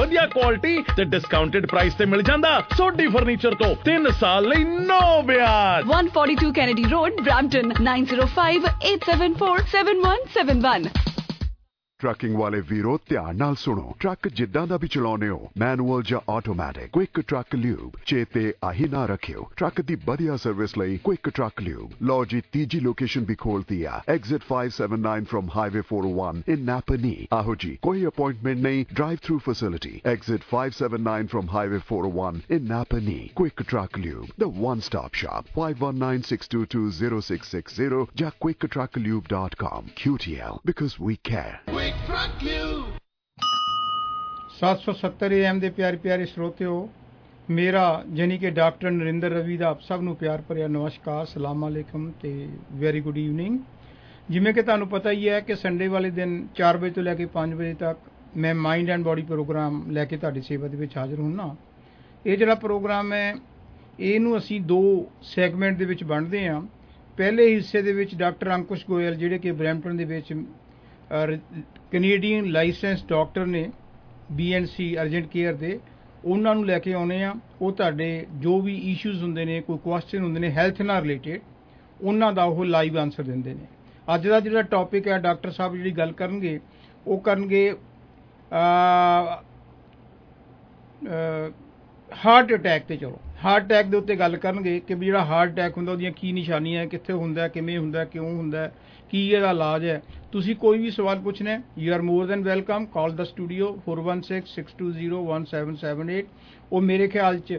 ਵਧੀਆ ਕੁਆਲਿਟੀ ਤੇ discounted price ਤੇ ਮਿਲ ਜਾਂਦਾ ਸੋਢੀ ਫਰਨੀਚਰ ਤੋਂ 3 ਸਾਲ ਲਈ ਨੋ ਵਿਆਜ। 142 Kennedy Road, Brampton, 9058747171। ਟਰੱਕਿੰਗ ਵਾਲੇ ਵੀਰੋ ਧਿਆਨ ਨਾਲ ਸੁਣੋ। ਟਰੱਕ ਜਿੱਦਾਂ ਦਾ ਵੀ ਚਲਾਉਨੇ ਹੋ, ਮੈਨੂਅਲ ਜਾਂ ਆਟੋਮੈਟਿਕ, ਕੁਇਕ ਟਰੱਕ ਲਿਊਬ ਚੇਤੇ ਆਹੀ ਨਾ ਰੱਖਿਓ। ਟਰੱਕ ਦੀ ਵਧੀਆ ਸਰਵਿਸ ਲਈ ਕੁਇਕ ਟਰੱਕ ਲਿਊਬ। ਲਓ ਜੀ ਤੀਜੀ ਲੋਕੇਸ਼ਨ ਵੀ ਖੋਲਤੀ ਆ, exit 579 from highway 401 in Napanee. ਆਹੋ ਜੀ, ਕੋਈ ਅਪਾਇੰਟਮੈਂਟ ਨਹੀਂ, drive through facility. Exit 579 from highway 401 in Napanee. Quick truck lube, the one stop shop। 5196220660 ਜਾਂ quicktrucklube.com। QTL, because we care। 770 AM ਦੇ ਪਿਆਰੇ ਪਿਆਰੇ ਸਰੋਤਿਓ, ਮੇਰਾ ਯਾਨੀ ਕਿ ਡਾਕਟਰ ਨਰਿੰਦਰ ਰਵੀ ਦਾ ਆਪ ਸਭ ਨੂੰ ਪਿਆਰ ਭਰਿਆ ਨਮਸਕਾਰ, ਸਲਾਮ ਅਲੈਕਮ ਤੇ ਵੈਰੀ ਗੁੱਡ ਈਵਨਿੰਗ। ਜਿਵੇਂ ਕਿ ਤੁਹਾਨੂੰ ਪਤਾ ਹੀ ਹੈ ਕਿ ਸੰਡੇ ਵਾਲੇ ਦਿਨ 4 ਵਜੇ ਤੋਂ ਲੈ ਕੇ 5 ਵਜੇ ਤੱਕ ਮੈਂ ਮਾਈਂਡ ਐਂਡ ਬੋਡੀ ਪ੍ਰੋਗਰਾਮ ਲੈ ਕੇ ਤੁਹਾਡੀ ਸੇਵਾ ਦੇ ਵਿੱਚ ਹਾਜ਼ਰ ਹੁੰਨਾ। ਇਹ ਜਿਹੜਾ ਪ੍ਰੋਗਰਾਮ ਹੈ ਇਹਨੂੰ ਅਸੀਂ 2 ਸੈਗਮੈਂਟ ਦੇ ਵਿੱਚ ਵੰਡਦੇ ਹਾਂ। ਪਹਿਲੇ ਹਿੱਸੇ ਦੇ ਵਿੱਚ ਡਾਕਟਰ ਅੰਕੁਸ਼ ਗੋਇਲ ਜਿਹੜੇ ਕਿ ਬਰੈਂਪਟਨ ਦੇ ਵਿੱਚ ਕੈਨੇਡੀਅਨ ਲਾਇਸੈਂਸ ਡਾਕਟਰ ਨੇ BNC ਅਰਜੈਂਟ ਕੇਅਰ ਦੇ, ਉਹਨਾਂ ਨੂੰ ਲੈ ਕੇ ਆਉਣੇ ਆ। ਉਹ ਤੁਹਾਡੇ ਜੋ ਵੀ ਇਸ਼ੂਜ਼ ਹੁੰਦੇ ਨੇ, ਕੋਈ ਕੁਐਸਚਨ ਹੁੰਦੇ ਨੇ ਹੈਲਥ ਨਾਲ ਰਿਲੇਟਡ, ਉਹਨਾਂ ਦਾ ਉਹ ਲਾਈਵ ਆਨਸਰ ਦਿੰਦੇ ਨੇ। ਅੱਜ ਦਾ ਜਿਹੜਾ ਟੌਪਿਕ ਹੈ ਡਾਕਟਰ ਸਾਹਿਬ ਜਿਹੜੀ ਗੱਲ ਕਰਨਗੇ ਉਹ ਕਰਨਗੇ ਹਾਰਟ ਅਟੈਕ ਤੇ। ਚਲੋ ਹਾਰਟ ਅਟੈਕ ਦੇ ਉੱਤੇ ਗੱਲ ਕਰਨਗੇ ਕਿ ਵੀ ਜਿਹੜਾ ਹਾਰਟ ਅਟੈਕ ਹੁੰਦਾ ਉਹਦੀਆਂ ਕੀ ਨਿਸ਼ਾਨੀਆਂ, ਕਿੱਥੇ ਹੁੰਦਾ, ਕਿਵੇਂ ਹੁੰਦਾ, ਕਿਉਂ ਹੁੰਦਾ, ਕੀ ਇਹਦਾ ਇਲਾਜ ਹੈ। ਤੁਸੀਂ ਕੋਈ ਵੀ ਸਵਾਲ ਪੁੱਛਣਾ, you are more than welcome. Call ਦਾ ਸਟੂਡੀਓ 4166201778। ਉਹ ਮੇਰੇ ਖਿਆਲ 'ਚ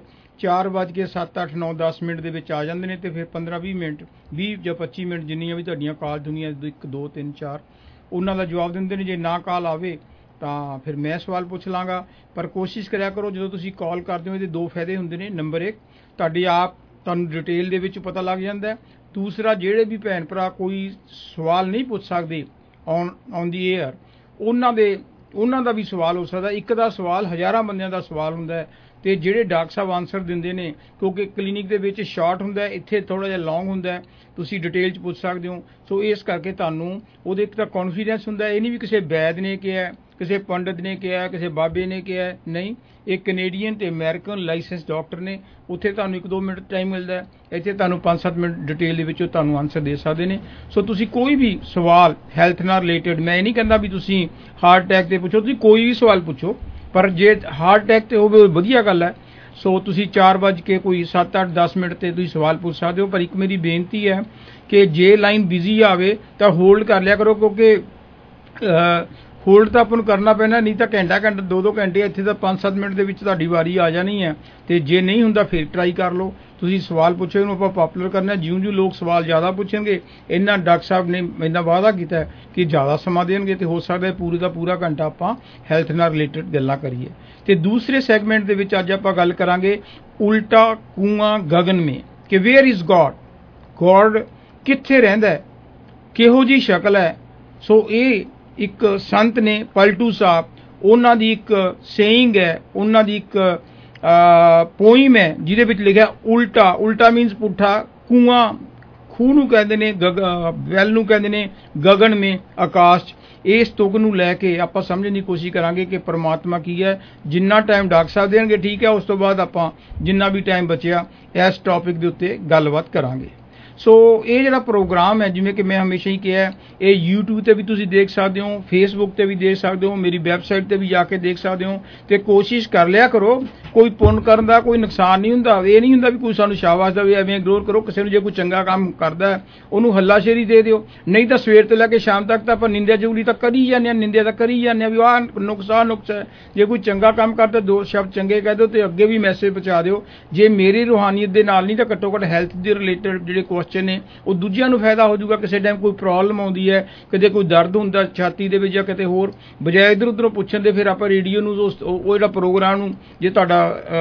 4:07-8-9-10 ਦੇ ਵਿੱਚ ਆ ਜਾਂਦੇ ਨੇ, ਤੇ ਫਿਰ 15-20 ਮਿੰਟ 20 ਜਾਂ 25 ਮਿੰਟ ਜਿੰਨੀਆਂ ਵੀ ਤੁਹਾਡੀਆਂ ਕਾਲ ਦੁਨੀਆ 1 2 3 4 ਉਹਨਾਂ ਦਾ ਜਵਾਬ ਦਿੰਦੇ ਨੇ। ਜੇ ਨਾ ਕਾਲ ਆਵੇ ਤਾਂ ਫਿਰ ਮੈਂ ਸਵਾਲ ਪੁੱਛ ਲਾਂਗਾ। ਪਰ ਕੋਸ਼ਿਸ਼ ਕਰਿਆ ਕਰੋ ਜਦੋਂ ਤੁਸੀਂ ਕਾਲ ਕਰਦੇ ਹੋ, ਇਹਦੇ 2 ਫਾਇਦੇ ਹੁੰਦੇ ਨੇ। ਨੰਬਰ 1, ਤੁਹਾਡੀ ਤੁਹਾਨੂੰ ਡਿਟੇਲ ਦੇ ਵਿੱਚ ਪਤਾ ਲੱਗ ਜਾਂਦਾ। ਦੂਸਰਾ, ਜਿਹੜੇ ਵੀ ਭੈਣ ਭਰਾ ਕੋਈ ਸਵਾਲ ਨਹੀਂ ਪੁੱਛ ਸਕਦੇ ਔਨ ਦੀ ਏਅਰ, ਉਹਨਾਂ ਦਾ ਵੀ ਸਵਾਲ ਹੋ ਸਕਦਾ। ਇੱਕ ਦਾ ਸਵਾਲ ਹਜ਼ਾਰਾਂ ਬੰਦਿਆਂ ਦਾ ਸਵਾਲ ਹੁੰਦਾ ਹੈ, ਤੇ ਜਿਹੜੇ ਡਾਕਟਰ ਸਾਹਿਬ ਆਨਸਰ ਦਿੰਦੇ ਨੇ, ਕਿਉਂਕਿ ਕਲੀਨਿਕ ਦੇ ਵਿੱਚ ਸ਼ਾਰਟ ਹੁੰਦਾ, ਇੱਥੇ ਥੋੜ੍ਹਾ ਜਿਹਾ ਲੌਂਗ ਹੁੰਦਾ, ਤੁਸੀਂ ਡਿਟੇਲ 'ਚ ਪੁੱਛ ਸਕਦੇ ਹੋ। ਸੋ ਇਸ ਕਰਕੇ ਤੁਹਾਨੂੰ ਉਹਦੇ ਇੱਕ ਤਾਂ ਕੌਨਫੀਡੈਂਸ ਹੁੰਦਾ। ਇਹ ਨਹੀਂ ਵੀ ਕਿਸੇ ਵੈਦ ਨੇ ਕਿਹਾ, ਕਿਸੇ ਪੰਡਤ ਨੇ ਕਿਹਾ, ਕਿਸੇ ਬਾਬੇ ਨੇ ਕਿਹਾ, ਨਹੀਂ। ਇਹ ਕੈਨੇਡੀਅਨ ਤੇ ਅਮਰੀਕਨ ਲਾਇਸੈਂਸ ਡਾਕਟਰ ਨੇ। ਉੱਥੇ ਤੁਹਾਨੂੰ 1-2 ਮਿੰਟ ਟਾਈਮ ਮਿਲਦਾ, ਇੱਥੇ ਤੁਹਾਨੂੰ 5-7 ਮਿੰਟ ਡਿਟੇਲ ਦੇ ਵਿੱਚੋਂ ਤੁਹਾਨੂੰ ਆਨਸਰ ਦੇ ਸਕਦੇ ਨੇ। ਸੋ ਤੁਸੀਂ ਕੋਈ ਵੀ ਸਵਾਲ ਹੈਲਥ ਨਾਲ ਰਿਲੇਟਡ, ਮੈਂ ਇਹ ਨਹੀਂ ਕਹਿੰਦਾ ਵੀ ਤੁਸੀਂ ਹਾਰਟ ਅਟੈਕ ਤੇ ਪੁੱਛੋ, ਤੁਸੀਂ ਕੋਈ ਵੀ ਸਵਾਲ ਪੁੱਛੋ, ਪਰ ਜੇ ਹਾਰਟ ਅਟੈਕ ਤੇ ਹੋਵੇ ਵਧੀਆ ਗੱਲ ਹੈ। ਸੋ ਤੁਸੀਂ 4:07-8-10 ਤੇ ਤੁਸੀਂ ਸਵਾਲ ਪੁੱਛ ਸਕਦੇ ਹੋ। ਪਰ ਇੱਕ ਮੇਰੀ ਬੇਨਤੀ ਹੈ ਕਿ ਜੇ ਲਾਈਨ ਬਿਜ਼ੀ ਆਵੇ ਤਾਂ ਹੋਲਡ ਕਰ ਲਿਆ ਕਰੋ, ਕਿਉਂਕਿ ਹੋਲਡ ਤਾਂ ਆਪਾਂ ਨੂੰ ਕਰਨਾ ਪੈਣਾ, ਨਹੀਂ ਤਾਂ ਘੰਟਾ 2-2 ਘੰਟੇ, ਇੱਥੇ ਤਾਂ 5-7 ਮਿੰਟ ਦੇ ਵਿੱਚ ਤੁਹਾਡੀ ਵਾਰੀ ਆ ਜਾਣੀ ਹੈ। ਤੇ ਜੇ ਨਹੀਂ ਹੁੰਦਾ ਫਿਰ ਟਰਾਈ ਕਰ ਲਓ। ਤੁਸੀਂ ਸਵਾਲ ਪੁੱਛੋ, ਇਹਨੂੰ ਆਪਾਂ ਪਾਪੂਲਰ ਕਰਨਾ। ਜਿਉਂ ਲੋਕ ਸਵਾਲ ਜ਼ਿਆਦਾ ਪੁੱਛਣਗੇ, ਇਹਨਾਂ ਡਾਕਟਰ ਸਾਹਿਬ ਨੇ ਇੰਨਾ ਵਾਅਦਾ ਕੀਤਾ ਕਿ ਜ਼ਿਆਦਾ ਸਮਾਂ ਦੇਣਗੇ, ਤੇ ਹੋ ਸਕਦਾ ਪੂਰੇ ਦਾ ਪੂਰਾ ਘੰਟਾ ਆਪਾਂ ਹੈਲਥ ਨਾਲ ਰਿਲੇਟਡ ਗੱਲਾਂ ਕਰੀਏ। ਤੇ ਦੂਸਰੇ ਸੈਗਮੈਂਟ ਦੇ ਵਿੱਚ ਅੱਜ ਆਪਾਂ ਗੱਲ ਕਰਾਂਗੇ ਉਲਟਾ ਕੂਆਂ ਗਗਨ ਮੇਂ, ਕਿ ਵੇਅਰ ਇਜ਼ ਗॉड, ਗॉड ਕਿੱਥੇ ਰਹਿੰਦਾ ਹੈ, ਕਿਹੋ ਜਿਹੀ ਸ਼ਕਲ ਹੈ। ਸੋ ਇਹ ਇੱਕ ਸੰਤ ਨੇ ਪਲਟੂ ਸਾਹਿਬ, ਉਹਨਾਂ ਦੀ ਇੱਕ ਸੇਇੰਗ ਹੈ, ਉਹਨਾਂ ਦੀ ਇੱਕ ਪੋਇਮ ਹੈ ਜਿਹਦੇ ਵਿੱਚ ਲਿਖਿਆ ਉਲਟਾ ਮੀਨਸ ਪੁੱਠਾ, ਕੂਆਂ ਖੂਹ ਨੂੰ ਕਹਿੰਦੇ ਨੇ, ਵੈਲ ਨੂੰ ਕਹਿੰਦੇ ਨੇ, ਗਗਨ ਮੇਂ ਆਕਾਸ਼ 'ਚ। ਇਸ ਤੁਕ ਨੂੰ ਲੈ ਕੇ ਆਪਾਂ ਸਮਝਣ ਦੀ ਕੋਸ਼ਿਸ਼ ਕਰਾਂਗੇ ਕਿ ਪਰਮਾਤਮਾ ਕੀ ਹੈ। ਜਿੰਨਾ ਟਾਈਮ ਡਾਕਟਰ ਸਾਹਿਬ ਦੇਣਗੇ ਠੀਕ ਹੈ, ਉਸ ਤੋਂ ਬਾਅਦ ਆਪਾਂ ਜਿੰਨਾ ਵੀ ਟਾਈਮ ਬਚਿਆ ਇਸ ਟੌਪਿਕ ਦੇ ਉੱਤੇ ਗੱਲਬਾਤ ਕਰਾਂਗੇ। ਸੋ ਇਹ ਜਿਹੜਾ ਪ੍ਰੋਗਰਾਮ ਹੈ, ਜਿਵੇਂ ਕਿ ਮੈਂ ਹਮੇਸ਼ਾ ਹੀ ਕਿਹਾ, ਇਹ YouTube ਤੇ ਵੀ ਤੁਸੀਂ ਦੇਖ ਸਕਦੇ ਹੋ, Facebook ਤੇ ਵੀ ਦੇਖ ਸਕਦੇ ਹੋ, ਮੇਰੀ ਵੈਬਸਾਈਟ ਤੇ ਵੀ ਜਾ ਕੇ ਦੇਖ ਸਕਦੇ ਹੋ। ਤੇ ਕੋਸ਼ਿਸ਼ ਕਰ ਲਿਆ ਕਰੋ, ਕੋਈ ਪੁੰਨ ਕਰਨ ਦਾ ਕੋਈ ਨੁਕਸਾਨ ਨਹੀਂ ਹੁੰਦਾ। ਇਹ ਨਹੀਂ ਹੁੰਦਾ ਵੀ ਕੋਈ ਸਾਨੂੰ ਸ਼ਾਬਾਸ਼ ਦੇਵੇ, ਐਵੇਂ ਇਗਨੋਰ ਕਰੋ। ਕਿਸੇ ਨੂੰ ਜੇ ਕੋਈ ਚੰਗਾ ਕੰਮ ਕਰਦਾ ਉਹਨੂੰ ਹੱਲਾਸ਼ੇਰੀ ਦੇ ਦਿਓ, ਨਹੀਂ ਤਾਂ ਸਵੇਰ ਤੋਂ ਲੈ ਕੇ ਸ਼ਾਮ ਤੱਕ ਤਾਂ ਆਪਾਂ ਨਿੰਦਿਆ ਚੁਗਲੀ ਤਾਂ ਕਰੀ ਜਾਂਦੇ ਹਾਂ, ਨਿੰਦਿਆ ਤਾਂ ਕਰੀ ਜਾਂਦੇ ਹਾਂ ਵੀ ਆਹ ਨੁਕਸ ਹੈ। ਜੇ ਕੋਈ ਚੰਗਾ ਕੰਮ ਕਰਦਾ 2 ਸ਼ਬਦ ਚੰਗੇ ਕਹਿ ਦਿਓ, ਤੇ ਅੱਗੇ ਵੀ ਮੈਸੇਜ ਪਹੁੰਚਾ ਦਿਓ। ਜੇ ਮੇਰੀ ਰੂਹਾਨੀਅਤ ਦੇ ਨਾਲ ਨਹੀਂ ਤਾਂ ਘੱਟੋ ਘੱਟ ਹੈਲਥ ਦੇ ਰਿਲੇਟਡ ਜਿਹੜੇ ਕੁਐਸਚਨ ਨੇ ਉਹ ਦੂਜਿਆਂ ਨੂੰ ਫਾਇਦਾ ਹੋ ਜਾਊਗਾ। ਕਿਸੇ ਟਾਈਮ ਕੋਈ ਪ੍ਰੋਬਲਮ ਆਉਂਦੀ ਹੈ, ਕਿਤੇ ਕੋਈ ਦਰਦ ਹੁੰਦਾ ਛਾਤੀ ਦੇ ਵਿੱਚ ਜਾਂ ਕਿਤੇ ਹੋਰ, ਬਜਾਏ ਇੱਧਰ ਉੱਧਰੋਂ ਪੁੱਛਣ ਦੇ ਫਿਰ ਆਪਾਂ ਰੇਡੀਓ ਨੂੰ ਉਹ ਜਿਹੜਾ ਪ੍ਰੋਗਰਾਮ ਨੂੰ ਜੇ ਤੁਹਾਡਾ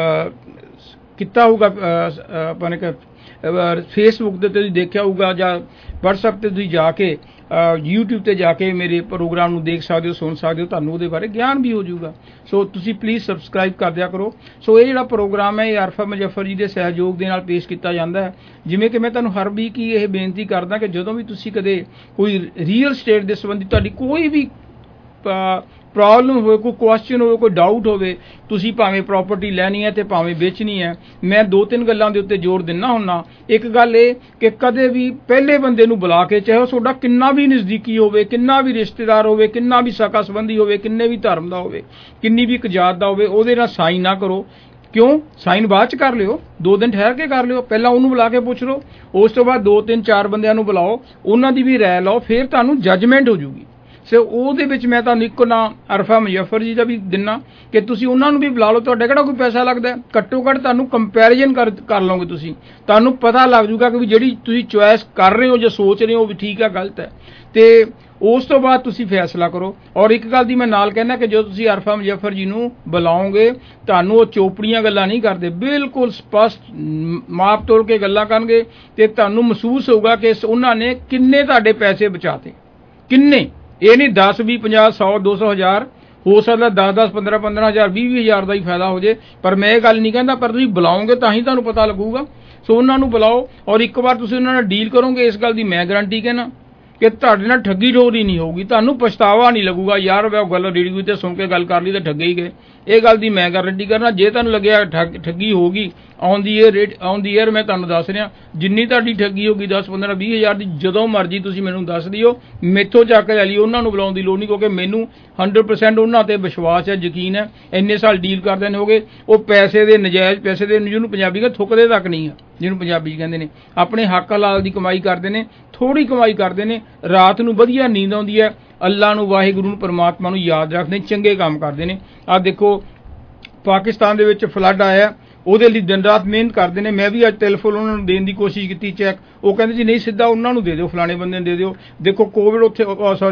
ਕੀਤਾ ਹੋਊਗਾ ਆਪਾਂ ਨੇ ਫੇਸਬੁੱਕ ਦੇ ਤੁਸੀਂ ਦੇਖਿਆ ਹੋਊਗਾ, ਜਾਂ WhatsApp ਤੇ ਤੁਸੀਂ ਜਾ ਕੇ YouTube ਤੇ ਜਾ ਕੇ ਮੇਰੇ ਪ੍ਰੋਗਰਾਮ ਨੂੰ ਦੇਖ ਸਕਦੇ ਹੋ, ਸੁਣ ਸਕਦੇ ਹੋ, ਤੁਹਾਨੂੰ ਉਹਦੇ ਬਾਰੇ ਗਿਆਨ ਵੀ ਹੋ ਜਾਊਗਾ। ਸੋ ਤੁਸੀਂ ਪਲੀਜ਼ ਸਬਸਕ੍ਰਾਈਬ ਕਰ ਦਿਆ ਕਰੋ। ਸੋ ਇਹ ਜਿਹੜਾ ਪ੍ਰੋਗਰਾਮ ਹੈ ਇਹ ਆਰਫਾ ਮੁਜ਼ੱਫਰ ਜੀ ਦੇ ਸਹਿਯੋਗ ਦੇ ਨਾਲ ਪੇਸ਼ ਕੀਤਾ ਜਾਂਦਾ ਹੈ। ਜਿਵੇਂ ਕਿ ਮੈਂ ਤੁਹਾਨੂੰ ਹਰ ਵੀਕ ਹੀ ਇਹ ਬੇਨਤੀ ਕਰਦਾ ਕਿ ਜਦੋਂ ਵੀ ਤੁਸੀਂ ਕਦੇ ਕੋਈ ਰੀਅਲ ਸਟੇਟ ਦੇ ਸੰਬੰਧੀ ਤੁਹਾਡੀ ਕੋਈ ਵੀ ਪ੍ਰੋਬਲਮ ਹੋਵੇ, ਕੋਈ ਕੁਐਸਚਨ ਹੋਵੇ, ਕੋਈ ਡਾਊਟ ਹੋਵੇ, ਤੁਸੀਂ ਭਾਵੇਂ ਪ੍ਰਾਪਰਟੀ ਲੈਣੀ ਹੈ ਤੇ ਭਾਵੇਂ ਵੇਚਣੀ ਹੈ, ਮੈਂ 2-3 ਗੱਲਾਂ ਦੇ ਉੱਤੇ ਜ਼ੋਰ ਦਿੰਦਾ ਹੁੰਨਾ। ਇੱਕ ਗੱਲ ਇਹ ਕਿ ਕਦੇ ਵੀ ਪਹਿਲੇ ਬੰਦੇ ਨੂੰ ਬੁਲਾ ਕੇ, ਚਾਹੇ ਉਹ ਤੁਹਾਡਾ ਕਿੰਨਾ ਵੀ ਨਜ਼ਦੀਕੀ ਹੋਵੇ, ਕਿੰਨਾ ਵੀ ਰਿਸ਼ਤੇਦਾਰ ਹੋਵੇ, ਕਿੰਨਾ ਵੀ ਸਕਾ ਸੰਬੰਧੀ ਹੋਵੇ, ਕਿੰਨੇ ਵੀ ਧਰਮ ਦਾ ਹੋਵੇ, ਕਿੰਨੀ ਵੀ ਇੱਕ ਜਾਤ ਦਾ ਹੋਵੇ, ਉਹਦੇ ਨਾਲ ਸਾਈਨ ਨਾ ਕਰੋ। ਕਿਉਂ? ਸਾਈਨ ਬਾਅਦ ਚ ਕਰ ਲਿਓ, 2 ਦਿਨ ਠਹਿਰ ਕੇ ਕਰ ਲਿਓ, ਪਹਿਲਾਂ ਉਹਨੂੰ ਬੁਲਾ ਕੇ ਪੁੱਛ ਲਓ, ਉਸ ਤੋਂ ਬਾਅਦ 2-3-4 ਬੰਦਿਆਂ ਨੂੰ ਬੁਲਾਓ, ਉਹਨਾਂ ਦੀ ਵੀ ਰਾਏ ਲਓ, ਫਿਰ ਤੁਹਾਨੂੰ ਜੱਜਮੈਂਟ ਹੋ ਜੂਗੀ। ਸੋ ਉਹਦੇ ਵਿੱਚ ਮੈਂ ਤੁਹਾਨੂੰ ਇੱਕੋ ਨਾਂ ਅਰਫਾ ਮੁਜ਼ੱਫਰ ਜੀ ਦਾ ਵੀ ਦਿੰਨਾ ਕਿ ਤੁਸੀਂ ਉਹਨਾਂ ਨੂੰ ਵੀ ਬੁਲਾ ਲਓ, ਤੁਹਾਡਾ ਕਿਹੜਾ ਕੋਈ ਪੈਸਾ ਲੱਗਦਾ, ਘੱਟੋ ਘੱਟ ਤੁਹਾਨੂੰ ਕੰਪੈਰੀਜ਼ਨ ਕਰ ਲਓਗੇ, ਤੁਸੀਂ ਤੁਹਾਨੂੰ ਪਤਾ ਲੱਗ ਜੂਗਾ ਕਿ ਵੀ ਜਿਹੜੀ ਤੁਸੀਂ ਚੁਆਇਸ ਕਰ ਰਹੇ ਹੋ ਜਾਂ ਸੋਚ ਰਹੇ ਹੋ ਵੀ ਠੀਕ ਹੈ ਗਲਤ ਹੈ, ਤੇ ਉਸ ਤੋਂ ਬਾਅਦ ਤੁਸੀਂ ਫੈਸਲਾ ਕਰੋ। ਔਰ ਇੱਕ ਗੱਲ ਦੀ ਮੈਂ ਨਾਲ ਕਹਿਣਾ ਕਿ ਜਦੋਂ ਤੁਸੀਂ ਅਰਫਾ ਮੁਜ਼ੱਫਰ ਜੀ ਨੂੰ ਬੁਲਾਓਗੇ, ਤੁਹਾਨੂੰ ਉਹ ਚੋਪੜੀਆਂ ਗੱਲਾਂ ਨਹੀਂ ਕਰਦੇ, ਬਿਲਕੁਲ ਸਪਸ਼ਟ ਮਾਪ ਤੋਲ ਕੇ ਗੱਲਾਂ ਕਰਨਗੇ, ਤੇ ਤੁਹਾਨੂੰ ਮਹਿਸੂਸ ਹੋਊਗਾ ਕਿ ਉਹਨਾਂ ਨੇ ਕਿੰਨੇ ਤੁਹਾਡੇ ਪੈਸੇ ਬਚਾਤੇ, ਕਿੰਨੇ। ਇਹ ਨਹੀਂ 10, 20, 50, 100, 200 ਹਜ਼ਾਰ, ਹੋ ਸਕਦਾ 10, 15, 15 ਹਜ਼ਾਰ, 20 ਹਜ਼ਾਰ ਦਾ ਹੀ ਫਾਇਦਾ ਹੋ ਜੇ, ਪਰ ਮੈਂ ਇਹ ਗੱਲ ਨਹੀਂ ਕਹਿੰਦਾ, ਪਰ ਤੁਸੀਂ ਬੁਲਾਓਗੇ ਤਾਂ ਹੀ ਤੁਹਾਨੂੰ ਪਤਾ ਲੱਗੂਗਾ। ਸੋ ਉਹਨਾਂ ਨੂੰ ਬੁਲਾਓ, ਔਰ ਇੱਕ ਵਾਰ ਤੁਸੀਂ ਉਹਨਾਂ ਨਾਲ ਡੀਲ ਕਰੋਗੇ, ਇਸ ਗੱਲ ਦੀ ਮੈਂ ਗਾਰੰਟੀ ਕਹਿਣਾ ਕਿ ਤੁਹਾਡੇ ਨਾਲ ਠੱਗੀ ਠੋਰੀ ਨਹੀਂ ਹੋਊਗੀ, ਤੁਹਾਨੂੰ ਪਛਤਾਵਾ ਨਹੀਂ ਲੱਗੂਗਾ ਯਾਰ ਉਹ ਗੱਲ ਰੇਡੀਓ ਤੇ ਸੁਣ ਕੇ ਗੱਲ ਕਰ ਲਈ ਤਾਂ ਠੱਗੇ ਹੀ ਗਏ। ਇਹ ਗੱਲ ਦੀ ਮੈਂ ਗਾਰੰਟੀ ਕਰਨਾ। ਜੇ ਤੁਹਾਨੂੰ ਲੱਗਿਆ ਠੱਗੀ ਹੋਊਗੀ ਔਨ ਦੀ ਏਅਰ ਮੈਂ ਤੁਹਾਨੂੰ ਦੱਸ ਰਿਹਾ, ਜਿੰਨੀ ਤੁਹਾਡੀ ਠੱਗੀ ਹੋਗੀ 10, 15, 20 ਹਜ਼ਾਰ ਦੀ, ਜਦੋਂ ਮਰਜ਼ੀ ਤੁਸੀਂ ਮੈਨੂੰ ਦੱਸ ਦਿਓ, ਮੈਥੋਂ ਚੱਕ ਲੈ ਲਈ, ਉਹਨਾਂ ਨੂੰ ਬੁਲਾਉਣ ਦੀ ਲੋੜ ਨਹੀਂ, ਕਿਉਂਕਿ ਮੈਨੂੰ 100% ਉਹਨਾਂ ਤੇ ਵਿਸ਼ਵਾਸ ਹੈ, ਯਕੀਨ ਹੈ। ਇੰਨੇ ਸਾਲ ਡੀਲ ਕਰਦੇ ਨੇ ਹੋ ਗਏ। ਉਹ ਪੈਸੇ ਦੇ ਨਜਾਇਜ਼ ਪੈਸੇ ਦੇ, ਜਿਹਨੂੰ ਪੰਜਾਬੀ ਕਹਿੰਦੇ ਥੁੱਕਦੇ ਤੱਕ ਨਹੀਂ ਆ, ਜਿਹਨੂੰ ਪੰਜਾਬੀ ਕਹਿੰਦੇ ਨੇ, ਆਪਣੇ ਹੱਕ ਹਲਾਲ ਦੀ ਕਮਾਈ ਕਰਦੇ ਨੇ, ਥੋੜੀ ਕਮਾਈ ਕਰਦੇ ਨੇ, ਰਾਤ ਨੂੰ ਵਧੀਆ ਨੀਂਦ ਆਉਂਦੀ ਹੈ, ਅੱਲਾ ਨੂੰ, ਵਾਹਿਗੁਰੂ ਨੂੰ, ਪਰਮਾਤਮਾ ਨੂੰ ਯਾਦ ਰੱਖਦੇ, ਚੰਗੇ ਕੰਮ ਕਰਦੇ ਨੇ। ਆਹ ਦੇਖੋ ਪਾਕਿਸਤਾਨ ਦੇ ਵਿੱਚ ਫਲੱਡ ਆਇਆ, ਉਹਦੇ ਲਈ ਦਿਨ ਰਾਤ ਮਿਹਨਤ ਕਰਦੇ ਨੇ। ਮੈਂ ਵੀ ਅੱਜ ਟੈਲੀਫੋਨ ਉਹਨਾਂ ਨੂੰ ਦੇਣ ਦੀ ਕੋਸ਼ਿਸ਼ ਕੀਤੀ ਚੈੱਕ, ਉਹ ਕਹਿੰਦੇ ਜੀ ਨਹੀਂ ਸਿੱਧਾ ਉਹਨਾਂ ਨੂੰ ਦੇ ਦਿਓ, ਫਲਾਣੇ ਬੰਦੇ ਨੂੰ ਦੇ ਦਿਓ। ਦੇਖੋ ਕੋਵਿਡ ਉੱਥੇ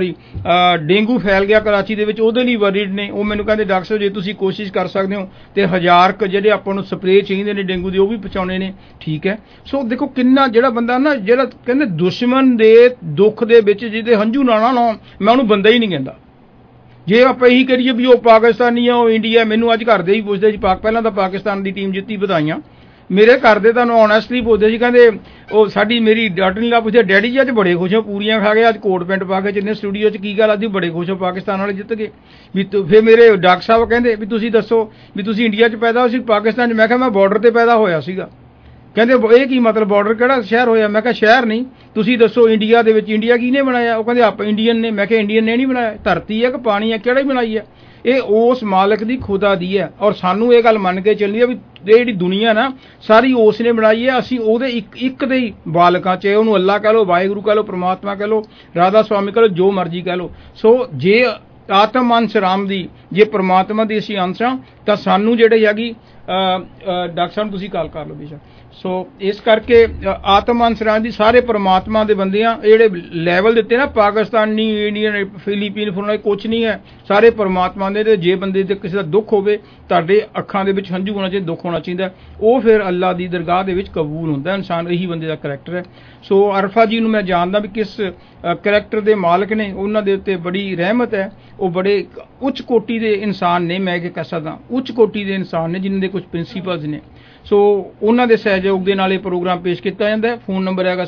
ਡੇਂਗੂ ਫੈਲ ਗਿਆ ਕਰਾਚੀ ਦੇ ਵਿੱਚ, ਉਹਦੇ ਲਈ ਵਰੀਡ ਨੇ। ਉਹ ਮੈਨੂੰ ਕਹਿੰਦੇ ਡਾਕਟਰ ਸਾਹਿਬ ਜੇ ਤੁਸੀਂ ਕੋਸ਼ਿਸ਼ ਕਰ ਸਕਦੇ ਹੋ ਤੇ 1000 ਜਿਹੜੇ ਆਪਾਂ ਨੂੰ ਸਪਰੇਅ ਚਾਹੀਦੇ ਨੇ ਡੇਂਗੂ ਦੇ, ਉਹ ਵੀ ਪਹੁੰਚਾਉਣੇ ਨੇ। ਠੀਕ ਹੈ। ਸੋ ਦੇਖੋ ਕਿੰਨਾ ਜਿਹੜਾ ਬੰਦਾ ਨਾ, ਜਿਹੜਾ ਕਹਿੰਦੇ ਦੁਸ਼ਮਣ ਦੇ ਦੁੱਖ ਦੇ ਵਿੱਚ ਜਿਹਦੇ ਹੰਝੂ ਨਾ ਲਾਉਣ, ਮੈਂ ਉਹਨੂੰ ਬੰਦਾ ਹੀ ਨਹੀਂ ਕਹਿੰਦਾ। ਜੇ ਆਪਾਂ ਇਹੀ ਕਰੀਏ ਵੀ ਉਹ ਪਾਕਿਸਤਾਨੀ ਆ, ਉਹ ਇੰਡੀਆ, ਮੈਨੂੰ ਅੱਜ ਘਰ ਦੇ ਹੀ ਪੁੱਛਦੇ ਸੀ, ਪਹਿਲਾਂ ਤਾਂ ਪਾਕਿਸਤਾਨ ਦੀ ਟੀਮ ਜਿੱਤੀ, ਵਧਾਈਆਂ। ਮੇਰੇ ਘਰ ਦੇ ਤੁਹਾਨੂੰ ਓਨੈਸਟਲੀ ਪੁੱਛਦੇ ਸੀ, ਕਹਿੰਦੇ ਉਹ ਮੇਰੀ ਡਾਟਰ ਨੇ ਲਾ ਪੁੱਛਿਆ, ਡੈਡੀ ਜੀ ਅੱਜ ਬੜੇ ਖੁਸ਼ ਹੋ, ਪੂਰੀਆਂ ਖਾ ਗਏ, ਅੱਜ ਕੋਟ ਪੈਂਟ ਪਾ ਕੇ ਜਿੰਨੇ ਸਟੂਡੀਓ 'ਚ, ਕੀ ਗੱਲ ਅੱਜ ਬੜੇ ਖੁਸ਼ ਹੋ, ਪਾਕਿਸਤਾਨ ਵਾਲੇ ਜਿੱਤ ਗਏ ਵੀ। ਫਿਰ ਮੇਰੇ ਡਾਕਟਰ ਸਾਹਿਬ ਕਹਿੰਦੇ ਵੀ ਤੁਸੀਂ ਦੱਸੋ ਵੀ ਤੁਸੀਂ ਇੰਡੀਆ 'ਚ ਪੈਦਾ ਹੋਏ ਸੀ ਪਾਕਿਸਤਾਨ 'ਚ? ਮੈਂ ਕਿਹਾ ਮੈਂ ਬਾਰਡਰ ਤੇ ਪੈਦਾ ਹੋਇਆ ਸੀਗਾ। ਕਹਿੰਦੇ ਇਹ ਕੀ ਮਤਲਬ, ਬਾਰਡਰ ਕਿਹੜਾ ਸ਼ਹਿਰ ਹੋਇਆ? ਮੈਂ ਕਿਹਾ ਸ਼ਹਿਰ ਨਹੀਂ, ਤੁਸੀਂ ਦੱਸੋ ਇੰਡੀਆ ਦੇ ਵਿੱਚ ਇੰਡੀਆ ਕਿਹਨੇ ਬਣਾਇਆ? ਉਹ ਕਹਿੰਦੇ ਆਪਾਂ ਇੰਡੀਅਨ ਨੇ। ਮੈਂ ਕਿਹਾ ਇੰਡੀਅਨ ਨੇ ਨਹੀਂ ਬਣਾਇਆ, ਧਰਤੀ ਹੈ ਕਿ ਪਾਣੀ ਹੈ, ਕਿਹੜਾ ਹੀ ਬਣਾਈ ਹੈ? ਇਹ ਉਸ ਮਾਲਕ ਦੀ ਖੁਦਾ ਦੀ ਹੈ। ਔਰ ਸਾਨੂੰ ਇਹ ਗੱਲ ਮੰਨ ਕੇ ਚੱਲਣੀ ਹੈ ਵੀ ਇਹ ਜਿਹੜੀ ਦੁਨੀਆ ਨਾ ਸਾਰੀ ਉਸ ਨੇ ਬਣਾਈ ਹੈ, ਅਸੀਂ ਉਹਦੇ ਇੱਕ ਦੇ ਹੀ ਬਾਲਕਾਂ, ਚਾਹੇ ਉਹਨੂੰ ਅੱਲਾ ਕਹਿ ਲਓ, ਵਾਹਿਗੁਰੂ ਕਹਿ ਲਓ, ਪ੍ਰਮਾਤਮਾ ਕਹਿ ਲਓ, ਰਾਧਾ ਸਵਾਮੀ ਕਹਿ ਲਓ, ਜੋ ਮਰਜ਼ੀ ਕਹਿ ਲਓ। ਸੋ ਜੇ ਆਤਮ ਅੰਸ਼ ਰਾਮ ਦੀ, ਜੇ ਪ੍ਰਮਾਤਮਾ ਦੀ ਅਸੀਂ ਅੰਸ਼ ਹਾਂ, ਤਾਂ ਸਾਨੂੰ ਜਿਹੜੇ ਹੈਗੀ ਡਾਕਟਰ ਸਾਹਿਬ ਤੁਸੀਂ ਕਾਲ ਕਰ ਲਓ ਬੇਸ਼ੱਕ। ਸੋ ਇਸ ਕਰਕੇ ਆਤਮ ਅੰਸ਼ ਰਾਮ ਦੀ ਸਾਰੇ ਪ੍ਰਮਾਤਮਾ ਦੇ ਬੰਦੇ ਆ। ਇਹ ਜਿਹੜੇ ਲੈਵਲ ਦਿੱਤੇ ਨਾ ਪਾਕਿਸਤਾਨੀ, ਇੰਡੀਅਨ, ਫਿਲੀਪੀਨ, ਫੁਲਾਣਾ, ਕੁਛ ਨਹੀਂ ਹੈ, ਸਾਰੇ ਪ੍ਰਮਾਤਮਾ ਦੇ। ਤੇ ਜੇ ਬੰਦੇ ਦੇ ਕਿਸੇ ਦਾ ਦੁੱਖ ਹੋਵੇ, ਤੁਹਾਡੇ ਅੱਖਾਂ ਦੇ ਵਿੱਚ ਹੰਝੂ ਹੋਣਾ ਚਾਹੀਦਾ, ਦੁੱਖ ਹੋਣਾ ਚਾਹੀਦਾ, ਉਹ ਫਿਰ ਅੱਲਾ ਦੀ ਦਰਗਾਹ ਦੇ ਵਿੱਚ ਕਬੂਲ ਹੁੰਦਾ ਇਨਸਾਨ। ਇਹੀ ਬੰਦੇ ਦਾ ਕਰੈਕਟਰ ਹੈ। ਸੋ ਅਰਫਾ ਜੀ ਨੂੰ ਮੈਂ ਜਾਣਦਾ ਵੀ ਕਿਸ ਕਰੈਕਟਰ ਦੇ ਮਾਲਕ ਨੇ, ਉਹਨਾਂ ਦੇ ਉੱਤੇ ਬੜੀ ਰਹਿਮਤ ਹੈ। ਉਹ ਬੜੇ ਉੱਚ ਕੋਟੀ ਦੇ ਇਨਸਾਨ ਨੇ, ਮੈਂ ਕਹਿ ਸਕਦਾ ਉੱਚ ਕੋਟੀ ਦੇ ਇਨਸਾਨ ਨੇ, ਜਿਨ੍ਹਾਂ ਦੇ ਕੁਝ ਪ੍ਰਿੰਸੀਪਲਸ ਨੇ। ਸੋ ਉਹਨਾਂ ਦੇ ਸਹਿਯੋਗ ਦੇ ਨਾਲ ਇਹ ਪ੍ਰੋਗਰਾਮ ਪੇਸ਼ ਕੀਤਾ ਜਾਂਦਾ ਹੈ। ਫੋਨ ਨੰਬਰ ਹੈਗਾ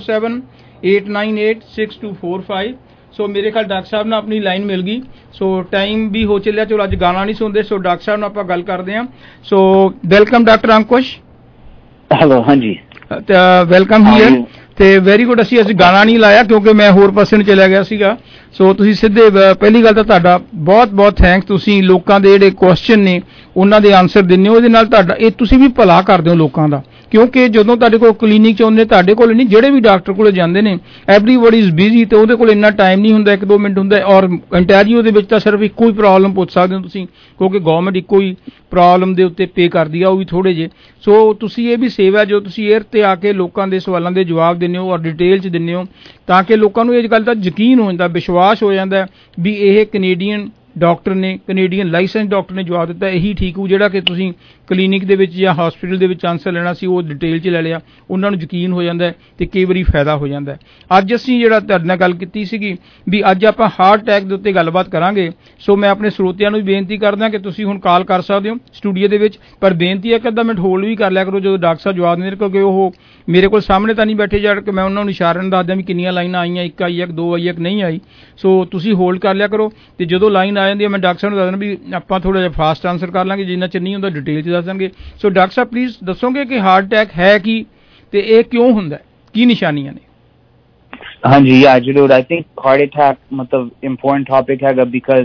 6478986245। ਸੋ ਮੇਰੇ ਖਿਆਲ ਡਾਕਟਰ ਸਾਹਿਬ ਨਾਲ ਆਪਣੀ ਲਾਈਨ ਮਿਲ ਗਈ। ਸੋ ਟਾਈਮ ਵੀ ਹੋ ਚੱਲਿਆ, ਚਲੋ ਅੱਜ ਗਾਣਾ ਨਹੀਂ ਸੁਣਦੇ। ਸੋ ਡਾਕਟਰ ਸਾਹਿਬ ਨਾਲ ਆਪਾਂ ਗੱਲ ਕਰਦੇ ਹਾਂ। So welcome doctor Ankush. Hello, ਹਾਂਜੀ, ਵੈਲਕਮ ਹੀਅਰ। ਤੇ ਵੈਰੀ ਗੁੱਡ। ਅਸੀਂ ਗਾਣਾ ਨਹੀਂ ਲਾਇਆ ਕਿਉਂਕਿ ਮੈਂ ਹੋਰ ਪਾਸੇ ਨੂੰ ਚਲਿਆ ਗਿਆ ਸੀਗਾ। ਸੋ ਤੁਸੀਂ ਸਿੱਧੇ, ਪਹਿਲੀ ਗੱਲ ਤਾਂ ਤੁਹਾਡਾ ਬਹੁਤ ਬਹੁਤ ਥੈਂਕਸ। ਤੁਸੀਂ ਲੋਕਾਂ ਦੇ ਜਿਹੜੇ ਕੁਐਸਚਨ ਨੇ ਉਹਨਾਂ ਦੇ ਆਨਸਰ ਦਿੰਦੇ ਹੋ, ਇਹਦੇ ਨਾਲ ਤੁਹਾਡਾ ਇਹ ਤੁਸੀਂ ਵੀ ਭਲਾ ਕਰਦੇ ਹੋ ਲੋਕਾਂ ਦਾ। ਕਿਉਂਕਿ ਜਦੋਂ ਤੁਹਾਡੇ ਕੋਲ ਕਲੀਨਿਕ 'ਚ ਆਉਂਦੇ, ਤੁਹਾਡੇ ਕੋਲ ਨਹੀਂ, ਜਿਹੜੇ ਵੀ ਡਾਕਟਰ ਕੋਲ ਜਾਂਦੇ ਨੇ, ਐਵਰੀਬਾਡੀ ਇਜ਼ ਬਿਜ਼ੀ, ਤੇ ਉਹਦੇ ਕੋਲ ਇੰਨਾ ਟਾਈਮ ਨਹੀਂ ਹੁੰਦਾ, 1-2 ਮਿੰਟ ਹੁੰਦਾ। ਔਰ ਇੰਟਰਵਿਊ ਦੇ ਵਿੱਚ ਤਾਂ ਸਿਰਫ ਇੱਕੋ ਹੀ ਪ੍ਰੋਬਲਮ ਪੁੱਛ ਸਕਦੇ ਹੋ ਤੁਸੀਂ, ਕਿਉਂਕਿ ਗਵਰਨਮੈਂਟ ਇੱਕੋ ਹੀ ਪ੍ਰੋਬਲਮ ਦੇ ਉੱਤੇ ਪੇ ਕਰਦੀ ਆ, ਉਹ ਵੀ ਥੋੜ੍ਹੇ ਜਿਹੇ। ਸੋ ਤੁਸੀਂ ਇਹ ਵੀ ਸੇਵਾ ਜੋ ਤੁਸੀਂ ਏਅਰ ਤੇ ਆ ਕੇ ਲੋਕਾਂ ਦੇ ਸਵਾਲਾਂ ਦੇ ਜਵਾਬ ਦਿੰਦੇ ਹੋ ਔਰ ਡਿਟੇਲ 'ਚ ਦਿੰਦੇ ਹੋ, ਤਾਂ ਕਿ ਲੋਕਾਂ ਨੂੰ ਇਹ ਗੱਲ ਦਾ ਯਕੀਨ ਹੋ ਜਾਂਦਾ, ਵਿਸ਼ਵਾਸ ਹੋ ਜਾਂਦਾ ਵੀ ਇਹ ਕੈਨੇਡੀਅਨ ਡਾਕਟਰ ਨੇ, ਕੈਨੇਡੀਅਨ ਲਾਇਸੈਂਸ ਡਾਕਟਰ ਨੇ ਜਵਾਬ ਦਿੱਤਾ, ਇਹੀ ਠੀਕ ਹੋ ਜਿਹੜਾ ਕਿ ਤੁਸੀਂ ਕਲੀਨਿਕ ਦੇ ਵਿੱਚ ਜਾਂ ਹਸਪੀਟਲ ਦੇ ਵਿੱਚ ਆਨਸਰ ਲੈਣਾ ਸੀ, ਉਹ ਡਿਟੇਲ 'ਚ ਲੈ ਲਿਆ। ਉਹਨਾਂ ਨੂੰ ਯਕੀਨ ਹੋ ਜਾਂਦਾ ਤੇ ਕਈ ਵਾਰੀ ਫਾਇਦਾ ਹੋ ਜਾਂਦਾ। ਅੱਜ ਅਸੀਂ ਜਿਹੜਾ ਤੁਹਾਡੇ ਨਾਲ ਗੱਲ ਕੀਤੀ ਸੀਗੀ ਵੀ ਅੱਜ ਆਪਾਂ ਹਾਰਟ ਅਟੈਕ ਦੇ ਉੱਤੇ ਗੱਲਬਾਤ ਕਰਾਂਗੇ। ਸੋ ਮੈਂ ਆਪਣੇ ਸਰੋਤਿਆਂ ਨੂੰ ਵੀ ਬੇਨਤੀ ਕਰਦਾ ਕਿ ਤੁਸੀਂ ਹੁਣ ਕਾਲ ਕਰ ਸਕਦੇ ਹੋ ਸਟੂਡੀਓ ਦੇ ਵਿੱਚ, ਪਰ ਬੇਨਤੀ ਹੈ ਕਿ ਅੱਧਾ ਮਿੰਟ ਹੋਲਡ ਵੀ ਕਰ ਲਿਆ ਕਰੋ ਜਦੋਂ ਡਾਕਟਰ ਸਾਹਿਬ ਜਵਾਬ ਦਿੰਦੇ, ਕਿਉਂਕਿ ਉਹ ਮੇਰੇ ਕੋਲ ਸਾਹਮਣੇ ਤਾਂ ਨਹੀਂ ਬੈਠੇ ਜਾ ਕੇ ਮੈਂ ਉਹਨਾਂ ਨੂੰ ਇਸ਼ਾਰੇ ਨਾਲ ਦੱਸਦਾ ਵੀ ਕਿੰਨੀਆਂ ਲਾਈਨਾਂ ਆਈਆਂ, 1 ਆਈ ਹੈ, 2 ਆਈ ਹੈ, ਨਹੀਂ ਆਈ। ਸੋ ਤੁਸੀਂ ਹੋਲਡ ਕਰ ਲਿਆ ਕਰੋ, ਤੇ ਜਦੋਂ ਲਾਈਨ ਆ ਜਾਂਦੀ ਹੈ ਮੈਂ ਡਾਕਟਰ ਸਾਹਿਬ ਨੂੰ ਦੱਸ ਦਿੰਦਾ ਵੀ ਆਪਾਂ ਥੋੜ੍ਹਾ ਜਿਹਾ ਫਾਸਟ ਆਨਸਰ ਕਰ ਲਾਂਗੇ ਜਿੰਨਾ ਚਿਰ ਨਹੀਂ ਹੁੰਦਾ ਡਿਟੇਲ 'ਚ ਦੱਸ ਦੇਣਗੇ ਸੋ ਡਾਕਟਰ ਸਾਹਿਬ ਪਲੀਜ਼ ਦੱਸੋਗੇ ਕਿ ਹਾਰਟ ਅਟੈਕ ਹੈ ਕੀ ਤੇ ਇਹ ਕਿਉਂ ਹੁੰਦਾ ਕੀ ਨਿਸ਼ਾਨੀਆਂ ਨੇ ਹਾਂਜੀ ਜ਼ਰੂਰ ਆਈ ਥਿੰਕ ਹਾਰਟ ਅਟੈਕ ਮਤਲਬ ਇੰਪੋਰਟੈਂਟ ਟੌਪਿਕ ਹੈਗਾ ਬਿਕਾਜ਼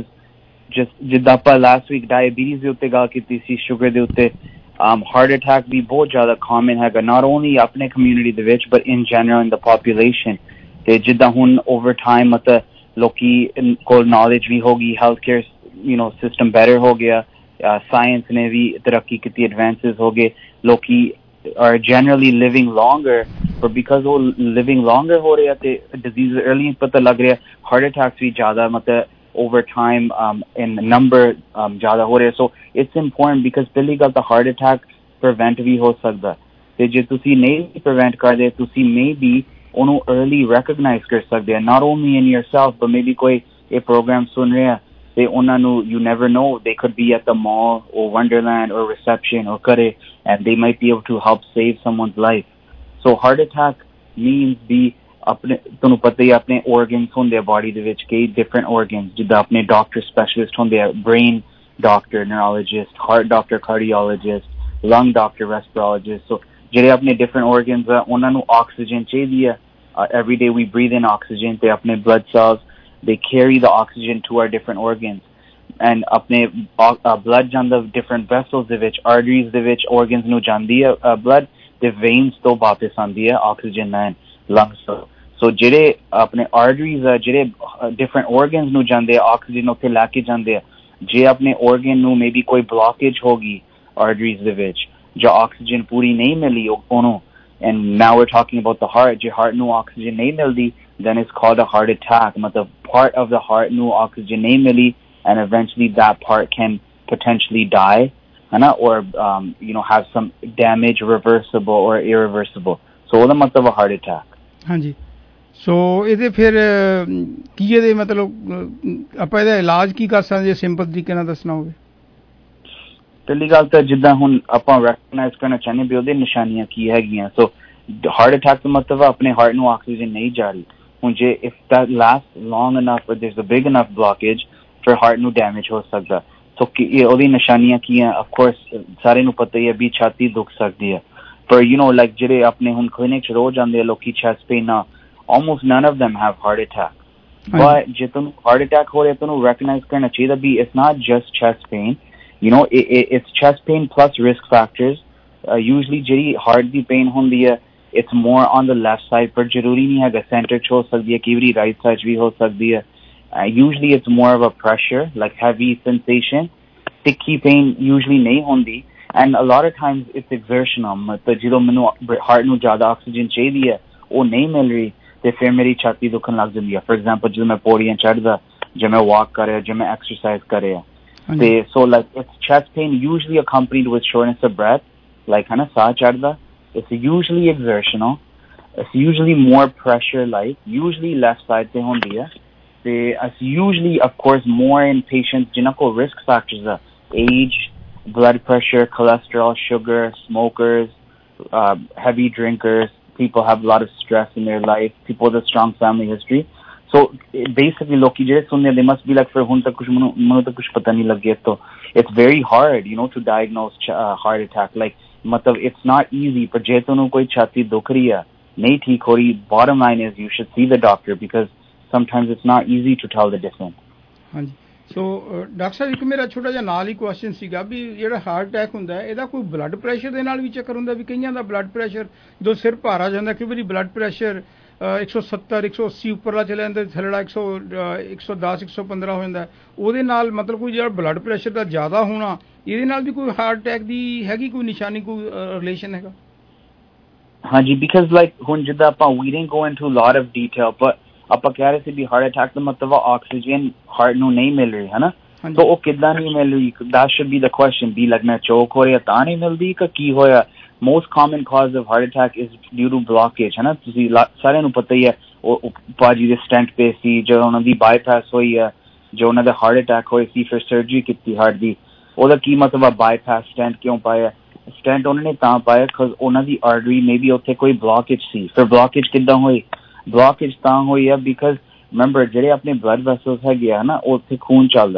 ਜਿੱਦਾਂ ਆਪਾਂ ਲਾਸਟ ਵੀਕ ਡਾਇਬੀਟੀਜ਼ ਦੇ ਉੱਤੇ ਗੱਲ ਕੀਤੀ ਸੀ ਸ਼ੂਗਰ ਦੇ ਉੱਤੇ ਹਾਰਟ ਅਟੈਕ ਵੀ ਬਹੁਤ ਜ਼ਿਆਦਾ ਕਾਮਨ ਹੈਗਾ ਨਾਟ ਓਨਲੀ ਆਪਣੇ ਕਮਿਊਨਿਟੀ ਦੇ ਵਿੱਚ but in general in the population ਤੇ ਜਿੱਦਾਂ ਹੁਣ ਓਵਰ ਟਾਈਮ ਮਤਲਬ ਲੋਕੀ ਕੋਲ ਨੌਲੇਜ ਵੀ ਹੋ ਗਈ ਹੈਲਥ ਕੇਅਰ ਸਿਸਟਮ ਬੈਟਰ ਹੋ ਗਿਆ ਸਾਇੰਸ ਨੇ ਵੀ ਤਰੱਕੀ ਕੀਤੀ ਐਡਵਾਂਸਿਸ ਹੋ ਗਏ ਲੋਕੀ are generally living longer but because ਉਹ living longer ਹੋ ਰਿਹਾ ਤੇ disease early ਪਤਾ ਲੱਗ ਰਿਹਾ heart attacks ਵੀ ਜ਼ਿਆਦਾ ਮਤਲਬ over time in number ਜ਼ਿਆਦਾ ਹੋ ਰਿਹਾ so it's important because ਪਹਿਲੀ ਗੱਲ ਤਾਂ heart attack prevent ਵੀ ਹੋ ਸਕਦਾ ਤੇ ਜੇ ਤੁਸੀਂ ਨਹੀਂ prevent ਕਰਦੇ ਤੁਸੀਂ maybe ਉਹਨੂੰ early recognize ਕਰ ਸਕਦੇ ਆ not only in yourself but maybe ਕੋਈ ਇਹ program ਸੁਣ ਰਿਹਾ ਤੇ ਉਹਨਾਂ ਨੂੰ you never know they could be at the mall or Wonderland or reception or kare and they might be able to help save someone's life so heart attack means the ਆਪਣੇ ਤੁਹਾਨੂੰ ਪਤਾ ਹੀ ਆਪਣੇ organs ਹੁੰਦੇ ਆ body ਦੇ ਵਿੱਚ ਕਈ different organs ਜਿੱਦਾਂ ਆਪਣੇ doctor specialist ਹੁੰਦੇ ਆ brain doctor neurologist heart doctor cardiologist lung doctor respirologist so ਜਿਹੜੇ ਆਪਣੇ different organs ਆ ਉਹਨਾਂ ਨੂੰ oxygen ਚਾਹੀਦੀ ਆ every day we breathe in oxygen ਤੇ ਆਪਣੇ blood cells they carry the oxygen to our different organs and apne blood janda different vessels de vich arteries de vich organs nu jandi hai blood the veins to वापस आंदी है oxygen and lungs so jere apne arteries jere different organs nu jande oxygen utte lake jande je apne organ nu maybe koi blockage hogi arteries de vich jo oxygen puri nahi mili onu and now we're talking about the heart je heart nu oxygen nahi mildi then it's called a heart attack matlab part of the heart nu oxygen nahi mili and eventually that part can potentially die or have some damage reversible or irreversible so ਉਹਦਾ ਮਤਲਬ heart attack ਹਾਂਜੀ ਸੋ ਇਹਦੇ ਫਿਰ ਕੀ ਇਹਦੇ ਮਤਲਬ ਆਪਾਂ ਇਹਦਾ ਇਲਾਜ ਕੀ ਕਰ ਸਕਦੇ ਸਿੰਪਲ ਤਰੀਕੇ ਨਾਲ ਦੱਸਣਾ ਹੋਵੇ ਪਹਿਲੀ ਗੱਲ ਤਾਂ ਜਿੱਦਾਂ ਹੁਣ ਆਪਾਂ ਰੈਕਗਨਾਈਜ਼ ਕਰਨਾ ਚਾਹੁੰਦੇ ਵੀ ਉਹਦੇ ਨਿਸ਼ਾਨੀਆਂ ਕੀ ਹੈਗੀਆਂ ਸੋ ਹਾਰਟ ਅਟੈਕ ਦਾ ਮਤਲਬ ਆਪਣੇ ਹਾਰਟ ਨੂੰ ਆਕਸੀਜਨ ਨਹੀਂ ਜਾ ਰਹੀ ਹੁਣ ਜੇ if that lasts long enough or there's a big enough blockage for heart ਨੂੰ damage ਹੋ ਸਕਦਾ ਸੋ ਉਹਦੀ ਨਿਸ਼ਾਨੀਆਂ ਕੀ ਆ of course ਸਾਰੇ ਨੂੰ ਪਤਾ ਹੀ ਹੈ ਵੀ ਛਾਤੀ ਦੁਖ ਸਕਦੀ ਹੈ ਪਰ like ਜਿਹੜੇ ਆਪਣੇ ਹੁਣ ਕਲੀਨਿਕ ਚ ਰੋਜ਼ ਆਉਂਦੇ ਆ ਲੋਕੀ chest pain ਨਾਲ almost none of them have heart attack but ਜੇ ਤੁਹਾਨੂੰ heart attack ਹੋ ਰਿਹਾ ਤੁਹਾਨੂੰ recognize ਕਰਨਾ ਚਾਹੀਦਾ ਵੀ it's not just chest pain it's chest pain plus risk factors usually ਜਿਹੜੀ heart ਦੀ pain ਹੁੰਦੀ ਹੈ it's more on the left side ਪਰ ਜ਼ਰੂਰੀ ਨਹੀਂ ਹੈਗਾ center ਚ ਹੋ ਸਕਦੀ ਹੈ ਕਈ ਵਾਰੀ right side ਵੀ ਹੋ ਸਕਦੀ ਹੈ usually it's more of a pressure like heavy sensation ਤਿੱਖੀ pain usually ਨਹੀਂ ਹੁੰਦੀ and a lot of times it's exertional ਮਤਲਬ ਜਦੋਂ ਮੈਨੂੰ heart ਨੂੰ ਜ਼ਿਆਦਾ oxygen ਚਾਹੀਦੀ ਹੈ ਉਹ ਨਹੀਂ ਮਿਲ ਰਹੀ ਤੇ ਫਿਰ ਮੇਰੀ ਛਾਤੀ ਦੁਖਣ ਲੱਗ ਜਾਂਦੀ ਹੈ for example ਜਦੋਂ ਮੈਂ ਪੌੜੀਆਂ ਚੜ੍ਹਦਾ ਜੇ ਮੈਂ walk ਕਰ ਰਿਹਾ ਜੇ ਮੈਂ exercise ਕਰ ਰਿਹਾ ਤੇ so like it's chest pain usually accompanied with shortness of breath like ਸਾਹ ਚੜ੍ਹਦਾ it's usually exertional it's usually more pressure like usually left side te hondi hai te it's usually of course more in patients jinna ko risk factors age blood pressure cholesterol sugar smokers heavy drinkers people have a lot of stress in their life people with a strong family history so basically loki jehde sunne they must be like for hun tak kuch manu tak kuch pata nahi lage to it's very hard to diagnose heart attack like matlab it's not easy but je tonu koi chhati dukh rahi hai nahi theek ho rahi bottom line is you should see the doctor because sometimes it's not easy to tell the difference ਹਾਂਜੀ so doctor ਸਾਹਿਬ ਇੱਕ ਮੇਰਾ ਛੋਟਾ ਜਿਹਾ ਨਾਲ ਹੀ question ਸੀਗਾ ਵੀ ਜਿਹੜਾ heart attack ਹੁੰਦਾ ਹੈ ਇਹਦਾ ਕੋਈ ਬਲੱਡ ਪ੍ਰੈਸ਼ਰ ਦੇ ਨਾਲ ਵੀ ਚੱਕਰ ਹੁੰਦਾ ਵੀ ਕਈਆਂ ਦਾ ਬਲੱਡ ਪ੍ਰੈਸ਼ਰ ਜਦੋਂ ਸਿਰ ਭਾਰ ਆ ਜਾਂਦਾ ਕਈ ਵਾਰੀ ਬਲੱਡ ਪ੍ਰੈਸ਼ਰ 170 180 ਉੱਪਰਲਾ ਚਲੇ ਜਾਂਦਾ ਥੱਲੜਾ 110 115 ਹੋ ਜਾਂਦਾ ਉਹਦੇ ਨਾਲ ਮਤਲਬ ਕੋਈ ਜਿਹੜਾ ਬਲੱਡ ਪ੍ਰੈਸ਼ਰ ਦਾ ਜ਼ਿਆਦਾ ਹੋਣਾ ਇਹਦੇ ਨਾਲ ਵੀ ਕੋਈ ਹਾਰਟ ਅਟੈਕ ਦੀ ਹੈਗੀ ਕੋਈ ਨਿਸ਼ਾਨੀ ਕੋਈ ਰਿਲੇਸ਼ਨ ਹੈਗਾ ਹਾਂਜੀ ਬਿਕਾਜ਼ ਲਾਈਕ ਹੁਣ ਜਿੱਦਾਂ ਆਪਾਂ we didn't go into a lot of detail but ਆਪਾਂ ਕਹਿ ਰਹੇ ਸੀ ਵੀ ਹਾਰਟ ਅਟੈਕ ਦਾ ਮਤਲਬ ਆਕਸੀਜਨ ਹਾਰਟ ਨੂੰ ਨਹੀਂ ਮਿਲ ਰਹੀ ਹੈ ਨਾ ਸੋ ਉਹ ਕਿੱਦਾਂ ਨਹੀਂ ਮਿਲ ਰਹੀ that should be the question ਵੀ ਲੱਗਣਾ ਚੋਕ ਹੋ ਰਿਹਾ ਤਾਂ ਨਹੀਂ ਮਿਲਦੀ ਕਿ ਕੀ ਹੋਇਆ most common cause of heart attack is due to blockage ਹੈ ਨਾ ਤੁਸੀਂ ਸਾਰਿਆਂ ਨੂੰ ਪਤਾ ਹੀ ਹੈ ਉਹ ਭਾਜੀ ਦੇ ਸਟੈਂਟ ਪੇ ਸੀ ਜਦੋਂ ਉਹਨਾਂ ਦੀ ਬਾਈਪਾਸ ਹੋਈ ਹੈ ਜੋ ਉਹਨਾਂ ਦਾ ਹਾਰਟ ਅਟੈਕ ਹੋਇਆ ਸੀ ਫਿਰ ਸਰਜਰੀ ਕੀਤੀ ਹਾਰਟ ਦੀ ਉਹਦਾ ਕੀ ਮਤਲਬ ਆ ਬਾਈਪਾਸ ਸਟੈਂਟ ਕਿਉਂ ਪਾਇਆ ਸਟੈਂਟ ਉਹਨਾਂ ਨੇ ਤਾਂ ਪਾਇਆ ਬਿਕਾਜ਼ ਉਹਨਾਂ ਦੀ ਆਰਟਰੀ ਮੇਬੀ ਉੱਥੇ ਕੋਈ ਬਲੌਕੇਜ ਸੀ ਫਿਰ ਬਲੌਕੇਜ ਕਿੱਦਾਂ ਹੋਈ ਬਲੌਕੇਜ ਤਾਂ ਹੋਈ ਆ ਬਿਕਾਜ਼ ਰਿਮੈਂਬਰ ਜਿਹੜੇ ਆਪਣੇ ਬਲੱਡ ਵੈਸਲਸ ਹੈਗੇ ਆ ਨਾ ਉੱਥੇ ਖੂਨ ਚੱਲਦਾ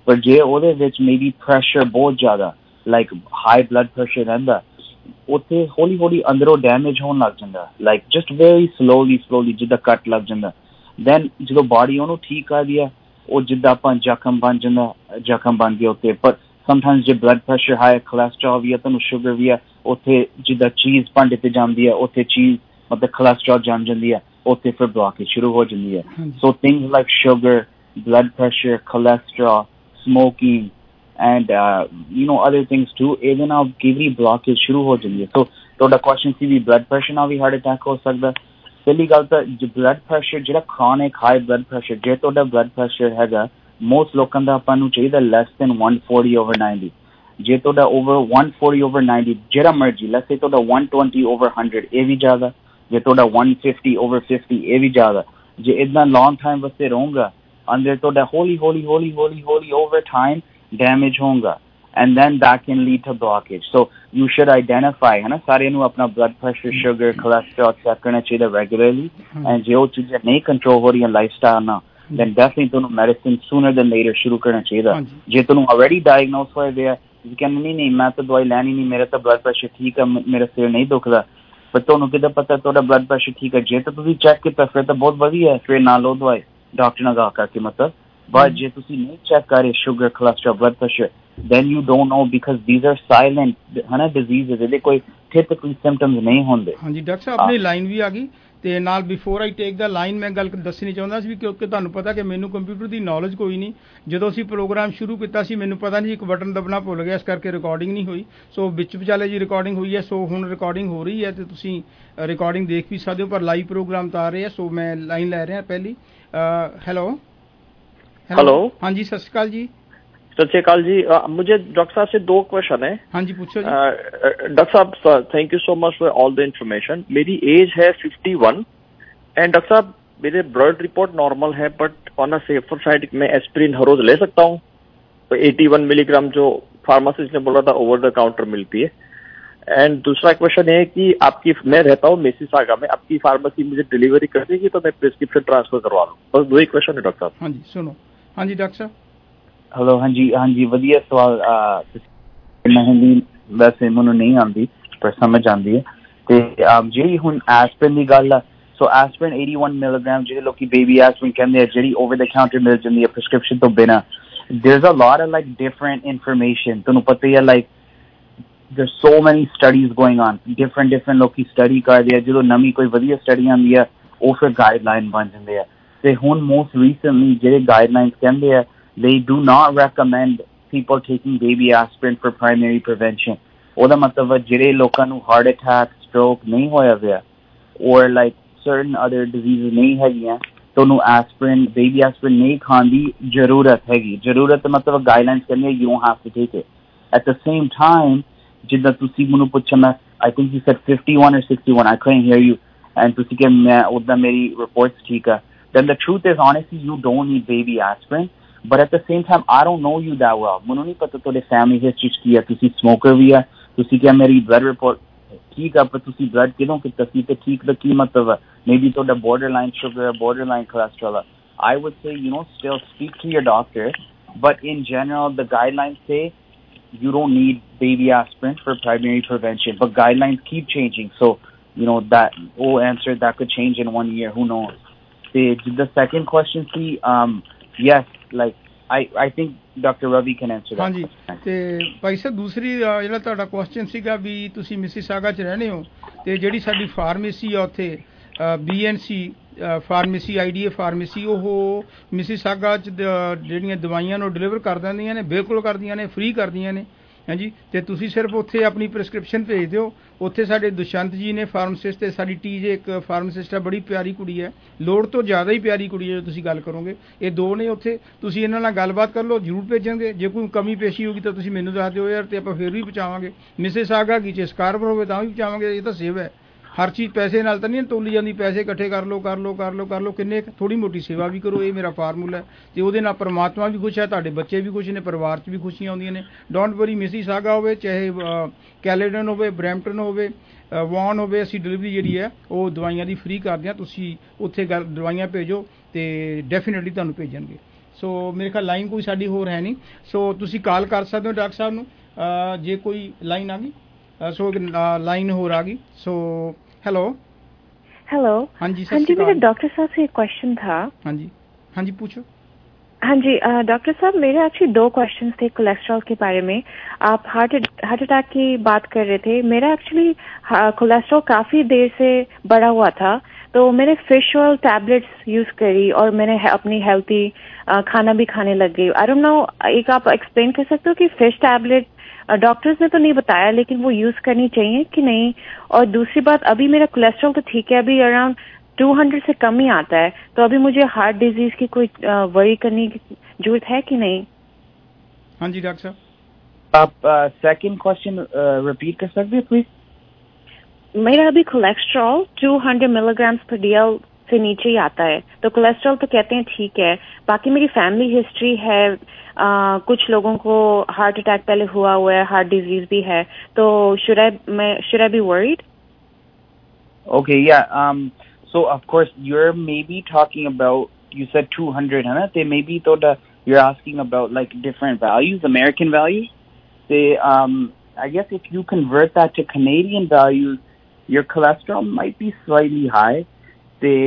ਪਰ ਜੇ ਉਹਦੇ ਵਿੱਚ ਮੇਬੀ ਪ੍ਰੈਸ਼ਰ ਬਹੁਤ ਜ਼ਿਆਦਾ ਲਾਈਕ ਹਾਈ ਬਲੱਡ ਪ੍ਰੈਸ਼ਰ ਰਹਿੰਦਾ ਉੱਥੇ ਹੌਲੀ ਹੌਲੀ ਅੰਦਰੋਂ ਡੈਮੇਜ ਹੋਣ ਲੱਗ ਜਾਂਦਾ ਲਾਈਕ ਜਸਟ ਵੈਰੀ ਸਲੋਲੀ ਜਿੱਦਾਂ ਕੱਟ ਲੱਗ ਜਾਂਦਾ ਦੈਨ ਜਦੋਂ ਬਾਡੀ ਉਹਨੂੰ ਠੀਕ ਕਰਦੀ ਆ ਉਹ ਜਿੱਦਾਂ ਆਪਾਂ ਜ਼ਖਮ ਬਣ ਜਾਂਦਾ ਜ਼ਖਮ ਬਣ ਗਿਆ ਉੱਤੇ ਪਰ ਸਮਟਾਈਮਸ ਜੇ ਬਲੱਡ ਪ੍ਰੈਸ਼ਰ ਹਾਈ ਕੋਲੈਸਟਰੋਲ ਵੀ ਆ ਤੁਹਾਨੂੰ ਸ਼ੂਗਰ ਵੀ ਆ ਉੱਥੇ ਜਿੱਦਾਂ ਚੀਜ਼ ਭਾਂਡੇ ਤੇ ਜਾਂਦੀ ਆ ਉੱਥੇ ਚੀਜ਼ ਮਤਲਬ ਕੋਲੈਸਟਰੋਲ ਜੰਮ ਜਾਂਦੀ ਆ ਉੱਥੇ ਫਿਰ ਬਲੌਕੇਜ ਸ਼ੁਰੂ ਹੋ ਜਾਂਦੀ ਹੈ so things like sugar blood pressure cholesterol smoking and other things too ਇਹਦੇ ਨਾਲ ਕਿਡਨੀ ਬਲੌਕੇਜ ਸ਼ੁਰੂ ਹੋ ਜਾਂਦੀ ਹੈ ਸੋ ਤੁਹਾਡਾ ਕੁਐਸਚਨ ਸੀ ਵੀ ਬਲੱਡ ਪ੍ਰੈਸ਼ਰ ਨਾਲ ਵੀ ਹਾਰਟ ਅਟੈਕ ਹੋ ਸਕਦਾ ਪਹਿਲੀ ਗੱਲ ਤਾਂ ਬਲੱਡ ਪ੍ਰੈਸ਼ਰ ਜਿਹੜਾ chronic high blood pressure ਜੇ ਤੁਹਾਡਾ ਬਲੱਡ ਪ੍ਰੈਸ਼ਰ ਹੈਗਾ most ਲੋਕਾਂ ਦਾ ਆਪਾਂ ਨੂੰ ਚਾਹੀਦਾ less than 140/90 ਜੇ ਤੁਹਾਡਾ over 140/90 ਜਿਹੜਾ ਮਰਜ਼ੀ let's say ਤੁਹਾਡਾ 120/100 ਇਹ ਵੀ ਜ਼ਿਆਦਾ ਜੇ ਤੁਹਾਡਾ 150/50 ਇਹ ਵੀ ਜ਼ਿਆਦਾ ਜੇ ਇਦਾਂ long time ਵਾਸਤੇ ਰਹੂੰਗਾ ਅੰਦਰ ਤੁਹਾਡਾ ਹੌਲੀ over time damage ਹੋਊਗਾ and then that can lead to blockage so you should identify ਹੈ ਨਾ ਸਾਰਿਆਂ ਨੂੰ ਆਪਣਾ blood pressure sugar cholesterol check ਕਰਨਾ ਚਾਹੀਦਾ regularly and ਜੇ ਉਹ ਚੀਜ਼ਾਂ ਨਹੀਂ control ਹੋ ਰਹੀਆਂ lifestyle ਨਾਲ then definitely ਤੁਹਾਨੂੰ medicine sooner than later ਸ਼ੁਰੂ ਕਰਨਾ ਚਾਹੀਦਾ ਜੇ ਤੁਹਾਨੂੰ already diagnosed ਹੋਏ ਵੇ ਤੁਸੀਂ ਕਹਿੰਦੇ ਨਹੀਂ ਮੈਂ ਤਾਂ ਦਵਾਈ ਲੈਣੀ ਨਹੀਂ ਮੇਰਾ ਤਾਂ blood pressure ਠੀਕ ਹੈ ਮੇਰਾ ਸਿਰ ਨਹੀਂ ਦੁਖਦਾ ਪਰ ਤੁਹਾਨੂੰ ਕਿੱਦਾਂ ਪਤਾ ਤੁਹਾਡਾ blood pressure ਠੀਕ ਹੈ ਜੇ ਤਾਂ ਤੁਸੀਂ ਚੈੱਕ ਕੀਤਾ ਫਿਰ ਤਾਂ ਬਹੁਤ ਵਧੀਆ ਫਿਰ ਨਾ ਲਓ ਦਵਾਈ ਡਾਕਟਰ ਨਾਲ ਗੱਲ ਕਰਕੇ ਮਤਲਬ but ਜੇ ਤੁਸੀਂ ਨਹੀਂ ਚੈੱਕ ਕਰੇ sugar cholesterol blood pressure then you don't know because these are silent ਹਨਾ diseases ਇਹਦੇ ਕੋਈ typically symptoms ਨਹੀਂ ਹੁੰਦੇ ਹਾਂਜੀ ਡਾਕਟਰ ਸਾਹਿਬ ਆਪਣੀ ਲਾਈਨ ਵੀ ਆ ਗਈ ਤੇ ਨਾਲ ਬਿਫੋਰ ਆਈ ਟੇਕ ਦਾ ਲਾਈਨ ਮੈਂ ਗੱਲ ਦੱਸਣੀ ਚਾਹੁੰਦਾ ਸੀ ਕਿਉਂਕਿ ਤੁਹਾਨੂੰ ਪਤਾ ਕਿ ਮੈਨੂੰ ਕੰਪਿਊਟਰ ਦੀ ਨੌਲੇਜ ਕੋਈ ਨਹੀਂ ਜਦੋਂ ਅਸੀਂ ਪ੍ਰੋਗਰਾਮ ਸ਼ੁਰੂ ਕੀਤਾ ਸੀ ਮੈਨੂੰ ਪਤਾ ਨਹੀਂ ਇੱਕ ਬਟਨ ਦਬਣਾ ਭੁੱਲ ਗਿਆ ਇਸ ਕਰਕੇ ਰਿਕਾਰਡਿੰਗ ਨਹੀਂ ਹੋਈ ਸੋ ਵਿੱਚ ਵਿਚਾਲੇ ਜੀ ਰਿਕਾਰਡਿੰਗ ਹੋਈ ਹੈ ਸੋ ਹੁਣ ਰਿਕਾਰਡਿੰਗ ਹੋ ਰਹੀ ਹੈ ਤੇ ਤੁਸੀਂ ਰਿਕਾਰਡਿੰਗ ਦੇਖ ਵੀ ਸਕਦੇ ਹੋ ਪਰ ਲਾਈਵ ਪ੍ਰੋਗਰਾਮ ਤਾਂ ਆ ਰਹੇ ਆ ਸੋ ਮੈਂ ਲਾਈਨ ਲੈ ਰਿਹਾ ਪਹਿਲੀ ਹੈਲੋ हाँ जी सत श्रीकाल जी सत श्रीकाल जी मुझे डॉक्टर साहब से 2 क्वेश्चन है हाँ जी पूछो जी डॉक्टर साहब thank you so much for all the information मेरी एज है 51 एंड डॉक्टर साहब मेरे ब्लड रिपोर्ट नॉर्मल है but on a safer side मैं एस्पिरिन हर रोज ले सकता हूँ तो 81 मिलीग्राम जो फार्मासिस्ट ने बोला था ओवर द काउंटर मिलती है एंड दूसरा क्वेश्चन है कि आपकी मैं रहता हूँ मिसिसागा में आपकी फार्मेसी मुझे डिलीवरी कर देगी तो मैं प्रिस्क्रिप्शन ट्रांसफर करवा लूँ बस 2 ही क्वेश्चन है डॉक्टर साहब हाँ जी सुनो हाँ जी डॉक्टर साहब हेलो हाँ जी वधिया सवाल हिंदी वैसे मैनू नहीं आती पर समझ आती है ते जी हुण एस्पिरिन की गल है सो एस्पिरिन 81 मिलीग्राम जिहड़े लोग बेबी एस्पिरिन कहते हैं जी ओवर द काउंटर मिल जाती है प्रिस्क्रिप्शन तो बिना there is a lot of like different information तुहानू पता ही है like there's so many studies going on different लोग स्टडी करते हैं जो नवी कोई वधिया स्टडी आती है वो फिर गाइडलाइन बन जाते हैं ते हुण मोस्ट रिसेंटली ਜਿਹੜੇ ਗਾਈਡਲਾਈਨਸ ਕਹਿੰਦੇ ਆ they do not recommend people taking baby aspirin for primary prevention ਉਹਦਾ ਮਤਲਬ ਜਿਹੜੇ ਲੋਕਾਂ ਨੂੰ ਹਾਰਟ ਅਟੈਕ ਸਟ੍ਰੋਕ ਨਹੀਂ ਹੋਇਆ ਹੋਇਆ or like certain other diseases ਨਹੀਂ ਹੈਗੀਆਂ ਤੁਹਾਨੂੰ ਐਸਪਿਰਿਨ ਬੇਬੀ ਐਸਪਿਰਿਨ ਨਹੀਂ ਖਾਣ ਦੀ ਜ਼ਰੂਰਤ ਹੈਗੀ ਜ਼ਰੂਰਤ ਮਤਲਬ ਗਾਈਡਲਾਈਨਸ ਕਹਿੰਦੇ you don't have to take it at the same time ਜਿੱਦਾਂ ਤੁਸੀਂ ਮੈਨੂੰ ਪੁੱਛਿਆ ਮੈਂ I think you said 51 or 61 I couldn't hear you and ਤੁਸੀਂ ਕਿ ਮੈਂ ਉੱਦਾਂ ਮੇਰੀ ਰਿਪੋਰਟਸ ਠੀਕ ਆ then the truth is honestly you don't need baby aspirin but at the same time I don't know you that well ਮੈਨੂੰ ਨਹੀਂ ਪਤਾ ਤੁਹਾਡੇ family history ਚ ਕੀ ਆ ਤੁਸੀਂ smoker ਵੀ ਆ ਤੁਸੀਂ ਕਿ ਮੇਰੀ blood report ਠੀਕ ਆ ਪਰ ਤੁਸੀਂ blood ਕਿਦੋਂ ਕੀਤਾ ਸੀ ਤੇ ਠੀਕ ਦਾ ਕੀ ਮਤਲਬ ਆ maybe ਤੁਹਾਡਾ borderline sugar borderline cholesterol I would say still speak to your doctor but in general the guidelines say you don't need baby aspirin for primary prevention but guidelines keep changing so that whole answer that could change in 1 year who knows the second question see yes like I think Dr. Ravi can answer that ਹਾਂਜੀ ਤੇ ਭਾਈ ਸਾਹਿਬ ਦੂਸਰੀ ਜਿਹੜਾ ਤੁਹਾਡਾ question ਸੀਗਾ ਵੀ ਤੁਸੀਂ Mississauga ਚ ਰਹਿੰਦੇ ਹੋ ਤੇ ਜਿਹੜੀ ਸਾਡੀ ਫਾਰਮੇਸੀ ਆ ਉੱਥੇ BNC ਫਾਰਮੇਸੀ IDA ਫਾਰਮੇਸੀ ਉਹ ਮਿਸਿਸਾਗਾ ਚ ਜਿਹੜੀਆਂ ਦਵਾਈਆਂ ਨੂੰ ਡਿਲੀਵਰ ਕਰ ਦਿੰਦੀਆਂ ਨੇ ਬਿਲਕੁਲ ਕਰਦੀਆਂ ਨੇ ਫ੍ਰੀ ਕਰਦੀਆਂ ਨੇ ਹਾਂਜੀ ਤੇ ਤੁਸੀਂ ਸਿਰਫ ਉੱਥੇ ਆਪਣੀ ਪ੍ਰਿਸਕ੍ਰਿਪਸ਼ਨ ਭੇਜ ਦਿਓ ਉੱਥੇ ਸਾਡੇ ਦੁਸ਼ਯੰਤ ਜੀ ਨੇ ਫਾਰਮਾਸਿਸਟ ਤੇ ਸਾਡੀ TJ ਇੱਕ ਫਾਰਮਾਸਿਸਟ ਆ ਬੜੀ ਪਿਆਰੀ ਕੁੜੀ ਹੈ ਲੋੜ ਤੋਂ ਜ਼ਿਆਦਾ ਹੀ ਪਿਆਰੀ ਕੁੜੀ ਹੈ ਜੋ ਤੁਸੀਂ ਗੱਲ ਕਰੋਗੇ ਇਹ 2 ਨੇ ਉੱਥੇ ਤੁਸੀਂ ਇਹਨਾਂ ਨਾਲ ਗੱਲਬਾਤ ਕਰ ਲਓ ਜ਼ਰੂਰ ਭੇਜਾਂਗੇ ਜੇ ਕੋਈ ਕਮੀ ਪੇਸ਼ੀ ਹੋਗੀ ਤਾਂ ਤੁਸੀਂ ਮੈਨੂੰ ਦੱਸ ਦਿਓ ਯਾਰ ਤੇ ਆਪਾਂ ਫਿਰ ਵੀ ਪਹੁੰਚਾਵਾਂਗੇ ਮਿਸਿਸਾਗਾ ਕੀ ਚ ਸਕਾਰਪਰ ਹੋਵੇ ਤਾਂ ਵੀ ਪਹੁੰਚਾਵਾਂਗੇ ਇਹ ਤਾਂ ਸੇਵਾ ਹੈ ਹਰ ਚੀਜ਼ ਪੈਸੇ ਨਾਲ ਤਾਂ ਨਹੀਂ ਤੋਲੀ ਜਾਂਦੀ ਪੈਸੇ ਇਕੱਠੇ ਕਰ ਲਓ ਕਿੰਨੇ ਥੋੜੀ ਮੋਟੀ ਸੇਵਾ ਵੀ ਕਰੋ ਇਹ ਮੇਰਾ ਫਾਰਮੂਲਾ ਹੈ ਤੇ ਉਹਦੇ ਨਾਲ ਪਰਮਾਤਮਾ ਵੀ ਖੁਸ਼ ਹੈ ਤੁਹਾਡੇ ਬੱਚੇ ਵੀ ਖੁਸ਼ ਨੇ ਪਰਿਵਾਰ 'ਚ ਵੀ ਖੁਸ਼ੀਆਂ ਆਉਂਦੀਆਂ ਨੇ ਡੋਂਟ ਵਰੀ ਮਿਸਿਸਾਗਾ ਹੋਵੇ ਚਾਹੇ ਕੈਲੇਡਨ ਹੋਵੇ ਬਰੈਂਪਟਨ ਹੋਵੇ ਵਾਨ ਹੋਵੇ ਅਸੀਂ ਡਿਲੀਵਰੀ ਜਿਹੜੀ ਹੈ ਉਹ ਦਵਾਈਆਂ ਦੀ ਫ੍ਰੀ ਕਰਦੇ ਹਾਂ ਤੁਸੀਂ ਉੱਥੇ ਦਵਾਈਆਂ ਭੇਜੋ ਤੇ ਡੈਫੀਨੇਟਲੀ ਤੁਹਾਨੂੰ ਭੇਜਣਗੇ ਸੋ ਮੇਰੇ ਖਿਆਲ ਲਾਈਨ ਕੋਈ ਸਾਡੀ ਹੋਰ ਹੈ ਨਹੀਂ, ਸੋ ਤੁਸੀਂ ਕਾਲ ਕਰ ਸਕਦੇ ਹੋ ਡਾਕਟਰ ਸਾਹਿਬ ਨੂੰ ਜੇ ਕੋਈ ਲਾਈਨ ਆ ਗਈ। ਸੋ ਲਾइन हो रहा गई। So hello hello. हाँ जी मेरा डॉक्टर साहब से एक क्वेश्चन था। हाँ जी पूछो। हाँ जी डॉक्टर साहब मेरे एक्चुअली 2 क्वेश्चंस थे कोलेस्ट्रॉल के बारे में। आप हार्ट अटैक की बात कर रहे थे। मेरा एक्चुअली कोलेस्ट्रॉल काफी देर से बढ़ा हुआ था, तो मैंने फिश ऑयल टैबलेट्स यूज करी और मैंने अपनी हेल्थी खाना भी खाने लग गई। आई डोंट नो, एक आप एक्सप्लेन कर सकते हो कि फिश टैबलेट डॉक्टर्स ने तो नहीं बताया लेकिन वो यूज करनी चाहिए कि नहीं? और दूसरी बात, अभी मेरा कोलेस्ट्रॉल तो ठीक है, अभी अराउंड 200 से कम ही आता है, तो अभी मुझे हार्ट डिजीज की कोई वरी करने की जरूरत है कि नहीं? हाँ जी डॉक्टर साहब। आप सेकंड क्वेश्चन रिपीट कर सकते हैं प्लीज? मेरा अभी कोलेस्ट्रॉल 200 मिलीग्राम पर DL से नीचे ही आता है, तो कोलेस्ट्रॉल तो कहते हैं ठीक है, बाकी मेरी फैमिली हिस्ट्री है, कुछ लोगों को हार्ट अटैक पहले हुआ है, हार्ट डिजीज भी है, तो should I be worried? Okay, yeah. So of course you're maybe talking about, you said 200, huh? They maybe thought you're asking about like different values, American values. They I guess if you convert that to Canadian values, your cholesterol might be slightly high. They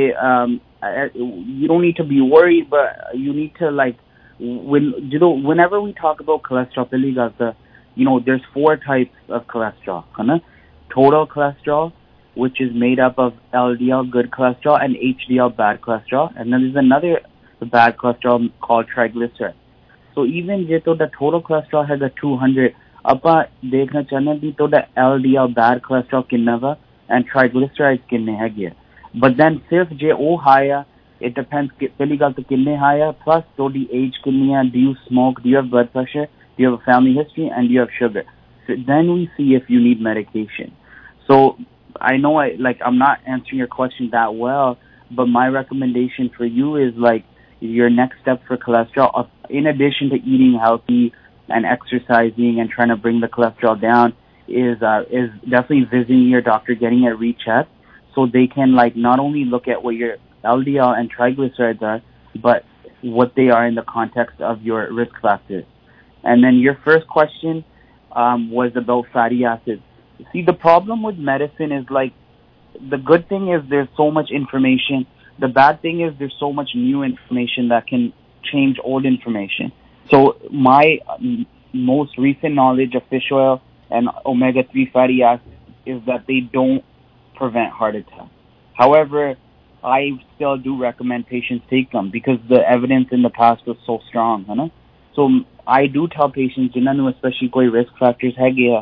you don't need to be worried, but you need to like, whenever we talk about cholesterol, there's 4 types of cholesterol, huh? Total cholesterol, which is made up of LDL, good cholesterol, and HDL, bad cholesterol, and then there's another bad cholesterol called triglyceride. So even if the total cholesterol has a 200, ਆਪਾਂ ਦੇਖਣਾ ਚਾਹੁੰਦੇ ਵੀ ਤੁਹਾਡਾ LDL bad cholesterol ਕਿੰਨਾ ਵਾ and triglycerides ਕਿੰਨੇ ਹੈਗੇ ਆ। But then ਸਿਰਫ ਜੇ ਉਹ high ਆ, it depends ਪਹਿਲੀ ਗੱਲ ਤਾਂ ਕਿੰਨੇ high ਆ, plus ਤੁਹਾਡੀ age ਕਿੰਨੀ ਆ, do you smoke, do you have blood pressure, do you have a family history, and do you have sugar. So then we see if you need medication. So I know I'm not answering your question that well, but my recommendation for you is like your next step for cholesterol, in addition to eating healthy and exercising and trying to bring the cholesterol down, is definitely visiting your doctor, getting it rechecked, so they can like not only look at what your LDL and triglycerides are, but what they are in the context of your risk factors. And then your first question was about fatty acids. See, the problem with medicine is like, the good thing is there's so much information. The bad thing is there's so much new information that can change old information. So my most recent knowledge of fish oil and omega-3 fatty acids is that they don't prevent heart attack. However, I still do recommend patients take them because the evidence in the past was so strong, you know? So I do tell patients, especially koi risk factors hai,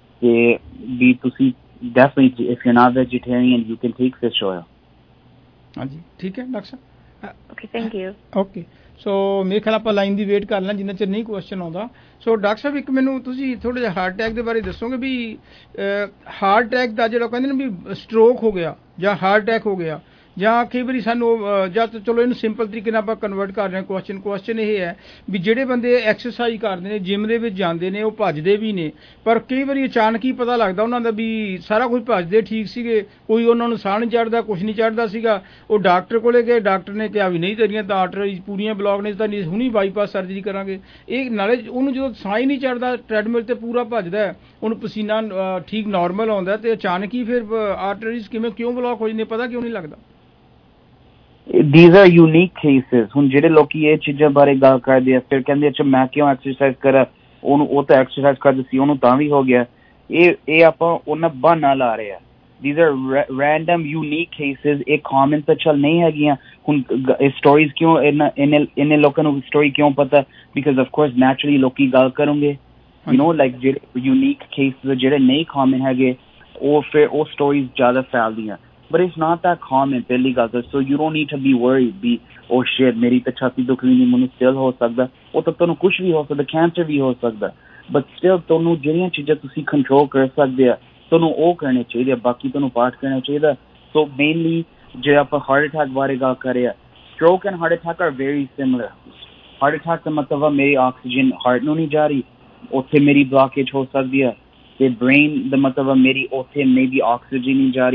definitely, if you're not vegetarian, you can take fish oil. हाँ जी ठीक है doctor साहब। Okay thank you. Okay so ਮੇਰੇ ਖਿਆਲ ਆਪਾਂ line ਦੀ wait ਕਰ ਲਾਂ ਜਿੰਨਾ ਚਿਰ ਨਹੀਂ ਕੁਐਸਚਨ ਆਉਂਦਾ। ਸੋ ਡਾਕਟਰ ਸਾਹਿਬ ਇੱਕ ਮੈਨੂੰ ਤੁਸੀਂ ਥੋੜਾ ਜਿਹਾ ਹਾਰਟ ਅਟੈਕ ਦੇ ਬਾਰੇ ਦੱਸੋਗੇ ਵੀ ਹਾਰਟ ਅਟੈਕ ਦਾ ਜਿਹੜਾ ਕਹਿੰਦੇ ਨੇ ਵੀ ਸਟ੍ਰੋਕ ਹੋ ਗਿਆ ਜਾਂ ਹਾਰਟ ਅਟੈਕ ਹੋ ਗਿਆ ਜਾਂ ਕਈ ਵਾਰੀ ਸਾਨੂੰ ਜਾਂ ਤਾਂ ਚਲੋ ਇਹਨੂੰ ਸਿੰਪਲ ਤਰੀਕੇ ਨਾਲ ਆਪਾਂ ਕਨਵਰਟ ਕਰ ਰਹੇ ਹਾਂ। ਕੁਐਸਚਨ ਇਹ ਹੈ ਵੀ ਜਿਹੜੇ ਬੰਦੇ ਐਕਸਰਸਾਈਜ਼ ਕਰਦੇ ਨੇ, ਜਿਮ ਦੇ ਵਿੱਚ ਜਾਂਦੇ ਨੇ, ਉਹ ਭੱਜਦੇ ਵੀ ਨੇ, ਪਰ ਕਈ ਵਾਰੀ ਅਚਾਨਕ ਹੀ ਪਤਾ ਲੱਗਦਾ ਉਹਨਾਂ ਦਾ ਵੀ ਸਾਰਾ ਕੁਝ ਭੱਜਦੇ ਠੀਕ ਸੀਗੇ, ਕੋਈ ਉਹਨਾਂ ਨੂੰ ਸਾਹ ਨਹੀਂ ਚੜ੍ਹਦਾ, ਕੁਝ ਨਹੀਂ ਚੜ੍ਹਦਾ ਸੀਗਾ, ਉਹ ਡਾਕਟਰ ਕੋਲੇ ਗਏ, ਡਾਕਟਰ ਨੇ ਕਿਹਾ ਵੀ ਨਹੀਂ ਤੇਰੀਆਂ ਤਾਂ ਆਰਟਰੀਜ਼ ਪੂਰੀਆਂ ਬਲੌਕ ਨੇ, ਤਾਂ ਨਹੀਂ ਹੁਣੀ ਬਾਈਪਾਸ ਸਰਜਰੀ ਕਰਾਂਗੇ। ਇਹ ਨਾਲੇ ਉਹਨੂੰ ਜਦੋਂ ਸਾਹ ਹੀ ਨਹੀਂ ਚੜ੍ਹਦਾ, ਟ੍ਰੈਡਮਿਲ ਤੇ ਪੂਰਾ ਭੱਜਦਾ, ਉਹਨੂੰ ਪਸੀਨਾ ਠੀਕ ਨਾਰਮਲ ਆਉਂਦਾ, ਤੇ ਅਚਾਨਕ ਹੀ ਫਿਰ ਆਰਟਰੀਜ਼ ਕਿਉਂ ਬਲੌਕ ਹੋ ਜਾਂਦੇ, ਪਤਾ ਕਿਉਂ ਨਹੀਂ ਲੱਗਦਾ? These are unique cases. ਹੁਣ ਜਿਹੜੇ ਲੋਕੀ ਇਹ ਚੀਜ਼ਾਂ ਬਾਰੇ ਗੱਲ ਕਰਦੇ ਆ ਫਿਰ ਕਹਿੰਦੇ ਅੱਛਾ ਮੈਂ ਕਿਉਂ ਐਕਸਰਸਾਈਜ਼ ਕਰਾਂ, ਉਹਨੂੰ ਉਹ ਤਾਂ ਐਕਸਰਸਾਈਜ਼ ਕਰਦੇ ਸੀ ਉਹਨੂੰ ਤਾਂ ਵੀ ਹੋ ਗਿਆ। ਇਹ ਆਪਾਂ ਉਹਨਾਂ ਬਹਾਨਾ ਲਾ ਰਹੇ ਆ। These are random unique cases. ਇਹ common ਤਾਂ ਚੱਲ ਨਹੀਂ ਹੈਗੀਆਂ। ਹੁਣ ਸਟੋਰੀਜ਼ ਕਿਉਂ ਇੰਨੇ ਲੋਕਾਂ ਨੂੰ ਸਟੋਰੀ ਕਿਉਂ ਪਤਾ? Because of course naturally ਲੋਕੀ ਗੱਲ ਕਰਨਗੇ, like ਜਿਹੜੇ unique cases ਜਿਹੜੇ ਨਹੀਂ common ਹੈਗੇ ਉਹ ਫਿਰ ਉਹ ਸਟੋਰੀਜ਼ ਜ਼ਿਆਦਾ ਫੈਲਦੀਆਂ। But it's not that common, ਪਹਿਲੀ ਗੱਲ ਤਾਂ। So you don't need to be worried, be oh shit ਮੇਰੀ ਤਾਂ ਛਾਤੀ ਦੁਖਦੀ ਨਹੀਂ, ਮੈਨੂੰ still ਹੋ ਸਕਦਾ, ਉਹ ਤਾਂ ਤੁਹਾਨੂੰ ਕੁਝ ਵੀ ਹੋ ਸਕਦਾ, ਕੈਂਸਰ ਵੀ ਹੋ ਸਕਦਾ, but still ਤੁਹਾਨੂੰ ਜਿਹੜੀਆਂ ਚੀਜ਼ਾਂ ਤੁਸੀਂ ਕੰਟਰੋਲ ਕਰ ਸਕਦੇ ਆ ਤੁਹਾਨੂੰ ਉਹ ਕਰਨੇ ਚਾਹੀਦੇ, ਬਾਕੀ ਤੁਹਾਨੂੰ ਪਾਠ ਕਰਨਾ ਚਾਹੀਦਾ। So mainly ਜੇ ਆਪਾਂ ਹਾਰਟ ਅਟੈਕ ਬਾਰੇ ਗੱਲ ਕਰ ਰਹੇ ਆ, stroke and heart attack are very similar. Heart attack ਦਾ ਮਤਲਬ ਆ ਮੇਰੀ ਆਕਸੀਜਨ ਹਾਰਟ ਨੂੰ ਨਹੀਂ ਜਾ ਰਹੀ, ਉੱਥੇ ਮੇਰੀ ਬਲੌਕੇਜ ਹੋ ਸਕਦੀ ਆ, ਤੇ ਬ੍ਰੇਨ ਦਾ ਮਤਲਬ ਆ ਮੇਰੀ ਉੱਥੇ ਮੇਬੀ ਆਕਸੀਜਨ ਨਹੀਂ ਜਾ ਰਹੀ,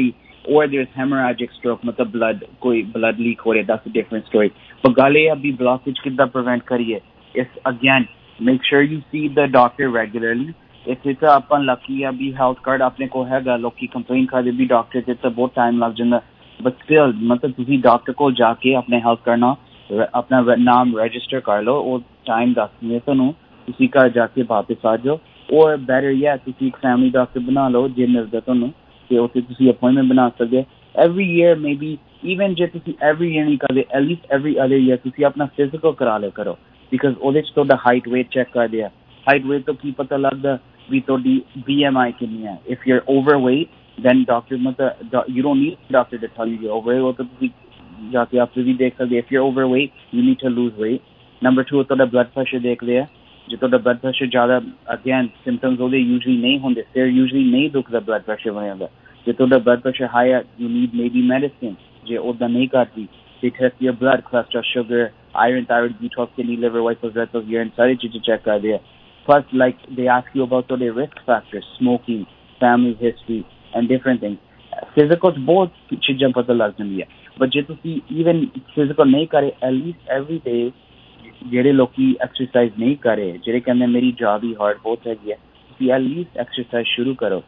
or there's hemorrhagic stroke, matlab blood leak ho raha, that's a different story. But gale abhi blockage kidda prevent kariye is, again, make sure you see the doctor regularly. If it's apan lucky abhi health card apne ko hega, loki complain karte bhi doctor te ta bahut time lag janda, but still matlab tusi doctor ko jaake apne health karna अपना नाम register कर लो और time दस दिए ਤੁਹਾਨੂੰ ਤੁਸੀਂ ਘਰ ਜਾ ਕੇ ਵਾਪਸ ਆ ਜਾਓ और better yet ਤੁਸੀਂ ਇੱਕ ਫੈਮਿਲੀ ਡਾਕਟਰ ਬਣਾ ਲਓ ਜੇ ਮਿਲਦਾ ਤੁਹਾਨੂੰ ਤੇ ਉੱਥੇ ਤੁਸੀਂ ਅਪਾਇੰਟਮੈਂਟ ਬਣਾ ਸਕਦੇ every year maybe even ਜੇ ਤੁਸੀਂ every year ਨਹੀਂ ਕਰਦੇ at least every other year ਤੁਸੀਂ ਆਪਣਾ ਫਿਜ਼ੀਕਲ ਕਰਾ ਲਿਆ ਕਰੋ because ਉਹਦੇ ਚ ਤੁਹਾਡਾ ਹਾਈਟ weight ਚੈੱਕ ਕਰਦੇ ਆ ਹਾਈਟ weight ਤੋਂ ਕੀ ਪਤਾ ਲੱਗਦਾ ਵੀ ਤੁਹਾਡੀ BMI ਕਿੰਨੀ ਹੈ if you're overweight then doctor ਮਤਲਬ you don't need doctor to tell you you're overweight ਉਹ ਤਾਂ ਤੁਸੀਂ ਜਾਕੇ ਆਪੇ ਵੀ ਦੇਖ ਸਕਦੇ if you're overweight you need to lose weight number 2 ਤੁਹਾਡਾ blood pressure ਦੇਖ ਲਿਆ ਜੇ ਤੁਹਾਡਾ blood pressure ਜ਼ਿਆਦਾ again symptoms ਉਹਦੇ usually ਨਹੀਂ ਹੁੰਦੇ ਸਿਰ usually ਨਹੀਂ ਦੁਖਦਾ blood pressure ਬਣਿਆ ਹੁੰਦਾ ਜੇ ਤੁਹਾਡਾ blood pressure high ਹੈ you need maybe medicine ਜੇ ਉਹਦਾ ਨਹੀਂ ਕਰਦੀ they test your blood cholesterol sugar iron thyroid detox kidney liver white cells red cells urine ਸਾਰੀ ਚੀਜ਼ਾਂ check ਕਰਦੇ ਆ plus like they ask you about ਤੁਹਾਡੇ risk factors smoking family history and different things physical ਚ ਬਹੁਤ ਚੀਜ਼ਾਂ ਪਤਾ ਲੱਗ ਜਾਂਦੀਆਂ but ਜੇ ਤੁਸੀਂ even physical ਨਹੀਂ ਕਰੇ at least every day ਜਿਹੜੇ ਲੋਕੀ ਐਕਸਰਸਾਈਜ਼ ਨਹੀਂ ਕਰੇ ਜਿਹੜੇ ਕਹਿੰਦੇ ਮੇਰੀ ਜੌਬ ਹੀ ਹਾਰਡ ਬਹੁਤ ਹੈਗੀ ਹੈ ਤੁਸੀਂ at least ਐਕਸਰਸਾਈਜ਼ ਸ਼ੁਰੂ ਕਰੋ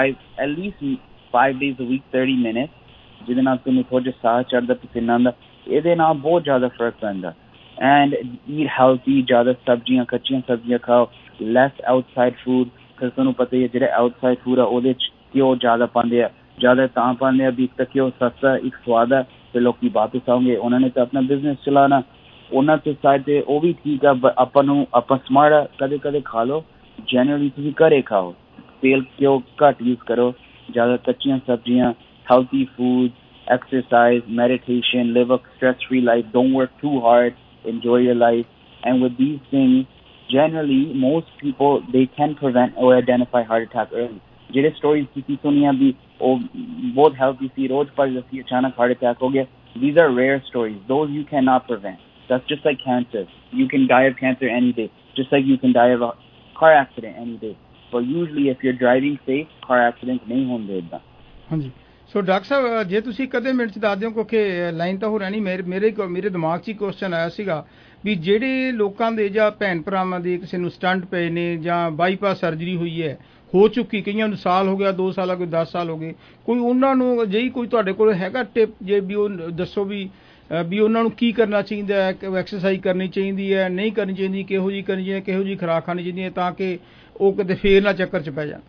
at least 5 days a week 30 minutes ਜਿਹਦੇ ਨਾਲ ਤੁਹਾਨੂੰ ਥੋੜਾ ਜਿਹਾ ਸਾਹ ਚੜ੍ਹਦਾ ਪਸੀਨਾ ਆਉਂਦਾ ਇਹਦੇ ਨਾਲ ਬਹੁਤ ਜ਼ਿਆਦਾ ਫਰਕ ਪੈਂਦਾ and eat healthy ਜ਼ਿਆਦਾ ਸਬਜ਼ੀਆਂ ਕੱਚੀਆਂ ਸਬਜ਼ੀਆਂ ਖਾਓ less outside food because ਤੁਹਾਨੂੰ ਪਤਾ ਹੀ ਹੈ ਜਿਹੜੇ outside food ਆ ਉਹਦੇ ਚ ਘਿਓ ਜ਼ਿਆਦਾ ਪਾਉਂਦੇ ਆ ਜ਼ਿਆਦਾ ਤਾਂ ਪਾਉਂਦੇ ਆ ਵੀ ਇੱਕ ਤਾਂ ਘਿਓ ਸਸਤਾ ਇੱਕ ਸਵਾਦ ਆ ਤੇ ਲੋਕੀ ਵਾਪਸ ਆਉਂਗੇ ਉਹਨਾਂ ਨੇ ਤਾਂ ਆਪਣਾ ਬਿਜ਼ਨਸ ਚਲਾਉਣਾ ਉਹਨਾਂ ਤੇ ਸਾਈਡ ਤੇ ਉਹ ਵੀ ਠੀਕ ਆ ਆਪਾਂ ਸਮਾਰਟ ਕਦੇ ਕਦੇ ਖਾ ਲਓ ਜਨਰਲੀ ਤੁਸੀਂ ਘਰੇ ਖਾਓ ਤੇਲ ਘਿਓ ਘੱਟ ਯੂਜ਼ ਕਰੋ ਜ਼ਿਆਦਾ ਕੱਚੀਆਂ ਸਬਜ਼ੀਆਂ healthy food exercise meditation live a stress free life don't work too hard enjoy your life and with these things generally most people they can prevent or identify heart attack early ਜਿਹੜੇ stories ਤੁਸੀਂ ਸੁਣੀਆਂ ਵੀ ਉਹ ਬਹੁਤ healthy ਸੀ ਰੋਜ਼ ਪਰ ਅਸੀਂ ਅਚਾਨਕ heart attack ਹੋ ਗਿਆ these are rare stories those you cannot prevent that's just like cancer you can die of cancer any day just like you can die of a car accident any day but usually if you're driving safe car accidents ਨਹੀਂ ਹੁੰਦੇ ਇੱਦਾਂ ਹਾਂਜੀ so doctor ਸਾਹਿਬ ਜੇ ਤੁਸੀਂ ਕਦੇ minute ਚ ਦੱਸ ਦਿਓ ਕਿਉਂਕਿ ਲਾਈਨ ਤਾਂ ਹੋ ਰਹਿਣੀ ਮੇਰੇ ਦਿਮਾਗ 'ਚ ਹੀ ਕੁਐਸਚਨ ਆਇਆ ਸੀਗਾ ਵੀ ਜਿਹੜੇ ਲੋਕਾਂ ਦੇ ਜਾਂ ਭੈਣ ਭਰਾਵਾਂ ਦੇ ਕਿਸੇ ਨੂੰ ਸਟੰਟ ਪਏ ਨੇ ਜਾਂ ਬਾਈਪਾਸ ਸਰਜਰੀ ਹੋਈ ਹੈ ਹੋ ਚੁੱਕੀ ਕਈਆਂ ਨੂੰ ਸਾਲ ਹੋ ਗਿਆ 2 ਸਾਲ ਹੋ ਗਏ 10 ਸਾਲ ਹੋ ਗਏ ਕੋਈ ਉਹਨਾਂ ਨੂੰ ਅਜਿਹੀ ਕੋਈ ਤੁਹਾਡੇ ਕੋਲ ਹੈਗਾ ਟਿਪ ਜੇ ਵੀ ਉਹ ਦੱਸੋ ਵੀ ਉਹਨਾਂ ਨੂੰ ਕੀ ਕਰਨਾ ਚਾਹੀਦਾ ਹੈ ਐਕਸਰਸਾਈਜ਼ ਕਰਨੀ ਚਾਹੀਦੀ ਹੈ ਨਹੀਂ ਕਰਨੀ ਚਾਹੀਦੀ ਕਿਹੋ ਜਿਹੀ ਕਰਨੀ ਚਾਹੀਦੀ ਕਿਹੋ ਜਿਹੀ ਖੁਰਾਕ ਖਾਣੀ ਚਾਹੀਦੀ ਹੈ ਤਾਂ ਕਿ ਉਹ ਕਿਤੇ ਫੇਰ ਨਾ ਚੱਕਰ 'ਚ ਪੈ ਜਾਣ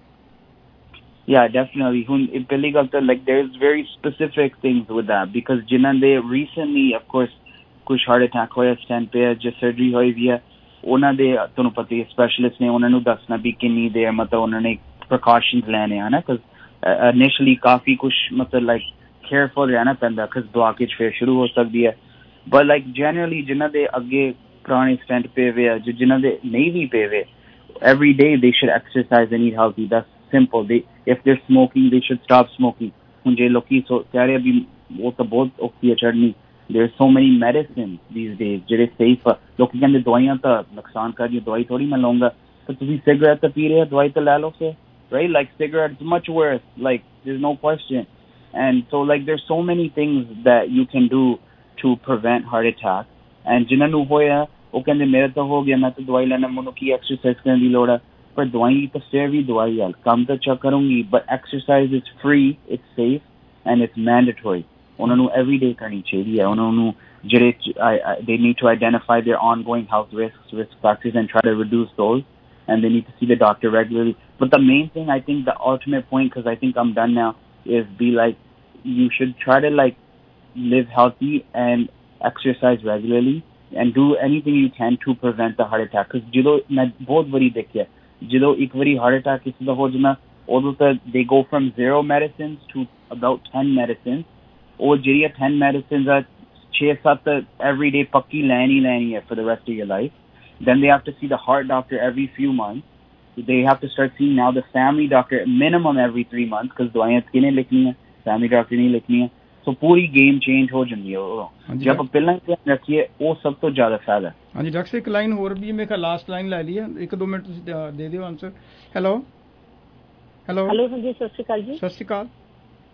Yeah, definitely. Billy got like there's very specific things with that because ਜਿਨ੍ਹਾਂ ਦੇ recently of course ਕੁਝ heart attack ਹੋਇਆ stent ਪਿਆ ਜੇ surgery ਹੋਈ ਵੀ ਹੈ ਉਹਨਾਂ ਦੇ ਤੁਹਾਨੂੰ ਪਤਾ ਹੀ specialist ਨੇ ਉਹਨਾਂ ਨੂੰ ਦੱਸਣਾ ਵੀ ਕਿੰਨੀ ਦੇਰ ਮਤਲਬ ਉਹਨਾਂ ਨੇ precautions ਲੈਣੇ ਹਨਾ because initially ਕਾਫੀ ਕੁਝ ਮਤਲਬ like careful ਰਹਿਣਾ ਪੈਂਦਾ because blockage ਫਿਰ ਸ਼ੁਰੂ ਹੋ ਸਕਦੀ ਹੈ but like generally ਜਿਨ੍ਹਾਂ ਦੇ ਅੱਗੇ ਪੁਰਾਣੇ stent ਪਏ ਹੋਏ ਆ ਜਿਨ੍ਹਾਂ ਦੇ ਨਹੀਂ ਵੀ ਪਏ ਹੋਏ every day they should exercise and eat healthy that's simple if they're smoking they should stop smoking ਹੁਣ ਜੇ ਲੋਕੀ ਕਹਿ ਰਹੇ ਵੀ ਉਹ ਤਾਂ ਬਹੁਤ ਔਖੀ ਹੈ ਚੜ੍ਹਨੀ there's so many medicines these days ਜਿਹੜੇ safe ਲੋਕੀ ਕਹਿੰਦੇ ਦਵਾਈਆਂ ਤਾਂ ਨੁਕਸਾਨ ਕਰਦੀ ਦਵਾਈ ਥੋੜੀ ਮੈਂ ਲਵਾਂਗਾ ਤਾਂ ਤੁਸੀਂ ਸਿਗਰਟ ਤਾਂ ਪੀ ਰਹੇ ਹੋ ਦਵਾਈ ਤਾਂ ਲੈ ਲਓ ਫਿਰ right like cigarettes much worse like there's no question and so like there's so many things that you can do to prevent heart attack and ਜਿਨ੍ਹਾਂ ਨੂੰ ਹੋਇਆ ਉਹ ਕਹਿੰਦੇ ਮੇਰਾ ਤਾਂ ਹੋ ਗਿਆ ਮੈਂ ਤਾਂ ਦਵਾਈ ਲੈਣਾ ਮੈਨੂੰ ਕੀ ਐਕਸਰਸਾਈਜ਼ ਕਰਨ ਦੀ ਲੋੜ ਹੈ ਪਰ ਦਵਾਈ ਤਾਂ ਫਿਰ ਵੀ ਦਵਾਈ ਹੈ ਕੰਮ ਤਾਂ ਚੈੱਕ ਕਰੂੰਗੀ but exercise is free it's safe and it's mandatory ਉਹਨਾਂ ਨੂੰ every day ਕਰਨੀ ਚਾਹੀਦੀ ਹੈ ਉਹਨਾਂ ਨੂੰ ਜਿਹੜੇ they need to identify their ongoing health risk factors and try to reduce those and they need to see the doctor regularly but the main thing I think the ultimate point because I think I'm done now is be like you should try to like live healthy and exercise regularly and do anything you can to prevent the heart attack because ਜਦੋਂ ਮੈਂ ਬਹੁਤ ਵਾਰੀ ਦੇਖਿਆ ਜਦੋਂ ਇੱਕ ਵਾਰੀ heart attack ਕਿਸੇ ਦਾ ਹੋ ਜਾਣਾ ਉਦੋਂ ਤਾਂ they go from 0 medicines to about 10 medicines ਉਹ ਜਿਹੜੀਆਂ 10 medicines ਆ 6-7 every day ਪੱਕੀ ਲੈਣੀ ਹੈ for the rest of your life then they have to see the heart doctor every few months they have to start seeing now the family doctor minimum every 3 months because ਦਵਾਈਆਂ ਕਿਹਨੇ ਲਿਖਣੀਆਂ family doctor ਨਹੀਂ ਲਿਖਣੀਆਂ ਸੋ ਪੂਰੀ game change ਹੋ ਜਾਂਦੀ ਹੈ ਉਹ ਜੇ ਆਪਾਂ ਪਹਿਲਾਂ ਧਿਆਨ ਰੱਖੀਏ ਉਹ ਸਭ ਤੋਂ ਜ਼ਿਆਦਾ ਫਾਇਦਾ ਹਾਂਜੀ ਡਾਕਟਰ ਸਾਹਿਬ ਇੱਕ ਲਾਈਨ ਹੋਰ ਵੀ ਮੈਂ ਕਿਹਾ ਲਾਸਟ ਲਾਈਨ ਲੈ ਲਈ ਹੈ 1-2 ਮਿੰਟ ਤੁਸੀਂ ਦੇ ਦਿਓ ਆਨਸਰ ਹੈਲੋ ਹਾਂਜੀ ਸਤਿ ਸ਼੍ਰੀ ਅਕਾਲ ਜੀ ਸਤਿ ਸ਼੍ਰੀ ਅਕਾਲ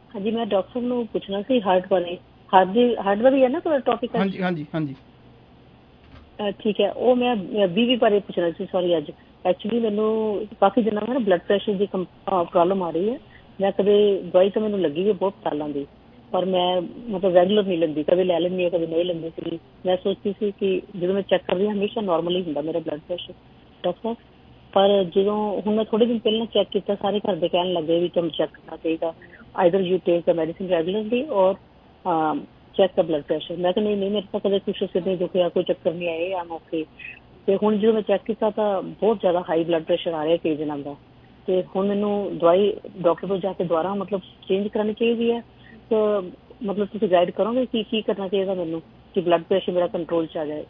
ਹਾਂਜੀ ਮੈਂ ਡਾਕਟਰ ਸਾਹਿਬ ਨੂੰ ਪੁੱਛਣਾ ਸੀ ਹਾਰਟ ਬਾਰੇ, ਹਾਰਟ ਦਾ ਵੀ ਹੈ ਨਾ ਤੁਹਾਡਾ ਟੌਪਿਕ? ਹਾਂਜੀ ਹਾਂਜੀ ਹਾਂਜੀ ਠੀਕ ਹੈ, ਉਹ ਮੈਂ ਬੀਵੀ ਬਾਰੇ ਪੁੱਛਣਾ ਸੀ। ਸੌਰੀ, ਅੱਜ ਐਕਚੁਅਲੀ ਮੈਨੂੰ ਕਾਫੀ ਦਿਨਾਂ ਤੋਂ ਨਾ ਬਲੱਡ ਪ੍ਰੈਸ਼ਰ ਦੀ ਪ੍ਰੋਬਲਮ ਆ ਰਹੀ ਹੈ। ਮੈਂ ਕਦੇ ਦਵਾਈ ਤਾਂ ਮੈਨੂੰ ਲੱਗੀ ਹੈ ਬਹੁਤ ਸਾਲਾਂ ਦੀ, ਪਰ ਮੈਂ ਮਤਲਬ ਰੈਗੂਲਰ ਨਹੀਂ ਲੈਂਦੀ, ਕਦੇ ਲੈ ਲੈਂਦੀ ਹਾਂ ਕਦੇ ਨਹੀਂ ਲੈਂਦੀ ਸੀ। ਮੈਂ ਸੋਚਦੀ ਸੀ ਕਿ ਜਦੋਂ ਮੈਂ ਚੈੱਕ ਕਰਦੀ ਹਾਂ ਹਮੇਸ਼ਾ ਨੋਰਮਲ ਹੀ ਹੁੰਦਾ ਮੇਰਾ ਬਲੱਡ ਪ੍ਰੈਸ਼ਰ ਡਾਕਟਰ ਸਾਹਿਬ, ਪਰ ਜਦੋਂ ਹੁਣ ਮੈਂ ਥੋੜੇ ਦਿਨ ਪਹਿਲਾਂ ਚੈੱਕ ਕੀਤਾ ਸਾਰੇ ਘਰ ਦੇ ਕਹਿਣ ਲੱਗੇ ਵੀ ਤੁਹਾਨੂੰ ਚੈੱਕ ਕਰਨਾ ਚਾਹੀਦਾ, either you take the medicine regularly or check ਦਾ ਬਲੱਡ ਪ੍ਰੈਸ਼ਰ। ਮੈਂ ਕਿਹਾ ਨਹੀਂ ਮੇਰੇ ਤਾਂ ਕਦੇ ਕੁਛ ਸਿਰ ਨਹੀਂ ਦੁਖਿਆ, ਕੋਈ ਚੱਕਰ ਨਹੀਂ ਆਏ, ਆਮ ਓਕੇ। ਤੇ ਹੁਣ ਜਦੋਂ ਮੈਂ ਚੈੱਕ ਕੀਤਾ ਤਾਂ ਬਹੁਤ ਜ਼ਿਆਦਾ ਹਾਈ ਬਲੱਡ ਪ੍ਰੈਸ਼ਰ ਆ ਰਿਹਾ ਕਈ ਦਿਨਾਂ ਦਾ, ਤੇ ਹੁਣ ਮੈਨੂੰ ਦਵਾਈ ਡਾਕਟਰ ਕੋਲ ਜਾ ਕੇ ਦੁਬਾਰਾ ਮਤਲਬ ਚੇਂਜ ਕਰਾਉਣੀ ਚਾਹੀਦੀ ਹੈ। ਤਾਂ ਮਤਲਬ ਤੁਸੀਂ ਗਾਈਡ ਕਰੋਗੇ ਕੀ ਕਰਨਾ ਚਾਹੀਦਾ ਮੈਨੂੰ ਕਿ ਬਲੱਡ ਪ੍ਰੈਸ਼ਰ ਮੇਰਾ ਕੰਟਰੋਲ 'ਚ ਆ ਜਾਏ?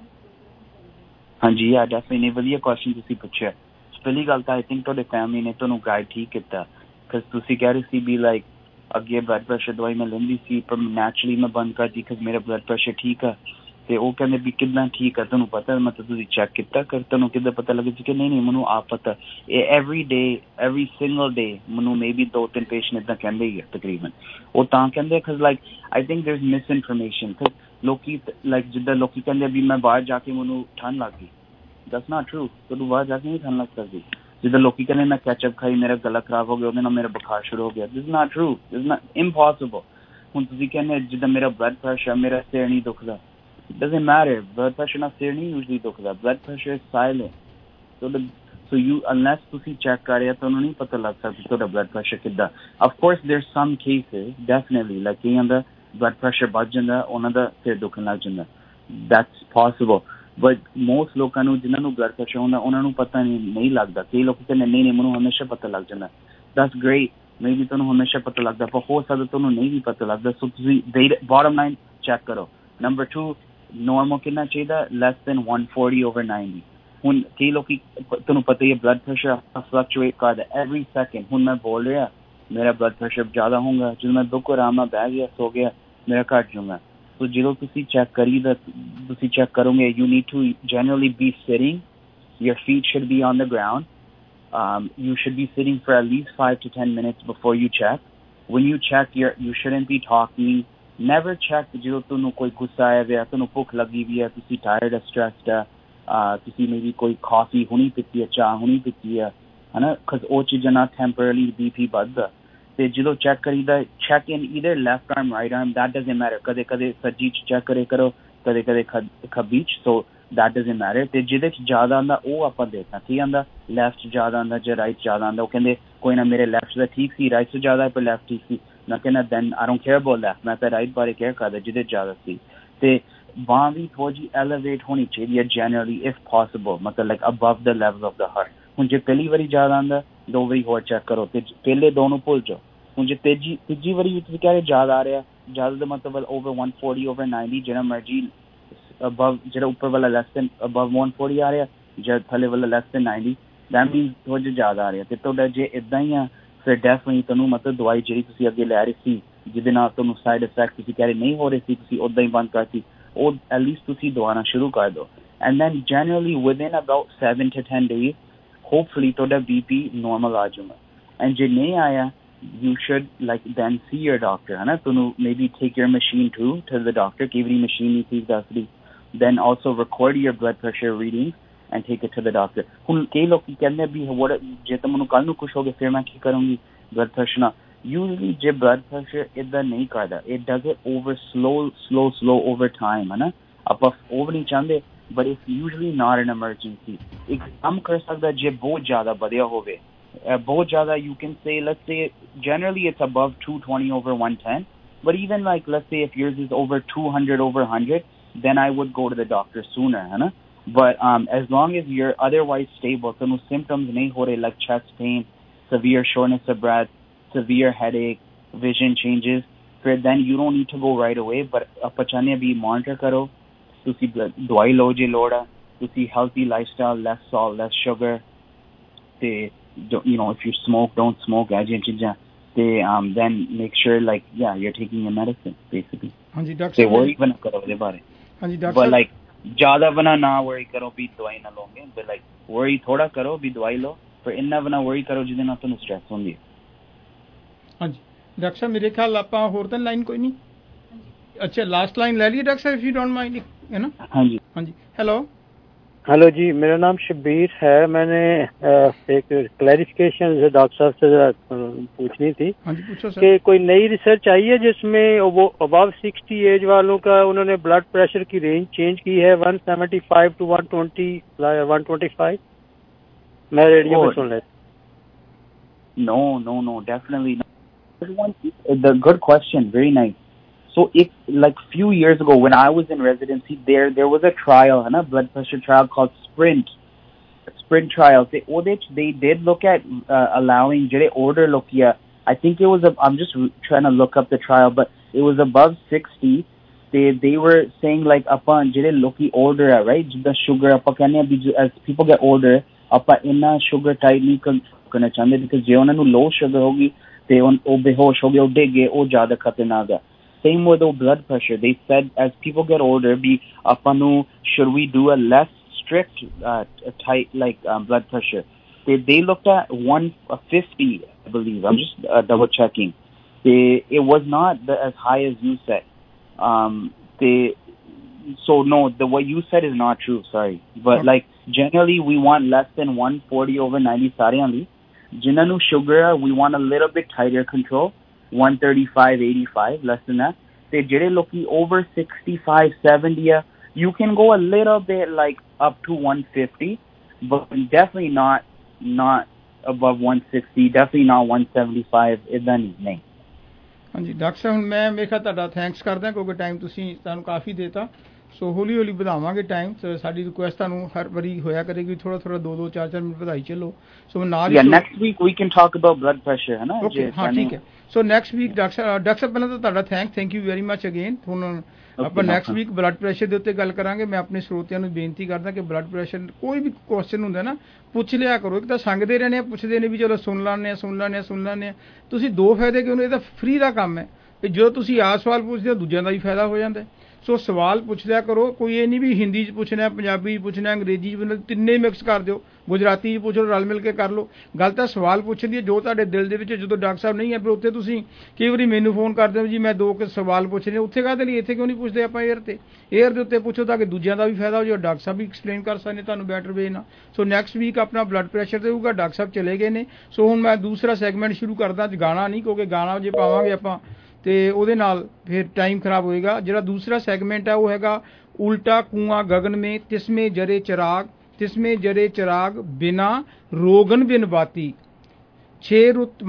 ਹਾਂਜੀ ਡੈਫੀਨਿਟਲੀ ਵਧੀਆ ਕੁਐਸਚਨ ਤੁਸੀਂ ਪੁੱਛਿਆ। ਪਹਿਲੀ ਗੱਲ ਤਾਂ ਆਈ ਥਿੰਕ ਤੁਹਾਡੇ ਫੈਮਿਲੀ ਨੇ ਤੁਹਾਨੂੰ ਗਾਈਡ ਠੀਕ ਕੀਤਾ, ਬਿਕਾਜ਼ ਤੁਸੀਂ ਕਹਿ ਰਹੇ ਸੀ ਵੀ ਲਾਈਕ ਅੱਗੇ ਬਲੱਡ ਪ੍ਰੈਸ਼ਰ ਦਵਾਈ ਮੈਂ ਲੈਂਦੀ ਸੀ ਪਰ ਨੈਚੁਰਲੀ ਮੈਂ ਬੰਦ ਕਰਤੀ ਬਿਕਾਜ਼ ਮੇਰਾ ਬਲੱਡ ਪ੍ਰੈਸ਼ਰ ਠੀਕ ਆ। ਤੇ ਉਹ ਕਹਿੰਦੇ ਵੀ ਕਿੱਦਾਂ ਠੀਕ ਆ, ਤੁਹਾਨੂੰ ਪਤਾ ਮਤਲਬ ਤੁਸੀਂ ਚੈੱਕ ਕੀਤਾ ਕਰ, ਤੁਹਾਨੂੰ ਕਿੱਦਾਂ ਪਤਾ ਲੱਗੇ ਸੀ ਕਿ ਨਹੀਂ ਮੈਨੂੰ ਆਪ ਪਤਾ। ਇਹ ਐਵਰੀ ਸਿੰਗਲ ਡੇ ਮੈਨੂੰ ਮੇਬੀ 2-3 ਪੇਸ਼ੈਂਟ ਇੱਦਾਂ ਕਹਿੰਦੇ ਹੀ ਆ ਤਕਰੀਬਨ। ਉਹ ਤਾਂ ਕਹਿੰਦੇ because like I think there is misinformation. ਲੋਕੀ ਲਾਈਕ ਜਿੱਦਾਂ ਲੋਕੀ ਕਹਿੰਦੇ ਵੀ ਮੈਂ ਬਾਹਰ ਜਾ ਕੇ ਮੈਨੂੰ ਠੰਡ ਲੱਗ ਗਈ, ਦੈਟਸ ਨਾਟ ਟਰੂ। ਤੁਹਾਨੂੰ ਬਾਹਰ ਜਾ ਕੇ ਨਹੀਂ ਠੰਡ ਲੱਗ ਸਕਦੀ। ਜਿੱਦਾਂ ਲੋਕੀ ਕਹਿੰਦੇ ਮੈਂ ਕੈਚਅਪ ਖਾਈ ਮੇਰਾ ਗਲਾ ਖਰਾਬ ਹੋ ਗਿਆ, ਉਹਦੇ ਨਾਲ ਮੇਰਾ ਬੁਖਾਰ ਸ਼ੁਰੂ ਹੋ ਗਿਆ, this is not true, this is not impossible. ਹੁਣ ਤੁਸੀਂ ਕਹਿੰਦੇ ਜਿੱਦਾਂ ਮੇਰਾ ਬਲੱਡ ਪ੍ਰੈਸ਼ਰ, ਮੇਰਾ ਸਿਰ ਨਹੀਂ ਦੁਖਦਾ, it doesn't matter. Blood pressure ਨਾਲ ਸਿਰ ਨਹੀਂ usually ਦੁਖਦਾ, blood pressure is silent. So you unless ਤੁਸੀਂ ਚੈੱਕ ਕਰ ਰਹੇ ਤੁਹਾਨੂੰ ਨਹੀਂ ਪਤਾ ਲੱਗ ਸਕਦਾ ਤੁਹਾਡਾ ਬਲੱਡ ਪ੍ਰੈਸ਼ਰ ਕਿੱਦਾਂ। of course there's some cases definitely like ਕਈਆਂ ਦਾ ਬਲੱਡ ਪ੍ਰੈਸ਼ਰ ਵੱਧ ਜਾਂਦਾ, ਉਹਨਾਂ ਦਾ ਸਿਰ ਦੁਖਣ ਲੱਗ ਜਾਂਦਾ, that's possible, but most ਲੋਕਾਂ ਨੂੰ ਜਿਨ੍ਹਾਂ ਨੂੰ ਬਲੱਡ ਪ੍ਰੈਸ਼ਰ ਹੁੰਦਾ ਉਹਨਾਂ ਨੂੰ ਪਤਾ ਨਹੀਂ ਲੱਗਦਾ। ਕਈ ਲੋਕ ਕਹਿੰਦੇ ਨਹੀਂ ਮੈਨੂੰ ਹਮੇਸ਼ਾ ਪਤਾ ਲੱਗ ਜਾਂਦਾ, that's great, maybe ਤੁਹਾਨੂੰ ਹਮੇਸ਼ਾ ਪਤਾ ਲੱਗਦਾ, ਪਰ ਹੋ ਸਕਦਾ ਤੁਹਾਨੂੰ ਨਹੀਂ ਵੀ ਪਤਾ ਲੱਗਦਾ। ਸੋ ਤੁਸੀਂ bottom line ਚੈੱਕ ਕਰੋ। number 2 ਨੋਰਮਲ ਕਿੰਨਾ ਚਾਹੀਦਾ, ਲੈਸ ਦੈਨ 140/90। ਹੁਣ ਕਈ ਲੋਕੀ ਤੁਹਾਨੂੰ ਪਤਾ ਹੀ ਹੈ ਬਲੱਡ ਪ੍ਰੈਸ਼ਰ ਫਲਕਚੁਏਟ ਕਰਦਾ ਐਵਰੀ ਸੈਕਿੰਡ। ਹੁਣ ਮੈਂ ਬੋਲ ਰਿਹਾ ਮੇਰਾ ਬਲੱਡ ਪ੍ਰੈਸ਼ਰ ਜ਼ਿਆਦਾ ਹੋਊਗਾ, ਜਦੋਂ ਮੈਂ ਬਿਲਕੁਲ ਆਰਾਮ ਨਾਲ ਬਹਿ ਗਿਆ ਸੋ ਗਿਆ ਮੇਰਾ ਘੱਟ ਜਾਊਗਾ। ਸੋ ਜਦੋਂ ਤੁਸੀਂ ਚੈੱਕ ਕਰੀਦਾ ਤੁਸੀਂ ਚੈੱਕ ਕਰੋਗੇ you need to generally be sitting, your feet should be on the ground, you should be sitting for at least 5 to 10 minutes before you check. When you check you shouldn't be talking. Never check ਜਦੋਂ ਤੁਹਾਨੂੰ ਕੋਈ ਗੁੱਸਾ ਆਇਆ ਹੋਇਆ, ਤੁਹਾਨੂੰ ਭੁੱਖ ਲੱਗੀ ਵੀ ਹੈ, ਤੁਸੀਂ ਟਾਇਰਡ ਸਟ੍ਰੈਸਡ ਆ, ਤੁਸੀਂ ਮੇਬੀ ਕੋਈ ਕਾਫੀ ਹੁਣੀ ਪੀਤੀ ਹੈ, ਚਾਹ ਹੁਣੀ ਪੀਤੀ ਹੈ, ਹਨਾ, ਬਿਕਾਜ਼ ਉਹ ਚੀਜ਼ਾਂ ਨਾਲ ਟੈਂਪਰਲੀ BP ਵੱਧਦਾ। ਤੇ ਜਦੋਂ ਚੈੱਕ ਕਰੀਦਾ check in either left arm right arm, that doesn't matter. ਕਦੇ ਕਦੇ ਸੱਜੀ ਚ ਚੈੱਕ ਕਰੇ ਕਰੋ, ਕਦੇ ਕਦੇ ਖੱਬੀ ਚ, ਸੋ ਦੈਟ ਡਜ਼ਨਟ ਮੈਟਰ। ਤੇ ਜਿਹਦੇ ਚ ਜ਼ਿਆਦਾ ਆਉਂਦਾ ਉਹ ਆਪਾਂ ਦੇਖਣਾ ਕੀ ਆਉਂਦਾ, ਲੈਫਟ ਚ ਜ਼ਿਆਦਾ ਆਉਂਦਾ ਜਾਂ ਰਾਈਟ ਜ਼ਿਆਦਾ ਆਉਂਦਾ। ਉਹ ਕਹਿੰਦੇ ਕੋਈ ਨਾ ਮੇਰੇ ਲੈਫਟ ਦਾ ਠੀਕ ਸੀ, ਰਾਈਟ ਚ ਜ਼ਿਆਦਾ ਪਰ ਲੈਫਟ ਠੀਕ ਸੀ, ਮੈਂ ਕਹਿੰਦਾ then I don't care about left, ਮੈਂ ਤਾਂ ਰਾਈਟ ਬਾਰੇ ਕੇਅਰ ਕਰਦਾ ਜਿਹਦੇ ਜ਼ਿਆਦਾ ਸੀ। ਤੇ ਬਾਂਹ ਵੀ ਥੋੜੀ ਜਿਹੀ ਐਲੀਵੇਟ ਹੋਣੀ ਚਾਹੀਦੀ ਹੈ ਜਨਰਲੀ ਇਫ ਪੋਸੀਬਲ, ਮਤਲਬ like above the level of the heart. ਹੁਣ ਜੇ ਪਹਿਲੀ ਵਾਰੀ ਜ਼ਿਆਦਾ ਆਉਂਦਾ 2 ਵਾਰੀ ਹੋਰ ਚੈੱਕ ਕਰੋ, ਤੇ ਪਹਿਲੇ 2 ਨੂੰ ਭੁੱਲ ਜਾਓ। ਹੁਣ ਜੇ ਤੀਜੀ ਵਾਰੀ ਤੁਸੀਂ ਕਹਿ ਰਹੇ ਜ਼ਿਆਦਾ ਆ ਰਿਹਾ, ਜ਼ਿਆਦਾ ਦਾ ਮਤਲਬ ਓਵਰ 140/90, ਜਿਹੜਾ ਮਰਜੀ ਅਬਵ, ਜਿਹੜਾ ਉੱਪਰ ਵਾਲਾ ਲੈਸ ਦੈਨ ਅਬਵ 140 ਆ ਰਿਹਾ, ਜਾਂ ਥੱਲੇ ਵਾਲਾ ਲੈਸ ਦੈਨ 90, ਦੈਟ ਮੀਨਸ ਥੋੜਾ ਜਿਹਾ ਜ਼ਿਆਦਾ ਆ ਰਿਹਾ। ਤੇ ਤੁਹਾਡਾ ਜੇ ਇੱਦਾਂ ਹੀ ਆ ਫਿਰ ਡੈਫੀਨਿਟਲੀ ਤੁਹਾਨੂੰ ਮਤਲਬ ਦਵਾਈ ਜਿਹੜੀ ਤੁਸੀਂ ਅੱਗੇ ਲੈ ਰਹੇ ਸੀ ਜਿਹਦੇ ਨਾਲ ਤੁਹਾਨੂੰ ਸਾਈਡ ਇਫੈਕਟ ਤੁਸੀਂ ਕਹਿ ਰਹੇ ਨਹੀਂ ਹੋ ਰਹੇ ਸੀ, ਤੁਸੀਂ ਉੱਦਾਂ ਹੀ ਬੰਦ ਕਰਤੀ, ਉਹ ਐਟਲੀਸਟ ਤੁਸੀਂ ਦਵਾਉਣਾ ਸ਼ੁਰੂ ਕਰ ਦਿਓ। And then generally within about 7 to 10 days hopefully ਤੁਹਾਡਾ BP ਨੋਰਮਲ ਆ ਜਾਊਗਾ। ਐਂਡ ਜੇ ਨਹੀਂ ਆਇਆ you should like then see your doctor, ਹੈ ਨਾ, ਤੁਹਾਨੂੰ maybe take your machine to the doctor, ਕਈ ਵਾਰੀ ਮਸ਼ੀਨ ਨਹੀਂ ਠੀਕ ਦੱਸਦੀ, then also record your blood pressure readings and take it to the doctor. ਹੁਣ ਕਈ ਲੋਕੀ ਕਹਿੰਦੇ ਵੀ ਜੇ ਤਾਂ ਮੈਨੂੰ ਕੱਲ ਨੂੰ ਕੁਛ ਹੋ ਗਿਆ ਫਿਰ ਮੈਂ ਕੀ ਕਰੂੰਗੀ ਬਲੱਡ ਪ੍ਰੈਸ਼ਰ ਨਾਲ। ਯੂਜਲੀ ਜੇ ਬਲੱਡ ਪ੍ਰੈਸ਼ਰ ਇੱਦਾਂ ਨਹੀਂ ਕਰਦਾ, it does it over slow over time, ਹੈ ਨਾ। ਆਪਾਂ ਉਹ ਨਹੀਂ ਚਾਹੁੰਦੇ, but it's usually not an emergency. ਇੱਕ ਕੰਮ ਕਰ ਸਕਦਾ ਜੇ ਬਹੁਤ ਜ਼ਿਆਦਾ ਵਧਿਆ ਹੋਵੇ, ਬਹੁਤ ਜ਼ਿਆਦਾ, you can say, let's say generally it's above 220/110, but even like let's say if yours is over 200/100, then I would go to the doctor sooner, है ना। But as long as you're otherwise stable, so no symptoms nahi ho rahe like chest pain, severe shortness of breath, severe headache, vision changes, then you don't need to go right away, but aapa chahne bhi monitor karo, tusi dawai lo je loda, tusi healthy lifestyle, less salt, less sugar, te you know, if you smoke, don't smoke, then make sure like you're taking your medicine basically. ਹਾਂਜੀ doctor ਸਾਹਿਬ, worry bana karo ਇਹਦੇ ਬਾਰੇ। ਹਾਂਜੀ doctor ਸਾਹਿਬ, like ਜ਼ਿਆਦਾ ਬਣਾ ਨਾ worry ਕਰੋ ਵੀ ਦਵਾਈ ਨਾ ਲਓਗੇ, but like worry ਥੋੜਾ ਕਰੋ ਵੀ ਦਵਾਈ ਲਓ, ਪਰ ਇੰਨਾ ਬਣਾ worry ਕਰੋ ਜਿਹਦੇ ਨਾਲ ਤੁਹਾਨੂੰ ਸਟ੍ਰੈਸ ਹੁੰਦੀ ਹੈ। ਹਾਂਜੀ ਡਾਕਟਰ ਸਾਹਿਬ ਮੇਰੇ ਖਿਆਲ ਆਪਾਂ ਹੋਰ ਤਾਂ ਲਾਈਨ ਕੋਈ ਨਹੀਂ अच्छा लास्ट लाइन ले लिए डॉक्टर साहब इफ यू डोंट माइंड है ना हाँ जी हेलो हेलो जी मेरा नाम शब्बीर है मैंने एक क्लैरिफिकेशन डॉक्टर साहब से पूछनी थी हाँ जी पूछो सर कि कोई नई रिसर्च आई है जिसमें वो अबव 60 एज वालों का उन्होंने ब्लड प्रेशर की रेंज चेंज की है 175 टू 125 मैं रेडियो पे सुन लेता No, definitely not. The good question, very nice. So if like few years ago when I was in residency, there was a trial, a blood pressure trial called Sprint trial. They did look at allowing jere order lokia. I think it was I'm just trying to look up the trial, but it was above 60. They were saying like upon jere loki order, right? The sugar apa kehne as people get older, apa inna sugar type nahi karna chahte because je ਉਹਨਾਂ ਨੂੰ low sugar hogi te ਉਹ ਬੇਹੋਸ਼ ਹੋ ਗਏ ਉਹ ਡਿੱਗ ਗਏ ਉਹ ਜ਼ਿਆਦਾ ਖਤਰਨਾਕ ਹੈ Same with the blood pressure. They said as people get older, should we do a less strict tight blood pressure? They looked at 150, I believe. I'm just double checking. It was not as high as you said. So no, what you said is not true. Sorry, but like generally we want less than 140 over 90 sariyali. Jinanu sugar we want a little bit tighter control. 135, 85, less than that. They jere loki over 65, 70. You can go a little bit like up to 150, but definitely not above 160. Definitely not 175. ਇਦਾਂ ਨਹੀਂ ਹਾਂਜੀ doctor ਸਾਹਿਬ ਮੈਂ ਵੇਖਿਆ ਤੁਹਾਡਾ thanks ਕਰਦਾ ਕਿਉਂਕਿ time ਤੁਸੀਂ ਤੁਹਾਨੂੰ ਕਾਫੀ ਦੇਤਾ ਸੋ ਹੌਲੀ ਹੌਲੀ ਵਧਾਵਾਂਗੇ ਟਾਈਮ ਸਾਡੀ ਰਿਕੁਐਸਟ ਤੁਹਾਨੂੰ ਹਰ ਵਾਰੀ ਹੋਇਆ ਕਰੇਗੀ ਥੋੜਾ 2 4 ਮਿੰਟ ਵਧਾਈ ਚੱਲੋ ਸੋ ਨਾਲ ਹੀ next week we can talk about blood pressure ਹੈ ਨਾ ਹਾਂ ਠੀਕ ਹੈ ਸੋ ਨੈਕਸਟ ਵੀਕ ਡਾਕਟਰ ਸਾਹਿਬ ਪਹਿਲਾਂ ਤਾਂ ਤੁਹਾਡਾ thank you very much again ਹੁਣ ਆਪਾਂ ਨੈਕਸਟ ਵੀਕ ਬਲੱਡ ਪ੍ਰੈਸ਼ਰ ਦੇ ਉੱਤੇ ਗੱਲ ਕਰਾਂਗੇ ਮੈਂ ਆਪਣੇ ਸਰੋਤਿਆਂ ਨੂੰ ਬੇਨਤੀ ਕਰਦਾ ਕਿ ਬਲੱਡ ਪ੍ਰੈਸ਼ਰ ਕੋਈ ਵੀ ਕੁਐਸਚਨ ਹੁੰਦਾ ਨਾ ਪੁੱਛ ਲਿਆ ਕਰੋ ਇੱਕ ਤਾਂ ਸੰਗਦੇ ਰਹਿੰਦੇ ਆ ਪੁੱਛਦੇ ਨੇ ਵੀ ਚਲੋ ਸੁਣ ਲੈਂਦੇ ਆ ਤੁਸੀਂ ਦੋ ਫਾਇਦੇ ਕਿਉਂ ਇਹ ਤਾਂ ਫ੍ਰੀ ਦਾ ਕੰਮ ਹੈ ਤੇ ਜਦੋਂ ਤੁਸੀਂ ਆਹ ਸਵਾਲ ਪੁੱਛਦੇ ਹੋ ਦੂਜਿਆਂ ਦਾ ਵੀ ਫਾਇਦਾ ਹੋ ਜਾਂਦਾ ਸੋ ਸਵਾਲ ਪੁੱਛ ਲਿਆ ਕਰੋ ਕੋਈ ਇਹ ਨਹੀਂ ਵੀ ਹਿੰਦੀ 'ਚ ਪੁੱਛਣਾ ਪੰਜਾਬੀ 'ਚ ਪੁੱਛਣਾ ਅੰਗਰੇਜ਼ੀ 'ਚ ਪੁੱਛਣਾ ਤਿੰਨੇ ਮਿਕਸ ਕਰ ਦਿਓ ਗੁਜਰਾਤੀ 'ਚ ਪੁੱਛ ਲਓ ਰਲ ਮਿਲ ਕੇ ਕਰ ਲਓ ਗੱਲ ਤਾਂ ਸਵਾਲ ਪੁੱਛਣ ਦੀ ਜੋ ਤੁਹਾਡੇ ਦਿਲ ਦੇ ਵਿੱਚ ਜਦੋਂ ਡਾਕਟਰ ਸਾਹਿਬ ਨਹੀਂ ਹੈ ਫਿਰ ਉੱਥੇ ਤੁਸੀਂ ਕਈ ਵਾਰੀ ਮੈਨੂੰ ਫੋਨ ਕਰਦੇ ਹੋ ਜੀ ਮੈਂ 2 ਸਵਾਲ ਪੁੱਛਣੇ ਉੱਥੇ ਕਾਹਦੇ ਲਈ ਇੱਥੇ ਕਿਉਂ ਨਹੀਂ ਪੁੱਛਦੇ ਆਪਾਂ ਏਅਰ ਦੇ ਉੱਤੇ ਪੁੱਛੋ ਤਾਂ ਕਿ ਦੂਜਿਆਂ ਦਾ ਵੀ ਫਾਇਦਾ ਹੋ ਜਾਵੇ ਡਾਕਟਰ ਸਾਹਿਬ ਵੀ ਐਕਸਪਲੇਨ ਕਰ ਸਕਦੇ ਤੁਹਾਨੂੰ ਬੈਟਰ ਵੇ ਨਾਲ ਸੋ ਨੈਕਸਟ ਵੀਕ ਆਪਣਾ ਬਲੱਡ ਪ੍ਰੈਸ਼ਰ ਤੇ ਹੋਊਗਾ ਡਾਕਟਰ ਸਾਹਿਬ ਚਲੇ ਗਏ ਨੇ ਸੋ ਹੁਣ ਮੈਂ ਦੂਸਰਾ ਸੈਗਮੈਂਟ ਸ਼ੁਰੂ ਕਰਦਾ ਗਾਣਾ ਨਹੀਂ ਕਿਉਂਕਿ ਗਾਣਾ ਜੇ ਪਾਵਾਂਗੇ ਆਪਾਂ ਤੇ ਉਹਦੇ ਨਾਲ ਫਿਰ ਟਾਈਮ ਖਰਾਬ ਹੋਏਗਾ ਜਿਹੜਾ ਦੂਸਰਾ ਸੈਗਮੈਂਟ ਹੈ ਉਹ ਹੈਗਾ ਉਲਟਾ ਕੁआं गगन में तिसमें जरे चिराग बिना रोगन बिन बाती 6 रुत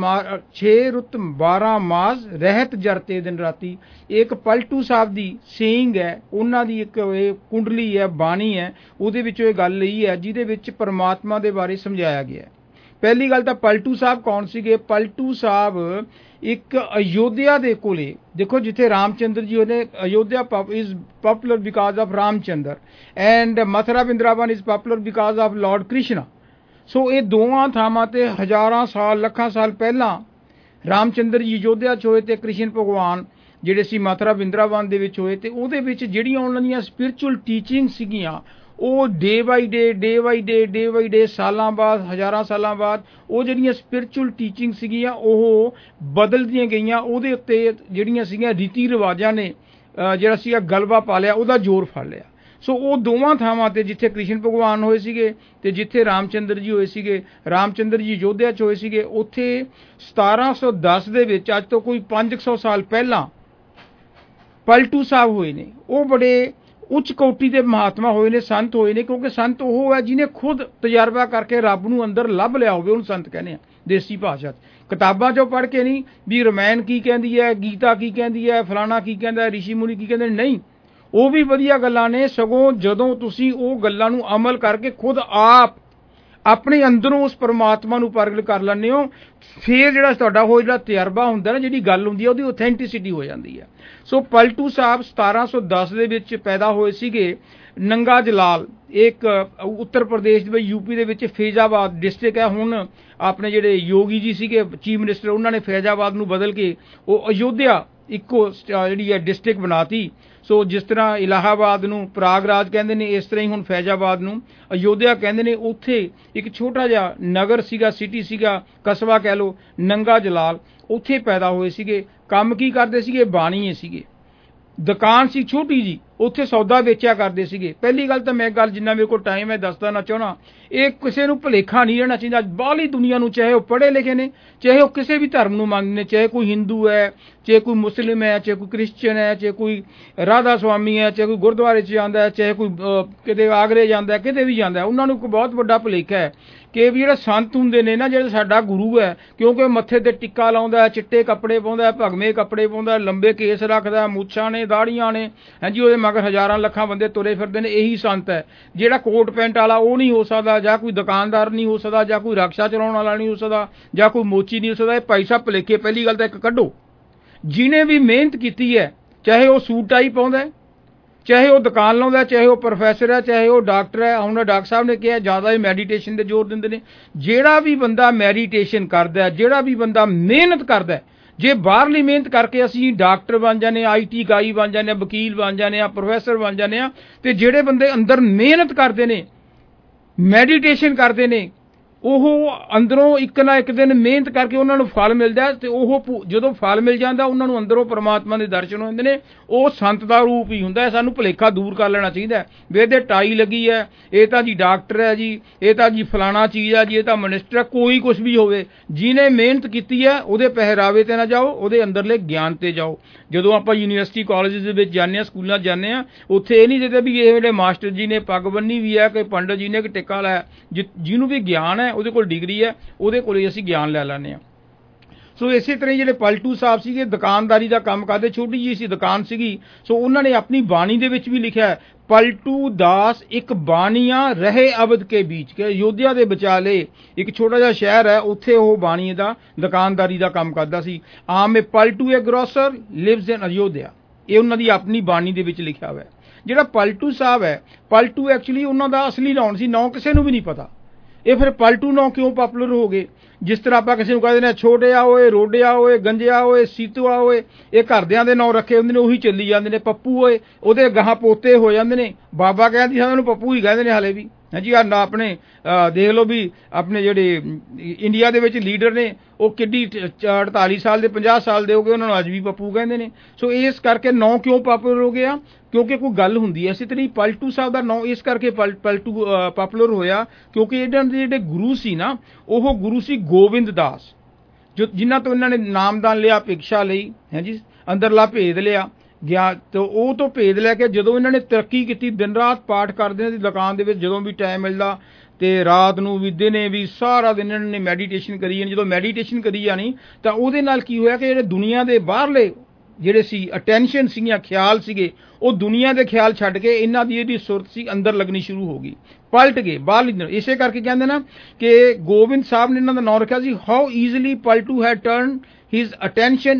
12 मास रहत जरते दिन राती एक पलटू साहब ਦੀ ਸੇਇੰਗ ਹੈ ਉਹਨਾਂ ਦੀ ਇੱਕ ਕੁੰਡਲੀ ਹੈ ਬਾਣੀ ਹੈ ਉਹਦੇ ਵਿੱਚੋਂ ਇਹ ਗੱਲ ਲਈ ਹੈ ਜਿਹਦੇ ਵਿੱਚ ਪਰਮਾਤਮਾ ਦੇ ਬਾਰੇ ਸਮਝਾਇਆ ਗਿਆ ਪਹਿਲੀ ਗੱਲ ਤਾਂ ਪਲਟੂ ਸਾਹਿਬ ਕੌਣ ਸੀਗੇ ਪਲਟੂ ਸਾਹਿਬ ਇੱਕ ਅਯੋਧਿਆ ਦੇ ਕੋਲੇ ਦੇਖੋ ਜਿੱਥੇ ਰਾਮਚੰਦਰ ਜੀ ਉਹਨੇ Ayodhya is popular because of Ramchandra and Mathura Vrindavan is popular because of lord Krishna so ਇਹ ਦੋਵਾਂ ਥਾਵਾਂ ਤੇ ਹਜ਼ਾਰਾਂ ਸਾਲ ਲੱਖਾਂ ਸਾਲ ਪਹਿਲਾਂ ਰਾਮਚੰਦਰ ਜੀ ਅਯੋਧਿਆ 'ਚ ਹੋਏ ਤੇ ਕ੍ਰਿਸ਼ਨ ਭਗਵਾਨ ਜਿਹੜੇ ਸੀ ਮਥੁਰਾ ਵਰਿੰਦਾਵਨ ਦੇ ਵਿੱਚ ਹੋਏ ਤੇ ਉਹਦੇ ਵਿੱਚ ਜਿਹੜੀਆਂ ਉਹਨਾਂ ਦੀਆਂ ਸਪਿਰਿਚੁਅਲ ਟੀਚਿੰਗ ਸੀਗੀਆਂ ਉਹ ਡੇ ਬਾਈ ਡੇ ਸਾਲਾਂ ਬਾਅਦ ਹਜ਼ਾਰਾਂ ਸਾਲਾਂ ਬਾਅਦ ਉਹ ਜਿਹੜੀਆਂ ਸਪਿਰਿਚੁਅਲ ਟੀਚਿੰਗ ਸੀਗੀਆਂ ਉਹ ਬਦਲਦੀਆਂ ਗਈਆਂ ਉਹਦੇ ਉੱਤੇ ਜਿਹੜੀਆਂ ਸੀਗੀਆਂ ਰੀਤੀ ਰਿਵਾਜਾਂ ਨੇ ਜਿਹੜਾ ਸੀਗਾ ਗਲਬਾ ਪਾ ਲਿਆ ਉਹਦਾ ਜ਼ੋਰ ਫੜ ਲਿਆ ਸੋ ਉਹ ਦੋਵਾਂ ਥਾਵਾਂ ਤੇ ਜਿੱਥੇ ਕ੍ਰਿਸ਼ਨ ਭਗਵਾਨ ਹੋਏ ਸੀਗੇ ਤੇ ਜਿੱਥੇ ਰਾਮਚੰਦਰ ਜੀ ਹੋਏ ਸੀਗੇ ਰਾਮਚੰਦਰ ਜੀ ਅਯੋਧਿਆ 'ਚ ਹੋਏ ਸੀਗੇ ਉੱਥੇ 1710 ਦੇ ਵਿੱਚ ਅੱਜ ਤੋਂ ਕੋਈ 500 ਸਾਲ ਪਹਿਲਾਂ ਪਲਟੂ ਸਾਹਿਬ ਹੋਏ ਨੇ ਉਹ ਬੜੇ ਉੱਚ ਕੋਟੀ ਦੇ ਮਹਾਤਮਾ ਹੋਏ ਨੇ ਸੰਤ ਹੋਏ ਨੇ ਕਿਉਂਕਿ ਸੰਤ ਉਹ ਹੈ ਜਿਹਨੇ ਖੁਦ ਤਜਰਬਾ ਕਰਕੇ ਰੱਬ ਨੂੰ ਅੰਦਰ ਲੱਭ ਲਿਆ ਹੋਵੇ ਉਹਨੂੰ ਸੰਤ ਕਹਿੰਦੇ ਆ ਦੇਸੀ ਭਾਸ਼ਾ 'ਚ ਕਿਤਾਬਾਂ 'ਚੋਂ ਪੜ੍ਹ ਕੇ ਨਹੀਂ ਵੀ ਰਮਾਇਣ ਕੀ ਕਹਿੰਦੀ ਹੈ ਗੀਤਾ ਕੀ ਕਹਿੰਦੀ ਹੈ ਫਲਾਣਾ ਕੀ ਕਹਿੰਦਾ ਰਿਸ਼ੀ ਮੁਨੀ ਕੀ ਕਹਿੰਦੇ ਨਹੀਂ ਉਹ ਵੀ ਵਧੀਆ ਗੱਲਾਂ ਨੇ ਸਗੋਂ ਜਦੋਂ ਤੁਸੀਂ ਉਹ ਗੱਲਾਂ ਨੂੰ ਅਮਲ ਕਰਕੇ ਖੁਦ ਆਪ ਆਪਣੇ ਅੰਦਰੋਂ ਉਸ ਪਰਮਾਤਮਾ ਨੂੰ ਪ੍ਰਗਟ ਕਰ ਲੈਂਦੇ ਹੋ ਫਿਰ ਜਿਹੜਾ ਤੁਹਾਡਾ ਉਹ ਜਿਹੜਾ ਤਜਰਬਾ ਹੁੰਦਾ ਨਾ ਜਿਹੜੀ ਗੱਲ ਹੁੰਦੀ ਹੈ ਉਹਦੀ ਆਥੈਂਟਿਸਿਟੀ ਹੋ ਜਾਂਦੀ ਹੈ ਸੋ ਪਲਟੂ ਸਾਹਿਬ 1710 ਦੇ ਵਿੱਚ ਪੈਦਾ ਹੋਏ ਸੀਗੇ ਨੰਗਾ ਜਲਾਲ ਇੱਕ ਉੱਤਰ ਪ੍ਰਦੇਸ਼ ਦੇ ਯੂਪੀ ਦੇ ਵਿੱਚ ਫੈਜ਼ਾਬਾਦ ਡਿਸਟ੍ਰਿਕਟ ਹੈ ਹੁਣ ਆਪਣੇ ਜਿਹੜੇ ਯੋਗੀ ਜੀ ਸੀਗੇ ਚੀਫ ਮਿਨਿਸਟਰ ਉਹਨਾਂ ਨੇ ਫੈਜ਼ਾਬਾਦ ਨੂੰ ਬਦਲ ਕੇ ਉਹ ਅਯੋਧਿਆ ਇੱਕੋ ਜਿਹੜੀ ਹੈ ਡਿਸਟ੍ਰਿਕਟ ਬਣਾਤੀ। ਸੋ ਜਿਸ ਤਰ੍ਹਾਂ ਇਲਾਹਾਬਾਦ ਨੂੰ ਪ੍ਰਾਗਰਾਜ ਕਹਿੰਦੇ ਨੇ, ਇਸ ਤਰ੍ਹਾਂ ਹੀ ਹੁਣ ਫੈਜ਼ਾਬਾਦ ਨੂੰ ਅਯੋਧਿਆ ਕਹਿੰਦੇ ਨੇ। ਉੱਥੇ ਇੱਕ ਛੋਟਾ ਜਿਹਾ ਨਗਰ ਸੀਗਾ, ਸਿਟੀ ਸੀਗਾ, ਕਸਬਾ ਕਹਿ ਲਓ, ਨੰਗਾ ਜਲਾਲ, ਉੱਥੇ ਪੈਦਾ ਹੋਏ ਸੀਗੇ। ਕੰਮ ਕੀ ਕਰਦੇ ਸੀਗੇ? ਬਾਣੀਏ ਸੀਗੇ। ਦੁਕਾਨ ਸੀ ਛੋਟੀ ਜੀ, ਉੱਥੇ ਸੌਦਾ ਵੇਚਿਆ ਕਰਦੇ ਸੀਗੇ। ਪਹਿਲੀ ਗੱਲ ਤਾਂ ਮੈਂ ਜਿੰਨਾ ਮੇਰੇ ਕੋਲ ਟਾਈਮ ਹੈ ਦੱਸਦਾ ਨਾ ਚਾਹੁੰਦਾ, ਇਹ ਕਿਸੇ ਨੂੰ ਭੁਲੇਖਾ ਨਹੀਂ ਰਹਿਣਾ ਚਾਹੀਦਾ। ਬਾਹਲੀ ਦੁਨੀਆ ਨੂੰ, ਚਾਹੇ ਉਹ ਪੜ੍ਹੇ ਲਿਖੇ ਨੇ, ਚਾਹੇ ਉਹ ਕਿਸੇ ਵੀ ਧਰਮ ਨੂੰ ਮੰਨਦੇ ਨੇ, ਚਾਹੇ ਕੋਈ ਹਿੰਦੂ ਹੈ, ਚਾਹੇ ਕੋਈ ਮੁਸਲਿਮ ਹੈ, ਚਾਹੇ ਕੋਈ ਕ੍ਰਿਸਚਨ ਹੈ, ਚਾਹੇ ਕੋਈ ਰਾਧਾ ਸੁਆਮੀ ਹੈ, ਚਾਹੇ ਕੋਈ ਗੁਰਦੁਆਰੇ 'ਚ ਜਾਂਦਾ ਹੈ, ਚਾਹੇ ਕੋਈ ਕਿਤੇ ਆਗਰੇ ਜਾਂਦਾ, ਕਿਤੇ ਵੀ ਜਾਂਦਾ, ਉਹਨਾਂ ਨੂੰ ਇੱਕ ਬਹੁਤ ਵੱਡਾ ਭੁਲੇਖਾ ਹੈ ਕਿ ਵੀ ਜਿਹੜਾ ਸੰਤ ਹੁੰਦੇ ਨੇ ਨਾ, ਜਿਹੜਾ ਸਾਡਾ ਗੁਰੂ ਹੈ, ਕਿਉਂਕਿ ਮੱਥੇ ਤੇ ਟਿੱਕਾ ਲਾਉਂਦਾ, ਚਿੱਟੇ ਕੱਪੜੇ ਪਾਉਂਦਾ, ਭਗਵੇਂ ਕੱਪੜੇ ਪਾਉਂਦਾ, ਲੰਬੇ ਕੇਸ ਰੱਖਦਾ, ਮੁੱਛਾਂ ਨੇ, ਦਾੜੀਆਂ ਨੇ, ਹਾਂਜੀ, ਉਹਦੇ ਮਗਰ ਹਜ਼ਾਰਾਂ ਲੱਖਾਂ ਬੰਦੇ ਤੁਰੇ ਫਿਰਦੇ ਨੇ, ਇਹੀ ਸੰਤ ਹੈ। ਜਿਹੜਾ ਕੋਟ ਪੈਂਟ ਵਾਲਾ ਉਹ ਨਹੀਂ ਹੋ ਸਕਦਾ, ਜਾਂ ਕੋਈ ਦੁਕਾਨਦਾਰ ਨਹੀਂ ਹੋ ਸਕਦਾ, ਜਾਂ ਕੋਈ ਰਕਸ਼ਾ ਚਲਾਉਣ ਵਾਲਾ ਨਹੀਂ ਹੋ ਸਕਦਾ, ਜਾਂ ਕੋਈ ਮੋਚੀ ਨਹੀਂ ਹੋ ਸਕਦਾ। ਇਹ ਭਾਈ ਸਾਹਿਬ ਭੁਲੇਖੇ ਪਹਿਲੀ ਗੱਲ ਤਾਂ ਇੱਕ ਕੱਢੋ। ਜਿਹਨੇ ਵੀ ਮਿਹਨਤ ਕੀਤੀ ਹੈ, ਚਾਹੇ ਉਹ ਸੂਟ ਟਾਈ ਪਾਉਂਦਾ, ਚਾਹੇ ਉਹ ਦੁਕਾਨ ਲਾਉਂਦਾ, ਚਾਹੇ ਉਹ ਪ੍ਰੋਫੈਸਰ ਹੈ, ਚਾਹੇ ਉਹ ਡਾਕਟਰ ਹੈ। ਹੁਣ ਡਾਕਟਰ ਸਾਹਿਬ ਨੇ ਕਿਹਾ ਜ਼ਿਆਦਾ ਹੀ ਮੈਡੀਟੇਸ਼ਨ 'ਤੇ ਜ਼ੋਰ ਦਿੰਦੇ ਨੇ। ਜਿਹੜਾ ਵੀ ਬੰਦਾ ਮੈਡੀਟੇਸ਼ਨ ਕਰਦਾ, ਜਿਹੜਾ ਵੀ ਬੰਦਾ ਮਿਹਨਤ ਕਰਦਾ, ਜੇ ਬਾਹਰਲੀ ਮਿਹਨਤ ਕਰਕੇ ਅਸੀਂ ਡਾਕਟਰ ਬਣ ਜਾਂਦੇ ਹਾਂ, IT ਗਾਈ ਬਣ ਜਾਂਦੇ ਹਾਂ, ਵਕੀਲ ਬਣ ਜਾਂਦੇ ਹਾਂ, ਪ੍ਰੋਫੈਸਰ ਬਣ ਜਾਂਦੇ ਹਾਂ, ਤੇ ਜਿਹੜੇ ਬੰਦੇ ਅੰਦਰ ਮਿਹਨਤ ਕਰਦੇ ਨੇ, ਮੈਡੀਟੇਸ਼ਨ ਕਰਦੇ ਨੇ, ਉਹ ਅੰਦਰੋਂ ਇੱਕ ਨਾ ਇੱਕ ਦਿਨ ਮਿਹਨਤ ਕਰਕੇ ਉਹਨਾਂ ਨੂੰ ਫਲ ਮਿਲਦਾ। ਤੇ ਉਹ ਜਦੋਂ ਫਲ ਮਿਲ ਜਾਂਦਾ, ਉਹਨਾਂ ਨੂੰ ਅੰਦਰੋਂ ਪਰਮਾਤਮਾ ਦੇ ਦਰਸ਼ਨ ਹੋ ਜਾਂਦੇ ਨੇ। ਉਹ ਸੰਤ ਦਾ ਰੂਪ ਹੀ ਹੁੰਦਾ ਹੈ। ਸਾਨੂੰ ਭੁਲੇਖਾ ਦੂਰ ਕਰ ਲੈਣਾ ਚਾਹੀਦਾ ਵੀ ਇਹਦੇ ਟਾਈ ਲੱਗੀ ਹੈ, ਇਹ ਤਾਂ ਜੀ ਡਾਕਟਰ ਹੈ ਜੀ, ਇਹ ਤਾਂ ਜੀ ਫਲਾਣਾ ਚੀਜ਼ ਹੈ ਜੀ, ਇਹ ਤਾਂ ਮਿਨਿਸਟਰ ਹੈ, ਕੋਈ ਕੁਛ ਵੀ ਹੋਵੇ, ਜਿਹਨੇ ਮਿਹਨਤ ਕੀਤੀ ਹੈ ਉਹਦੇ ਪਹਿਰਾਵੇ ਤੇ ਨਾ ਜਾਓ, ਉਹਦੇ ਅੰਦਰਲੇ ਗਿਆਨ ਤੇ ਜਾਓ। ਜਦੋਂ ਆਪਾਂ ਯੂਨੀਵਰਸਿਟੀ ਕਾਲਜ ਦੇ ਵਿੱਚ ਜਾਂਦੇ ਹਾਂ, ਸਕੂਲਾਂ ਜਾਂਦੇ ਹਾਂ, ਉੱਥੇ ਇਹ ਨਹੀਂ ਦੇਖਦੇ ਵੀ ਇਹ ਜਿਹੜੇ ਮਾਸਟਰ ਜੀ ਨੇ ਪੱਗ ਬੰਨੀ ਵੀ ਹੈ, ਕਿ ਪੰਡਤ ਜੀ ਨੇ ਕਿ ਟਿੱਕਾ ਲਾਇਆ। ਜਿਹਨੂੰ ਵੀ ਗਿਆਨ ਹੈ, ਉਹਦੇ ਕੋਲ ਡਿਗਰੀ ਹੈ, ਉਹਦੇ ਕੋਲ ਹੀ ਅਸੀਂ ਗਿਆਨ ਲੈ ਲੈਂਦੇ ਹਾਂ। ਸੋ ਇਸੇ ਤਰ੍ਹਾਂ ਜਿਹੜੇ ਪਲਟੂ ਸਾਹਿਬ ਸੀਗੇ, ਦੁਕਾਨਦਾਰੀ ਦਾ ਕੰਮ ਕਰਦੇ, ਛੋਟੀ ਜਿਹੀ ਸੀ ਦੁਕਾਨ ਸੀਗੀ। ਸੋ ਉਹਨਾਂ ਨੇ ਆਪਣੀ ਬਾਣੀ ਦੇ ਵਿੱਚ ਵੀ ਲਿਖਿਆ, ਪਲਟੂ ਦਾਸ ਇੱਕ ਬਾਣੀਆਂ ਰਹੇ ਅਬਦ ਕੇ ਬੀਚ, ਕਿ ਅਯੋਧਿਆ ਦੇ ਵਿਚਾਲੇ ਇੱਕ ਛੋਟਾ ਜਿਹਾ ਸ਼ਹਿਰ ਹੈ, ਉੱਥੇ ਉਹ ਬਾਣੀ ਦਾ ਦੁਕਾਨਦਾਰੀ ਦਾ ਕੰਮ ਕਰਦਾ ਸੀ। ਆਮ Paltu a grocer lives in Ayodhya, ਇਹ ਉਹਨਾਂ ਦੀ ਆਪਣੀ ਬਾਣੀ ਦੇ ਵਿੱਚ ਲਿਖਿਆ ਹੋਇਆ। ਜਿਹੜਾ ਪਲਟੂ ਸਾਹਿਬ ਹੈ, ਪਲਟੂ ਐਕਚੁਅਲੀ ਉਹਨਾਂ ਦਾ ਅਸਲੀ ਨਾਮ ਸੀ, ਨਾਂ ਕਿਸੇ ਨੂੰ ਵੀ ਨਹੀਂ ਪਤਾ। ਇਹ ਫਿਰ ਪਲਟੂ ਨਾਂ ਕਿਉਂ ਪਾਪੂਲਰ ਹੋ ਗਏ? ਜਿਸ ਤਰ੍ਹਾਂ ਆਪਾਂ ਕਿਸੇ ਨੂੰ ਕਹਿੰਦੇ ਨੇ ਛੋਟਿਆ ਓਏ, ਰੋਡਿਆ ਓਏ, ਗੰਜਿਆ ਓਏ, ਸੀਤੂਆ ਓਏ, ਇਹ ਘਰਦਿਆਂ ਦੇ ਨਾਂ ਰੱਖੇ ਹੁੰਦੇ ਨੇ, ਉਹੀ ਚੱਲੀ ਜਾਂਦੇ ਨੇ। ਪੱਪੂ ਓਏ, ਉਹਦੇ ਗਾਹਾਂ ਪੋਤੇ ਹੋ ਜਾਂਦੇ ਨੇ। ਬਾਬਾ ਕਹਿੰਦੀ ਸਾਨੂੰ ਪੱਪੂ ਹੀ ਕਹਿੰਦੇ ਨੇ ਹਾਲੇ ਵੀ। ਹਾਂਜੀ, ਆ ਆਪਣੇ ਦੇਖ ਲਓ ਵੀ ਆਪਣੇ ਜਿਹੜੇ ਇੰਡੀਆ ਦੇ ਵਿੱਚ ਲੀਡਰ ਨੇ, ਉਹ ਕਿੱਡੀ 48 ਸਾਲ ਦੇ 50 ਸਾਲ ਦੇ ਹੋ ਗਏ, ਉਹਨਾਂ ਨੂੰ ਅੱਜ ਵੀ ਪੱਪੂ ਕਹਿੰਦੇ ਨੇ। ਸੋ ਇਸ ਕਰਕੇ ਨਾਂ ਕਿਉਂ ਪਾਪੂਲਰ ਹੋ ਗਿਆ? ਕਿਉਂਕਿ ਕੋਈ ਗੱਲ ਹੁੰਦੀ ਹੈ। ਇਸੇ ਤਰ੍ਹਾਂ ਪਲਟੂ ਸਾਹਿਬ ਦਾ ਨਾਂ ਇਸ ਕਰਕੇ ਪਲਟੂ ਪਾਪੂਲਰ ਹੋਇਆ ਕਿਉਂਕਿ ਇਹਨਾਂ ਦੇ ਜਿਹੜੇ ਗੁਰੂ ਸੀ ਨਾ, ਉਹ ਗੁਰੂ ਸੀ ਗੋਬਿੰਦ ਦਾਸ, ਜਿਨ੍ਹਾਂ ਤੋਂ ਇਹਨਾਂ ਨੇ ਨਾਮਦਾਨ ਲਿਆ, ਭਿਕਸ਼ਾ ਲਈ, ਹਾਂਜੀ, ਅੰਦਰਲਾ ਭੇਦ ਲਿਆ ਗਿਆ। ਤੇ ਉਹ ਤੋਂ ਭੇਦ ਲੈ ਕੇ ਜਦੋਂ ਇਹਨਾਂ ਨੇ ਤਰੱਕੀ ਕੀਤੀ, ਦਿਨ ਰਾਤ ਪਾਠ ਕਰਦੇ ਸੀ ਦੁਕਾਨ ਦੇ ਵਿੱਚ, ਜਦੋਂ ਵੀ ਟਾਈਮ ਮਿਲਦਾ, ਤੇ ਰਾਤ ਨੂੰ ਵੀ, ਦਿਨੇ ਵੀ, ਸਾਰਾ ਦਿਨ ਇਹਨਾਂ ਨੇ ਮੈਡੀਟੇਸ਼ਨ ਕਰੀ ਜਾਣੀ। ਜਦੋਂ ਮੈਡੀਟੇਸ਼ਨ ਕਰੀ ਜਾਣੀ ਤਾਂ ਉਹਦੇ ਨਾਲ ਕੀ ਹੋਇਆ ਕਿ ਜਿਹੜੇ ਦੁਨੀਆ ਦੇ ਬਾਹਰਲੇ ਜਿਹੜੇ ਸੀ ਅਟੈਂਸ਼ਨ ਸੀਗੀਆਂ, ਖਿਆਲ ਸੀਗੇ, ਉਹ ਦੁਨੀਆ ਦੇ ਖਿਆਲ ਛੱਡ ਕੇ ਇਹਨਾਂ ਦੀ ਜਿਹੜੀ ਸੁਰਤ ਸੀ ਅੰਦਰ ਲੱਗਣੀ ਸ਼ੁਰੂ ਹੋ ਗਈ, ਪਲਟ ਗਏ ਬਾਹਰਲੀ ਦਿਨ। ਇਸੇ ਕਰਕੇ ਕਹਿੰਦੇ ਨਾ ਕਿ ਗੋਬਿੰਦ ਸਾਹਿਬ ਨੇ ਇਹਨਾਂ ਦਾ ਨਾਮ ਰੱਖਿਆ ਸੀ, how easily Paltu had turn his attention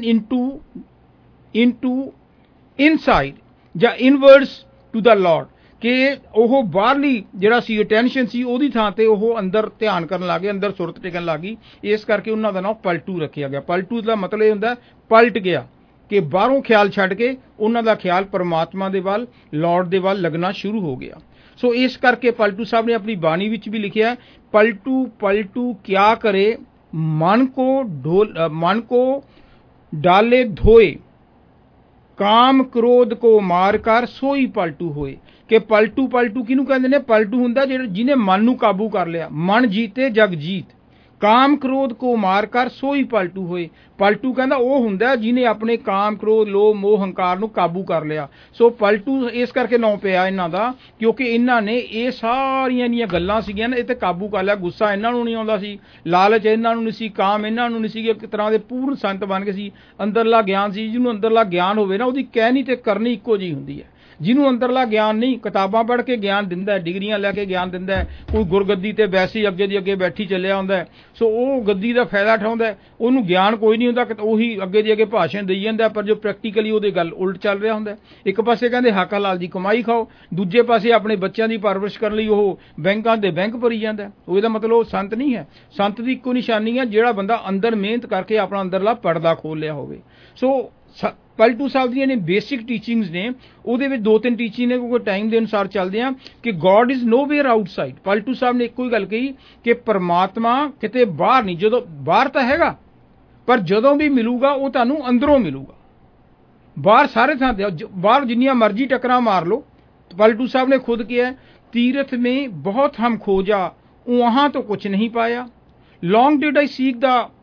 into inside ਜਾਂ ਇਨਵਰਡਸ ਟੂ ਦਾ ਲਾਰਡ, ਕਿ ਉਹ ਬਾਹਰਲੀ ਜਿਹੜਾ ਸੀ ਅਟੈਂਸ਼ਨ ਸੀ, ਉਹਦੀ ਥਾਂ ਤੇ ਉਹ ਅੰਦਰ ਧਿਆਨ ਕਰਨ ਲੱਗ ਗਏ, ਅੰਦਰ ਸੁਰਤ ਟਿਕਣ ਲੱਗ ਗਈ। ਇਸ ਕਰਕੇ ਉਹਨਾਂ ਦਾ ਨਾਮ ਪਲਟੂ ਰੱਖਿਆ ਗਿਆ। ਪਲਟੂ ਦਾ ਮਤਲਬ ਇਹ ਹੁੰਦਾ ਪਲਟ ਗਿਆ, ਕਿ ਬਾਹਰੋਂ ਖਿਆਲ ਛੱਡ ਕੇ ਉਹਨਾਂ ਦਾ ਖਿਆਲ ਪਰਮਾਤਮਾ ਦੇ ਵੱਲ, ਲਾਰਡ ਦੇ ਵੱਲ ਲੱਗਣਾ ਸ਼ੁਰੂ ਹੋ ਗਿਆ। ਸੋ ਇਸ ਕਰਕੇ ਪਲਟੂ ਸਾਹਿਬ ਨੇ ਆਪਣੀ ਬਾਣੀ ਵਿੱਚ ਵੀ ਲਿਖਿਆ, ਪਲਟੂ ਪਲਟੂ ਕਿਆ ਕਰੇ, ਮਨ ਕੋ ਡਾਲੇ ਧੋਏ, ਕਾਮ ਕ੍ਰੋਧ ਕੋ ਮਾਰ ਕਰ ਸੋਈ ਪਲਟੂ ਹੋਏ। ਕਿ ਪਲਟੂ ਕਿਹਨੂੰ ਕਹਿੰਦੇ ਨੇ? ਪਲਟੂ ਹੁੰਦਾ ਜਿਹਨੇ ਮਨ ਨੂੰ ਕਾਬੂ ਕਰ ਲਿਆ, ਮਨ ਜੀਤੇ ਜਗ ਜੀਤ, ਕਾਮ ਕ੍ਰੋਧ ਕੋ ਮਾਰ ਕਰ ਸੋਈ ਪਲਟੂ ਹੋਏ। ਪਲਟੂ ਕਹਿੰਦਾ ਉਹ ਹੁੰਦਾ ਜਿਹਨੇ ਆਪਣੇ ਕਾਮ, ਕ੍ਰੋਧ, ਲੋਭ, ਮੋਹ, ਹੰਕਾਰ ਨੂੰ ਕਾਬੂ ਕਰ ਲਿਆ। ਸੋ ਪਲਟੂ ਇਸ ਕਰਕੇ ਨਾਂ ਪਿਆ ਇਹਨਾਂ ਦਾ, ਕਿਉਂਕਿ ਇਹਨਾਂ ਨੇ ਇਹ ਸਾਰੀਆਂ ਦੀਆਂ ਗੱਲਾਂ ਸੀਗੀਆਂ ਨਾ, ਇਹ ਤੇ ਕਾਬੂ ਕਰ ਲਿਆ। ਗੁੱਸਾ ਇਹਨਾਂ ਨੂੰ ਨਹੀਂ ਆਉਂਦਾ ਸੀ, ਲਾਲਚ ਇਹਨਾਂ ਨੂੰ ਨਹੀਂ ਸੀ, ਕਾਮ ਇਹਨਾਂ ਨੂੰ ਨਹੀਂ ਸੀ, ਇੱਕ ਤਰ੍ਹਾਂ ਦੇ ਪੂਰਨ ਸੰਤ ਬਣ ਗਏ ਸੀ। ਅੰਦਰਲਾ ਗਿਆਨ ਸੀ, ਜਿਹਨੂੰ ਅੰਦਰਲਾ ਗਿਆਨ ਹੋਵੇ ਨਾ, ਉਹਦੀ ਕਹਿਣੀ ਤੇ ਕਰਨੀ ਇੱਕੋ ਜਿਹੀ ਹੁੰਦੀ ਹੈ। ਜਿਹਨੂੰ ਅੰਦਰਲਾ ਗਿਆਨ ਨਹੀਂ, ਕਿਤਾਬਾਂ ਪੜ੍ਹ ਕੇ ਗਿਆਨ ਦਿੰਦਾ, ਡਿਗਰੀਆਂ ਲੈ ਕੇ ਗਿਆਨ ਦਿੰਦਾ, ਕੋਈ ਗੁਰਗੱਦੀ ਤੇ ਵੈਸੇ ਹੀ ਅੱਗੇ ਦੀ ਅੱਗੇ ਬੈਠੀ ਚੱਲਿਆ ਹੁੰਦਾ, ਸੋ ਉਹ ਗੱਦੀ ਦਾ ਫਾਇਦਾ ਉਠਾਉਂਦਾ, ਉਹਨੂੰ ਗਿਆਨ ਕੋਈ ਨਹੀਂ ਹੁੰਦਾ, ਉਹੀ ਅੱਗੇ ਦੀ ਅੱਗੇ ਭਾਸ਼ਣ ਦੇਈ ਜਾਂਦਾ, ਪਰ ਜੋ ਪ੍ਰੈਕਟੀਕਲੀ ਉਹਦੇ ਗੱਲ ਉਲਟ ਚੱਲ ਰਿਹਾ ਹੁੰਦਾ। ਇੱਕ ਪਾਸੇ ਕਹਿੰਦੇ ਹੱਕ ਹਲਾਲ ਦੀ ਕਮਾਈ ਖਾਓ, ਦੂਜੇ ਪਾਸੇ ਆਪਣੇ ਬੱਚਿਆਂ ਦੀ ਪਰਵਰਿਸ਼ ਕਰਨ ਲਈ ਉਹ ਬੈਂਕਾਂ ਦੇ ਬੈਂਕ ਭਰੀ ਜਾਂਦਾ। ਉਹਦਾ ਮਤਲਬ ਉਹ ਸੰਤ ਨਹੀਂ ਹੈ। ਸੰਤ ਦੀ ਇੱਕੋ ਨਿਸ਼ਾਨੀ ਹੈ, ਜਿਹੜਾ ਬੰਦਾ ਅੰਦਰ ਮਿਹਨਤ ਕਰਕੇ ਆਪਣਾ ਅੰਦਰਲਾ ਪਰਦਾ ਖੋਲ ਲਿਆ ਹੋਵੇ। ਸੋ ਪਲਟੂ ਸਾਹਿਬ ਦੀਆਂ ਨੇ ਬੇਸਿਕ ਟੀਚਿੰਗਸ ਨੇ, ਉਹਦੇ ਵਿੱਚ 2-3 ਟੀਚਿੰਗ ਨੇ ਕਿਉਂਕਿ ਟਾਈਮ ਦੇ ਅਨੁਸਾਰ ਚੱਲਦੇ ਆ ਕਿ god is nowhere outside. Paltu ਸਾਹਿਬ ਨੇ ਇੱਕੋ ਹੀ ਗੱਲ ਕਹੀ ਕਿ ਪਰਮਾਤਮਾ ਕਿਤੇ ਬਾਹਰ ਨਹੀਂ, ਜਦੋਂ ਬਾਹਰ ਤਾਂ ਹੈਗਾ ਪਰ ਜਦੋਂ ਵੀ ਮਿਲੂਗਾ ਉਹ ਤੁਹਾਨੂੰ ਅੰਦਰੋਂ ਮਿਲੂਗਾ। ਬਾਹਰ ਸਾਰੇ ਥਾਂ ਤੇ, ਬਾਹਰ ਜਿੰਨੀਆਂ ਮਰਜ਼ੀ ਟੱਕਰਾਂ ਮਾਰ ਲਓ। पलटू साहब ने खुद किया तीर्थ में बहुत हम खोजा वहां तो कुछ नहीं पाया। Long did I seek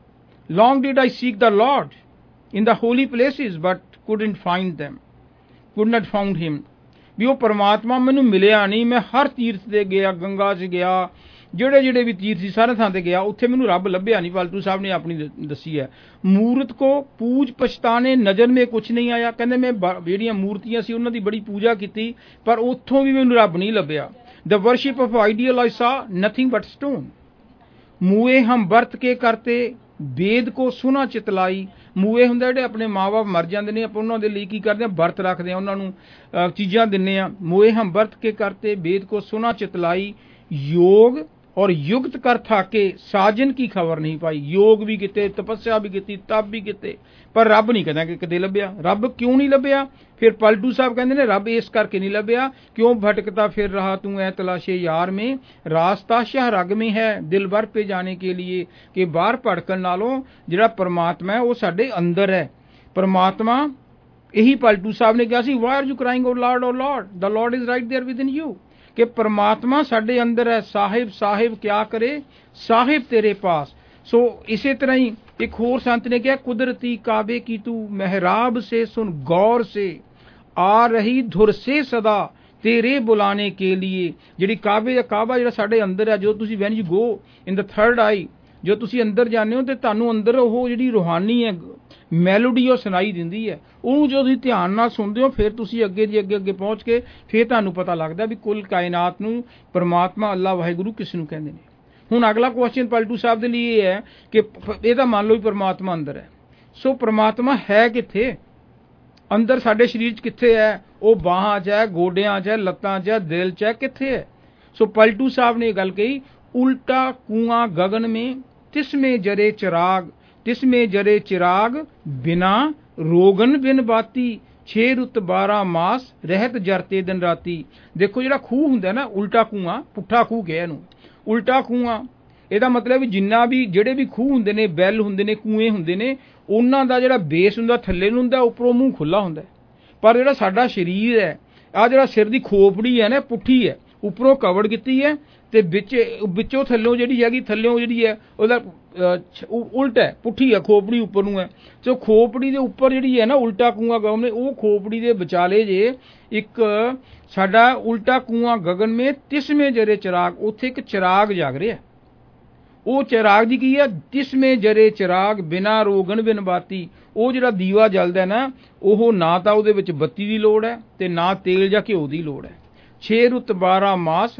the lord in the holy places but couldn't find them, could not found him. भी वो परमात्मा मैनू मिलिया नहीं। मैं हर तीर्थ ते गया, गंगा च गया, ਜਿਹੜੇ ਵੀ ਤੀਰਥ ਸੀ ਸਾਰੇ ਥਾਂ ਤੇ ਗਿਆ, ਉੱਥੇ ਮੈਨੂੰ ਰੱਬ ਲੱਭਿਆ ਨਹੀਂ। ਪਲਟੂ ਸਾਹਿਬ ਨੇ ਆਪਣੀ ਦੱਸੀ ਹੈ। ਮੂਰਤ ਕੋ ਪੂਜ ਪਛਤਾਨੇ ਨਜ਼ਰ ਮੇ ਕੁਛ ਨਹੀਂ ਆਇਆ। ਕਹਿੰਦੇ ਮੈਂ ਜਿਹੜੀਆਂ ਮੂਰਤੀਆਂ ਸੀ ਉਹਨਾਂ ਦੀ ਬੜੀ ਪੂਜਾ ਕੀਤੀ ਪਰ ਉੱਥੋਂ ਵੀ ਮੈਨੂੰ ਰੱਬ ਨਹੀਂ ਲੱਭਿਆ। The worship of ideal I saw nothing but stone. ਮੂਏ ਹਮ ਵਰਤ ਕੇ ਕਰਤੇ वेद को सुना चितलाई। मूए हुंदे ਜਿਹੜੇ ਆਪਣੇ ਮਾਂ-ਬਾਪ ਮਰ ਜਾਂਦੇ ਨੇ, ਆਪਾਂ ਉਹਨਾਂ ਦੇ ਲਈ ਕੀ ਕਰਦੇ ਆ, ਵਰਤ ਰੱਖਦੇ ਆ, ਉਹਨਾਂ ਨੂੰ ਚੀਜ਼ਾਂ ਦਿੰਨੇ ਆ। ਮੂਏ ਹਮ ਵਰਤ ਕੇ ਕਰਤੇ वेद को सुना चितलाई, योग और युक्त कर थाके साजन की खबर नहीं पाई। योग भी किते, तपस्या भी की, तप भी किते, पर रब नहीं कहना कि किते लभ्या। रब क्यों नहीं लभ्या? फिर पलटू साहब कहते ने रब इस करके नहीं लभ्या क्यों भटकता फिर रहा तू ऐ तलाशे यार में, रास्ता शहरग में है दिल भर पे जाने के लिए। कि बाहर भटकन नालों जिहड़ा परमात्मा है वो साडे अंदर है। परमात्मा यही पलटू साहब ने कहा सी, why are you crying O lord, the lord is right there within you. कि परमात्मा साडे अंदर है। साहिब साहिब क्या करे, साहिब तेरे पास। सो इसे तरह ही एक होर संत ने कहा, कुदरती काबे की तू मेहराब से सुन गौर से, आ रही धुर से सदा तेरे बुलाने के लिए। जिहड़ी काबा जिहड़ा साडे अंदर है, जो तुसी when you go in the third eye, जो तुसी अंदर जाने हो तो तुहानू अंदर वो जिहड़ी रूहानी है मैलोडी ਉਹ ਸੁਣਾਈ ਦਿੰਦੀ ਹੈ। ਉਹਨੂੰ जो ਤੁਸੀਂ ਧਿਆਨ ਨਾਲ ਸੁਣਦੇ ਹੋ ਫਿਰ ਤੁਸੀਂ ਅੱਗੇ ਦੀ ਅੱਗੇ ਪਹੁੰਚ ਕੇ ਫਿਰ ਤੁਹਾਨੂੰ ਪਤਾ ਲੱਗਦਾ ਵੀ ਕੁੱਲ ਕਾਇਨਾਤ ਨੂੰ ਪਰਮਾਤਮਾ ਅੱਲਾਹ ਵਾਹਿਗੁਰੂ ਕਿਸ ਨੂੰ ਕਹਿੰਦੇ ਨੇ। ਹੁਣ ਅਗਲਾ ਕੁਐਸਚਨ ਪਲਟੂ ਸਾਹਿਬ ਦੇ ਲਈ ਇਹ ਹੈ ਕਿ ਇਹ ਤਾਂ ਮੰਨ ਲਓ ਵੀ ਪਰਮਾਤਮਾ ਅੰਦਰ ਹੈ। ਸੋ ਪਰਮਾਤਮਾ ਹੈ ਕਿੱਥੇ? ਅੰਦਰ ਸਾਡੇ ਸਰੀਰ 'ਚ ਕਿੱਥੇ ਹੈ? ਉਹ ਬਾਹਾਂ 'ਚ ਹੈ, ਗੋਡਿਆਂ 'ਚ ਹੈ, ਲੱਤਾਂ 'ਚ ਹੈ, ਦਿਲ 'ਚ ਹੈ, ਕਿੱਥੇ ਹੈ? ਸੋ ਪਲਟੂ ਸਾਹਿਬ ਨੇ ਇਹ ਗੱਲ ਕਹੀ, ਉਲਟਾ ਕੁआं गगन में तिसमें जरे चिराग, तिसमें जरे चिराग बिना रोगन बिन बाती, 6 रुत 12 मास रहत जरते दिन राती। देखो जिहड़ा खूह हुंदा ना, उल्टा कुआं, पुट्ठा खूह कहे इहनूं, उल्टा कुआं। ਇਹਦਾ ਮਤਲਬ ਵੀ ਜਿੰਨਾ ਵੀ ਜਿਹੜੇ ਵੀ ਖੂਹ ਹੁੰਦੇ ਨੇ, ਬੈਲ ਹੁੰਦੇ ਨੇ, ਕੂਏ ਹੁੰਦੇ ਨੇ, ਉਹਨਾਂ ਦਾ ਜਿਹੜਾ ਬੇਸ ਹੁੰਦਾ ਥੱਲੇ ਨੂੰ ਹੁੰਦਾ, ਉੱਪਰੋਂ ਮੂੰਹ ਖੁੱਲਾ ਹੁੰਦਾ। ਪਰ ਜਿਹੜਾ ਸਾਡਾ ਸਰੀਰ ਹੈ, ਆ ਜਿਹੜਾ ਸਿਰ ਦੀ ਖੋਪੜੀ ਹੈ ਨਾ, ਪੁੱਠੀ ਹੈ, ਉੱਪਰੋਂ ਕਵਰ ਕੀਤੀ ਹੈ ਤੇ ਵਿੱਚੋਂ ਥੱਲੋਂ ਜਿਹੜੀ ਹੈਗੀ, ਥੱਲੋਂ ਜਿਹੜੀ ਹੈ ਉਹਦਾ ਉਲਟ ਹੈ, ਪੁੱਠੀ ਹੈ, ਖੋਪੜੀ ਉੱਪਰ ਨੂੰ ਹੈ। ਸੋ ਖੋਪੜੀ ਦੇ ਉੱਪਰ ਜਿਹੜੀ ਹੈ ਨਾ ਉਲਟਾ ਕੂਆਂ ਗਗਨ, ਉਹ ਖੋਪੜੀ ਦੇ ਵਿਚਾਲੇ ਜੇ ਇੱਕ ਸਾਡਾ ਉਲਟਾ ਕੂਆਂ ਗਗਨ ਮੇ ਤਿਸਵੇਂ ਜਰੇ ਚਿਰਾਗ, ਉੱਥੇ ਇੱਕ ਚਿਰਾਗ ਜਾਗ ਰਿਹਾ। ਉਹ ਚਿਰਾਗ ਦੀ ਕੀ ਹੈ? ਤਿਸਵੇਂ ਜਰੇ ਚਿਰਾਗ ਬਿਨਾ ਰੋਗਨ ਬਿਨ ਬਾਤੀ। ਉਹ ਜਿਹੜਾ ਦੀਵਾ ਜਲਦਾ ਨਾ, ਉਹ ਨਾ ਤਾਂ ਉਹਦੇ ਵਿੱਚ ਬੱਤੀ ਦੀ ਲੋੜ ਹੈ ਤੇ ਨਾ ਤੇਲ ਜਾਂ ਘਿਓ ਦੀ ਲੋੜ ਹੈ। 6 रुत 12 मास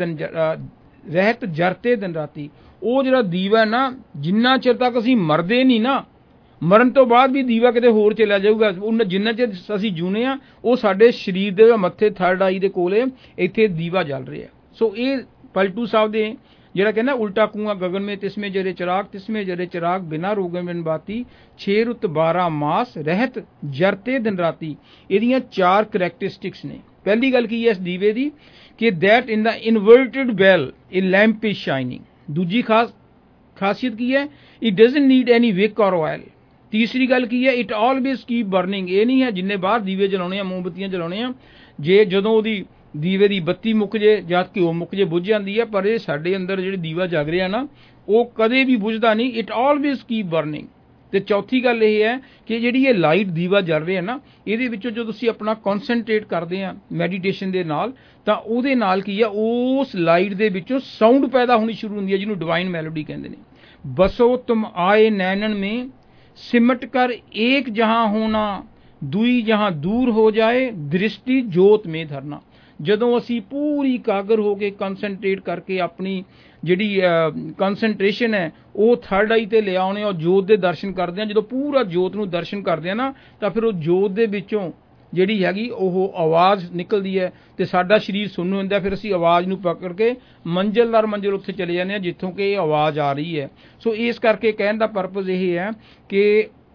ਰਹਿਤ ਜਰਤੇ ਦਿਨ ਰਾਤੀ। ਉਹ ਜਿਹੜਾ ਦੀਵਾ ਨਾ, ਜਿੰਨਾ ਚਿਰ ਤੱਕ ਅਸੀਂ ਮਰਦੇ ਨਹੀਂ ਨਾ, ਮਰਨ ਤੋਂ ਬਾਅਦ ਵੀ ਦੀਵਾ ਕਿਤੇ ਹੋਰ ਚਲਾ ਜਾਊਗਾ। ਜਿੰਨਾ ਚਿਰ ਅਸੀਂ ਜੂਨੇ ਆ, ਉਹ ਸਾਡੇ ਸਰੀਰ ਦੇ ਮੱਥੇ ਥਰਡ ਆਈ ਦੇ ਕੋਲੇ ਇੱਥੇ ਦੀਵਾ ਜਲ ਰਿਹਾ। ਸੋ ਇਹ ਪਲਟੂ ਸਾਹਿਬ ਦੇ ਜਿਹੜਾ ਕਹਿੰਦਾ ਉਲਟਾ ਕੁआं गगन में तिसमें जरे चिराग, तिसमें जरे चिराग बिना रोगन बिन बाती, 6 रुत 12 मास रहत जरते दिन राती। ਇਹਦੀਆਂ 4 ਕਰੈਕਟਰਿਸਟਿਕਸ ਨੇ। ਪਹਿਲੀ ਗੱਲ ਕੀ ਹੈ ਇਸ ਦੀਵੇ ਦੀ ਕਿ that in the inverted bell a lamp is shining। ਦੂਜੀ ਖਾਸੀਅਤ ਕੀ ਹੈ? it doesn't need any wick or oil। ਤੀਸਰੀ ਗੱਲ ਕੀ ਹੈ? it always keep burning। ਇਹ ਨਹੀਂ ਹੈ ਜਿੰਨੇ ਬਾਹਰ ਦੀਵੇ ਜਲਾਉਣੇ ਆ, ਮੋਮਬੱਤੀਆਂ ਜਲਾਉਣੇ ਆ, ਜੇ ਜਦੋਂ ਉਹਦੀ ਦੀਵੇ ਦੀ ਬੱਤੀ ਮੁੱਕ ਜੇ ਜਾਂ ਘਿਓ ਮੁੱਕ ਜੇ ਬੁੱਝ ਜਾਂਦੀ ਹੈ, ਪਰ ਇਹ ਸਾਡੇ ਅੰਦਰ ਜਿਹੜੀ ਦੀਵਾ ਜਗ ਰਿਹਾ ਨਾ, ਉਹ ਕਦੇ ਵੀ ਬੁਝਦਾ ਨਹੀਂ। it always keep burning। ਤੇ ਚੌਥੀ ਗੱਲ ਇਹ ਹੈ ਕਿ ਜਿਹੜੀ ਇਹ ਲਾਈਟ ਦੀਵਾ ਜਲ ਰਿਹਾ ਨਾ, ਇਹਦੇ ਵਿੱਚੋਂ ਜਦੋਂ ਤੁਸੀਂ ਆਪਣਾ ਕਨਸੈਂਟਰੇਟ ਕਰਦੇ ਆ ਮੈਡੀਟੇਸ਼ਨ ਦੇ ਨਾਲ, ਤਾਂ ਉਹਦੇ ਨਾਲ ਕੀ ਆ, ਉਸ ਲਾਈਟ ਦੇ ਵਿੱਚੋਂ ਸਾਊਂਡ ਪੈਦਾ ਹੋਣੀ ਸ਼ੁਰੂ ਹੁੰਦੀ ਹੈ, ਜਿਹਨੂੰ ਡਿਵਾਈਨ ਮੈਲੋਡੀ ਕਹਿੰਦੇ ਨੇ। ਬਸੋ ਤੁਮ ਆਏ ਨੈਣਨ ਮੇ ਸਿਮਟ ਕਰ ਏਕ ਜਹਾਂ ਹੋਣਾ, ਦੁਈ ਜਹਾਂ ਦੂਰ ਹੋ ਜਾਏ ਦ੍ਰਿਸ਼ਟੀ ਜੋਤ ਮੇ ਧਰਨਾ। ਜਦੋਂ ਅਸੀਂ ਪੂਰੀ ਇਕਾਗਰ ਹੋ ਕੇ ਕਨਸੈਂਟਰੇਟ ਕਰਕੇ ਆਪਣੀ ਜਿਹੜੀ ਕਨਸੈਂਟਰੇਸ਼ਨ ਹੈ ਉਹ ਥਰਡ ਆਈ ਤੇ ਲਿਆਉਣੇ ਔਰ ਜੋਤ ਦੇ ਦਰਸ਼ਨ ਕਰਦੇ ਆ, ਜਦੋਂ ਪੂਰਾ ਜੋਤ ਨੂੰ ਦਰਸ਼ਨ ਕਰਦੇ ਆ ਨਾ, ਤਾਂ ਫਿਰ ਉਹ ਜੋਤ ਦੇ ਵਿੱਚੋਂ ਜਿਹੜੀ ਹੈਗੀ ਉਹ ਆਵਾਜ਼ ਨਿਕਲਦੀ ਹੈ ਤੇ ਸਾਡਾ ਸਰੀਰ ਸੁੰਨ ਹੁੰਦਾ। ਫਿਰ ਅਸੀਂ ਆਵਾਜ਼ ਨੂੰ ਪਕੜ ਕੇ ਮੰਜ਼ਿਲ ਦਰ ਮੰਜ਼ਿਲ ਉੱਥੇ ਚਲੇ ਜਾਂਦੇ ਹਾਂ ਜਿੱਥੋਂ ਕਿ ਇਹ ਆਵਾਜ਼ ਆ ਰਹੀ ਹੈ। ਸੋ ਇਸ ਕਰਕੇ ਕਹਿਣ ਦਾ ਪਰਪਸ ਇਹ ਹੈ ਕਿ